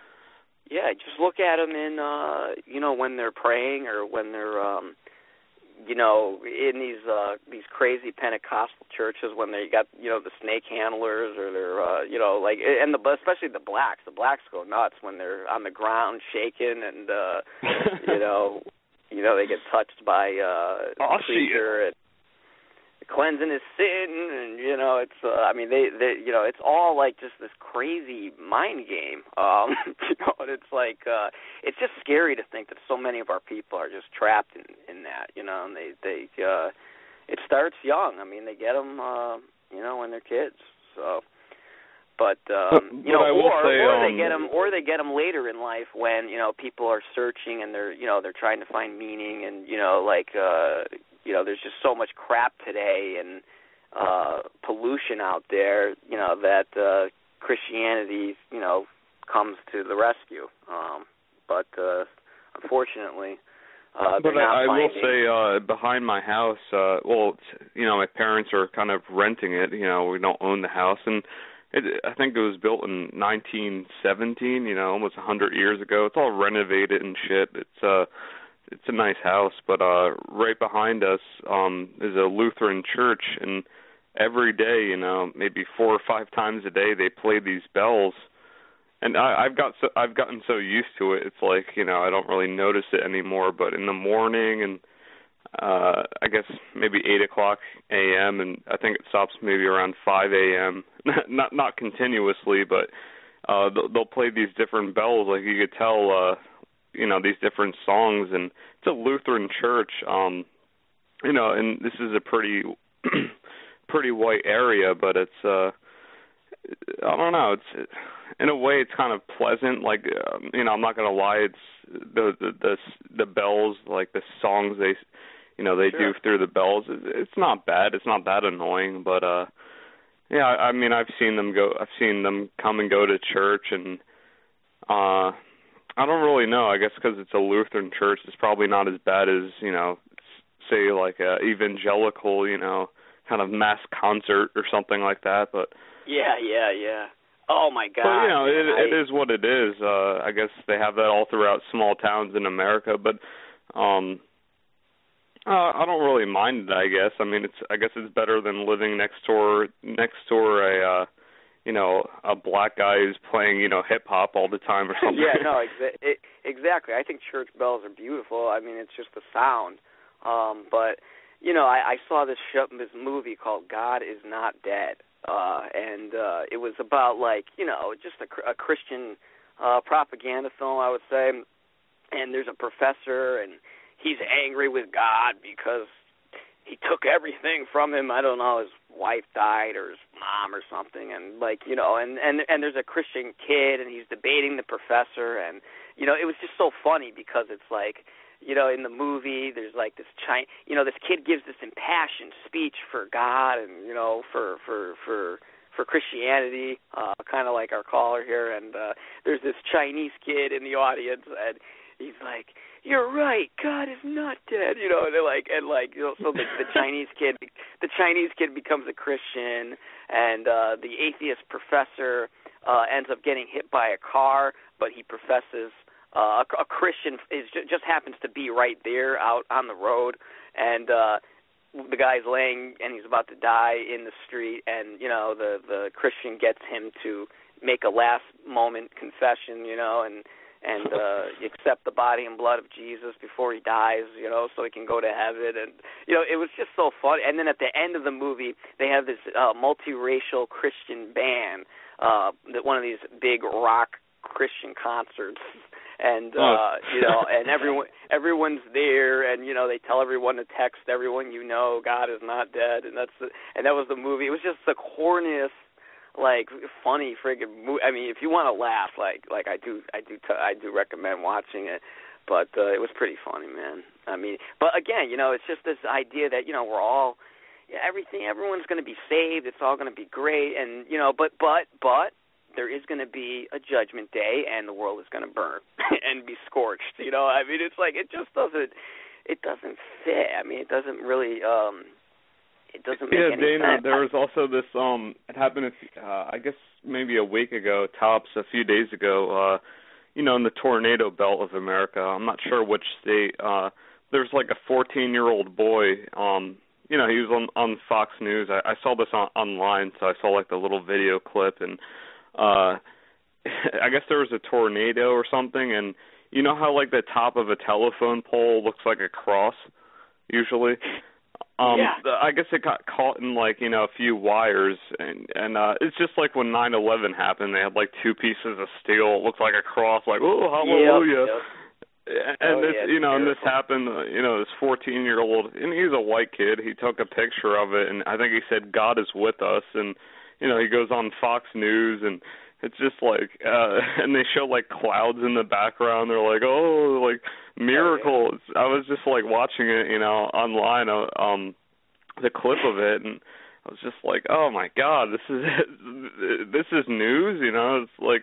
Yeah, just look at them in when they're praying or when they're you know, in these crazy Pentecostal churches when they got, you know, the snake handlers or they're, you know, like, and especially the blacks. The blacks go nuts when they're on the ground shaking and, you know, they get touched by the preacher and cleansing his sin, and you know, it's I mean, they you know, it's all like just this crazy mind game, you know, and it's like it's just scary to think that so many of our people are just trapped in that, you know, and they it starts young. I mean, they get them, you know, when they're kids, so. But you know, or they get them later in life when, you know, people are searching and they're trying to find meaning, and you know, like you know, there's just so much crap today and pollution out there, you know, that Christianity, you know, comes to the rescue. But unfortunately, but I will say, behind my house, well, you know, my parents are kind of renting it. You know, we don't own the house, and I think it was built in 1917. You know, almost 100 years ago. It's all renovated and shit. It's a nice house, but right behind us is a Lutheran church, and every day, you know, maybe 4 or 5 times a day, they play these bells, and I've gotten so used to it. It's like, you know, I don't really notice it anymore. But in the morning, and I guess maybe 8:00 a.m., and I think it stops maybe around 5 a.m. not continuously, but they'll play these different bells, like you could tell. You know, these different songs, and it's a Lutheran church, you know, and this is a pretty white area, but it's, I don't know, it's, in a way it's kind of pleasant, like, you know, I'm not going to lie, it's the bells, like the songs they, you know, they do through the bells, it's not bad, it's not that annoying, but, yeah, I mean, I've seen them come and go to church, and, I don't really know. I guess because it's a Lutheran church, it's probably not as bad as, you know, say like a evangelical, you know, kind of mass concert or something like that. But yeah. Oh my God. But you know, it is what it is. I guess they have that all throughout small towns in America. But I don't really mind it. I guess. I mean, it's better than living next door a you know, a black guy who's playing, you know, hip-hop all the time or something. Yeah, no, exactly. I think church bells are beautiful. I mean, it's just the sound. But, you know, I saw this movie called God Is Not Dead, and it was about, like, you know, just a Christian propaganda film, I would say. And there's a professor, and he's angry with God because he took everything from him. I don't know, his wife died or his mom or something, and like, you know, and there's a Christian kid, and he's debating the professor, and you know, it was just so funny because it's like, you know, in the movie there's like this you know, this kid gives this impassioned speech for God and, you know, for Christianity, kind of like our caller here, and there's this Chinese kid in the audience, and he's like, "You're right, God is not dead," you know, and you know, so the Chinese kid becomes a Christian, and the atheist professor ends up getting hit by a car, but he professes a Christian just happens to be right there out on the road, and the guy's laying and he's about to die in the street, and you know, the Christian gets him to make a last moment confession, you know, and accept the body and blood of Jesus before he dies, you know, so he can go to heaven. And, you know, it was just so fun. And then at the end of the movie, they have this multiracial Christian band, that one of these big rock Christian concerts. And, you know, and everyone's there, and, you know, they tell everyone to text everyone, you know, God is not dead. And that was the movie. It was just the corniest, like, funny friggin' movie. I mean, if you want to laugh, like I do recommend watching it. But it was pretty funny, man. I mean, but again, you know, it's just this idea that, you know, we're all everyone's going to be saved. It's all going to be great, and you know, but there is going to be a judgment day, and the world is going to burn and be scorched. You know, I mean, it's like it doesn't fit. I mean, it doesn't really. It doesn't make any Dana, sense. there was also this, it happened, I guess maybe a week ago, tops a few days ago, you know, in the tornado belt of America. I'm not sure which state, there's like a 14-year-old boy. You know, he was on Fox News. I saw this online, so I saw like the little video clip, and I guess there was a tornado or something, and you know how like the top of a telephone pole looks like a cross usually? I guess it got caught in like, you know, a few wires, and it's just like when 9/11 happened, they had like two pieces of steel. It looked like a cross, like, oh, hallelujah. Yep. And this, you know, and this happened, you know, this 14-year-old, and he's a white kid. He took a picture of it, and I think he said, God is with us, and, you know, he goes on Fox News, and it's just like, and they show like clouds in the background. They're like, oh, like miracles. I was just like watching it, you know, online, the clip of it, and I was just like, oh my God, this is news, you know. It's like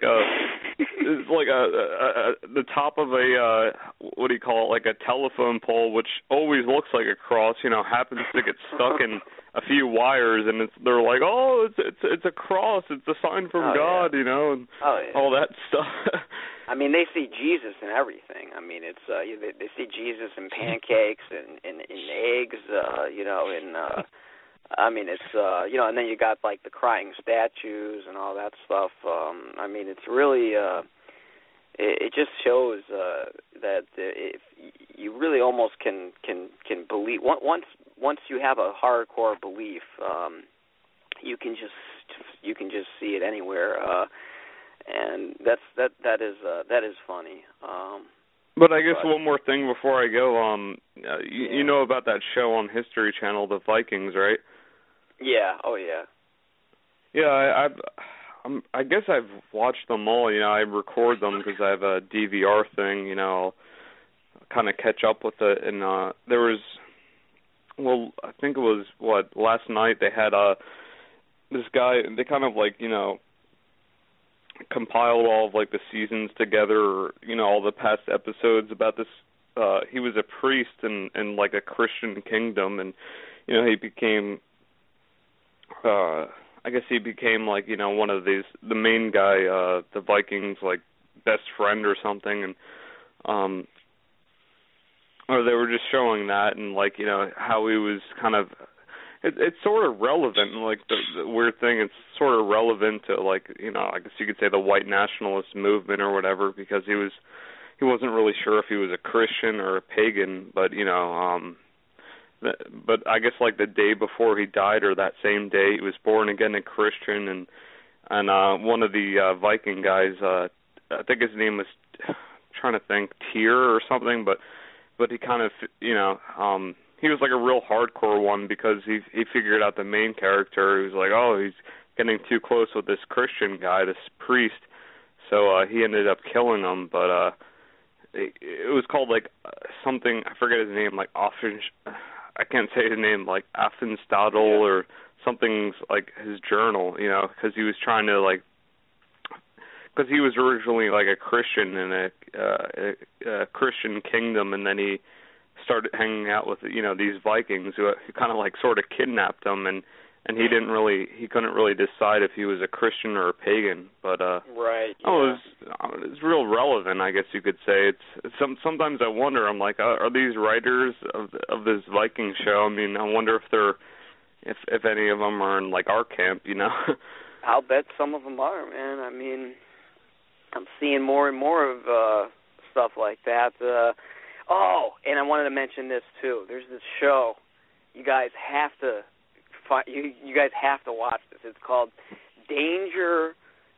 the top of a what do you call it, like a telephone pole, which always looks like a cross, you know, happens to get stuck in a few wires, and they're like, oh, it's a cross, it's a sign from God, you know, and all that stuff. I mean, they see Jesus in everything. I mean, it's they see Jesus in pancakes and eggs, you know, and I mean, it's you know, and then you got like the crying statues and all that stuff. I mean, it's really it just shows that if you really almost can believe once you have a hardcore belief, you can just see it anywhere, and that is funny. But I guess one more thing before I go, you know about that show on History Channel, The Vikings, right? Yeah. Oh yeah. Yeah, I guess I've watched them all. You know, I record them because I have a DVR thing. You know, I'll kind of catch up with it. And there was, well, I think it was last night. They had this guy. They kind of like, you know, compiled all of like the seasons together. Or, you know, all the past episodes about this. He was a priest in like a Christian kingdom, and you know, he became. I guess he became like, you know, one of these, the main guy, the Vikings, like best friend or something, and or they were just showing that, and like, you know, how he was kind of, it's sort of relevant, and like the weird thing, it's sort of relevant to like, you know, I guess you could say the white nationalist movement or whatever, because he wasn't really sure if he was a Christian or a pagan, but you know, but I guess like the day before he died, or that same day, he was born again a Christian, and one of the Viking guys, I think his name was, I'm trying to think, Tyr or something, but he kind of, you know, he was like a real hardcore one, because he figured out the main character. He was like, oh, he's getting too close with this Christian guy, this priest, so he ended up killing him, but it was called like something, I forget his name, like I can't say his name, like Affenstadel or something, like his journal, you know, because he was trying to like, because he was originally like a Christian in a Christian kingdom, and then he started hanging out with, you know, these Vikings who kind of like sort of kidnapped him, and he couldn't really decide if he was a Christian or a pagan, but right. Yeah. Oh, it's real relevant, I guess you could say. It's sometimes I wonder, I'm like, are these writers of this Viking show? I mean, I wonder if any of them are in like our camp, you know. I'll bet some of them are, man. I mean, I'm seeing more and more of stuff like that. Oh, and I wanted to mention this too. There's this show. You guys have to. You guys have to watch this. It's called Danger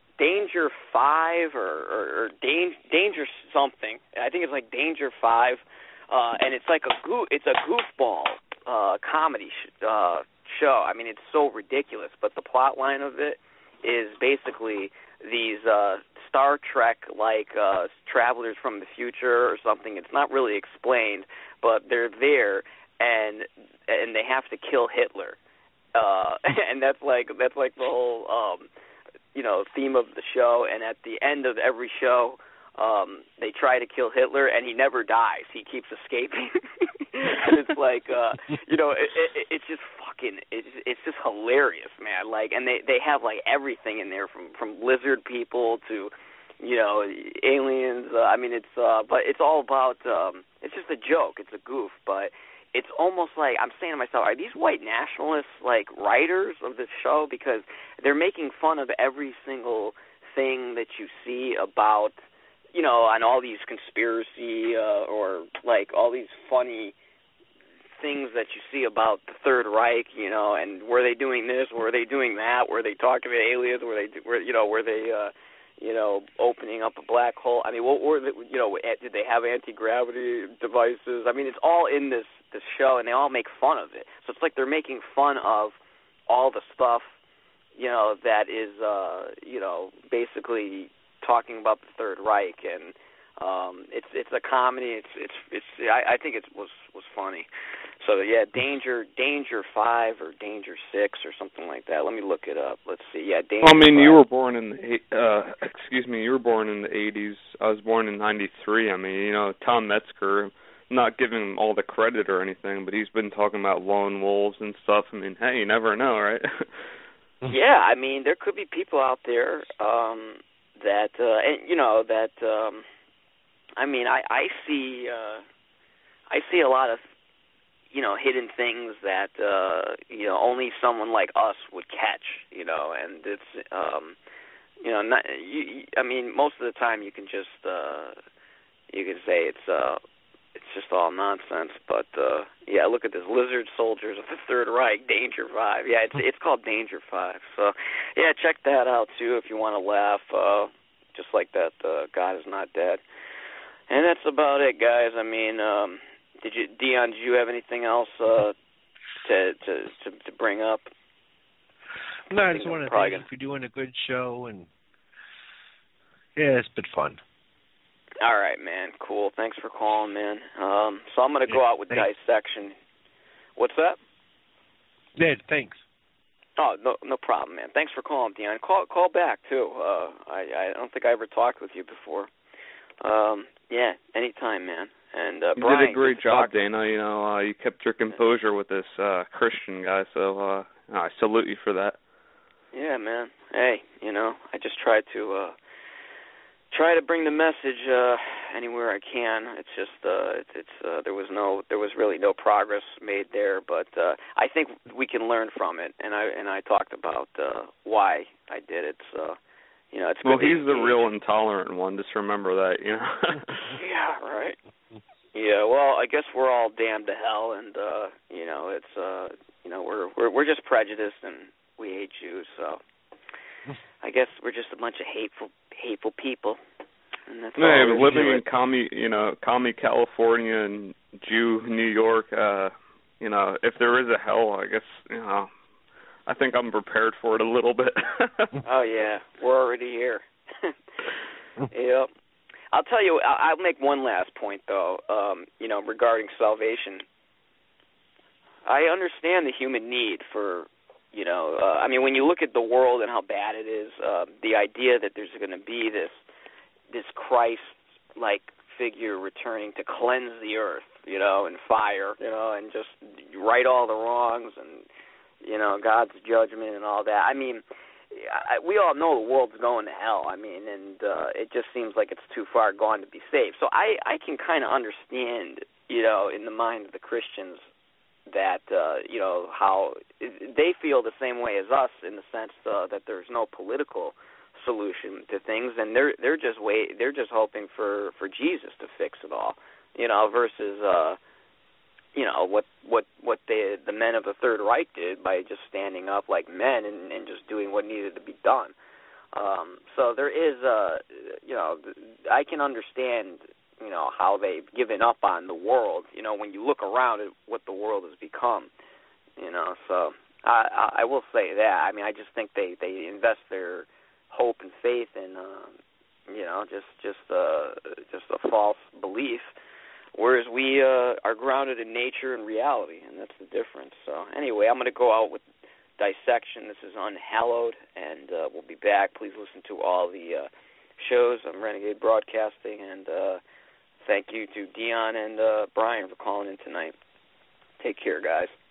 5 or Danger something. I think it's like Danger 5, and it's like it's a goofball comedy show. I mean, it's so ridiculous, but the plot line of it is basically these Star Trek like travelers from the future or something. It's not really explained, but they're there and they have to kill Hitler. And that's like the whole you know, theme of the show. And at the end of every show, they try to kill Hitler, and he never dies. He keeps escaping. And it's like you know, it's just fucking it's just hilarious, man. Like, and they have like everything in there from lizard people to, you know, aliens. I mean, it's but it's all about it's just a joke. It's a goof, but it's almost like I'm saying to myself, are these white nationalists like writers of this show? Because they're making fun of every single thing that you see about, you know, on all these conspiracy or like all these funny things that you see about the Third Reich, you know, and were they doing this, were they doing that, were they talking about aliens, were they opening up a black hole? I mean, what were they, you know, did they have anti-gravity devices? I mean, it's all in this show, and they all make fun of it. So it's like they're making fun of all the stuff, you know, that is, you know, basically talking about the Third Reich, and it's a comedy. I think it was funny. So yeah, Danger 5 or Danger 6 or something like that. Let me look it up. Let's see. Yeah, Danger. Well, I mean, 5. you were born in you were born in the 80s. I was born in '93. I mean, you know, Tom Metzger. I'm not giving him all the credit or anything, but he's been talking about lone wolves and stuff. I mean, hey, you never know, right? Yeah, I mean, there could be people out there that, and you know, that. I mean, I see a lot of, you know, hidden things that you know, only someone like us would catch, you know, and it's you know, not, I mean, most of the time you can just you can say it's just all nonsense, but yeah, look at this, Lizard Soldiers of the Third Reich, Danger 5. Yeah, it's called Danger 5. So yeah, check that out too if you want to laugh, just like that God is Not Dead. And that's about it, guys. I mean, Dion, did you have anything else to bring up? No, I just want to thank you for doing a good show, and yeah, it's been fun. All right, man. Cool. Thanks for calling, man. So I'm going to go out with Dissection. What's that? Yeah, thanks. Oh, no problem, man. Thanks for calling, Dion. Call back too. I don't think I ever talked with you before. Yeah, anytime, man. And you Brian, did a great job, Dana. You know, you kept your composure with this Christian guy, so I salute you for that. Yeah, man. Hey, you know, I just try to bring the message anywhere I can. It's just there was really no progress made there, but I think we can learn from it. And I talked about why I did it. So. You know, it's well, good. He's the real intolerant one. Just remember that, you know. Yeah, right. Yeah, well, I guess we're all damned to hell, and you know, it's you know, we're just prejudiced and we hate Jews. So I guess we're just a bunch of hateful people. And that's all living in commie California and Jew New York. You know, if there is a hell, I guess, you know, I think I'm prepared for it a little bit. Oh, yeah. We're already here. Yep. I'll tell you, I'll make one last point, though, you know, regarding salvation. I understand the human need for, you know, I mean, when you look at the world and how bad it is, the idea that there's going to be this Christ-like figure returning to cleanse the earth, you know, and fire, you know, and just right all the wrongs and, you know, God's judgment and all that. I mean, we all know the world's going to hell. I mean, and it just seems like it's too far gone to be saved. So I can kind of understand, you know, in the mind of the Christians that, you know, how they feel the same way as us in the sense that there's no political solution to things, and they're just hoping for Jesus to fix it all, you know, versus you know, what the men of the Third Reich did by just standing up like men and just doing what needed to be done. So there is, you know, I can understand, you know, how they've given up on the world, you know, when you look around at what the world has become, you know. So I will say that. I mean, I just think they invest their hope and faith in, you know, just a false belief. Whereas we are grounded in nature and reality, and that's the difference. So anyway, I'm going to go out with Dissection. This is Unhallowed, and we'll be back. Please listen to all the shows on Renegade Broadcasting, and thank you to Dion and Brian for calling in tonight. Take care, guys.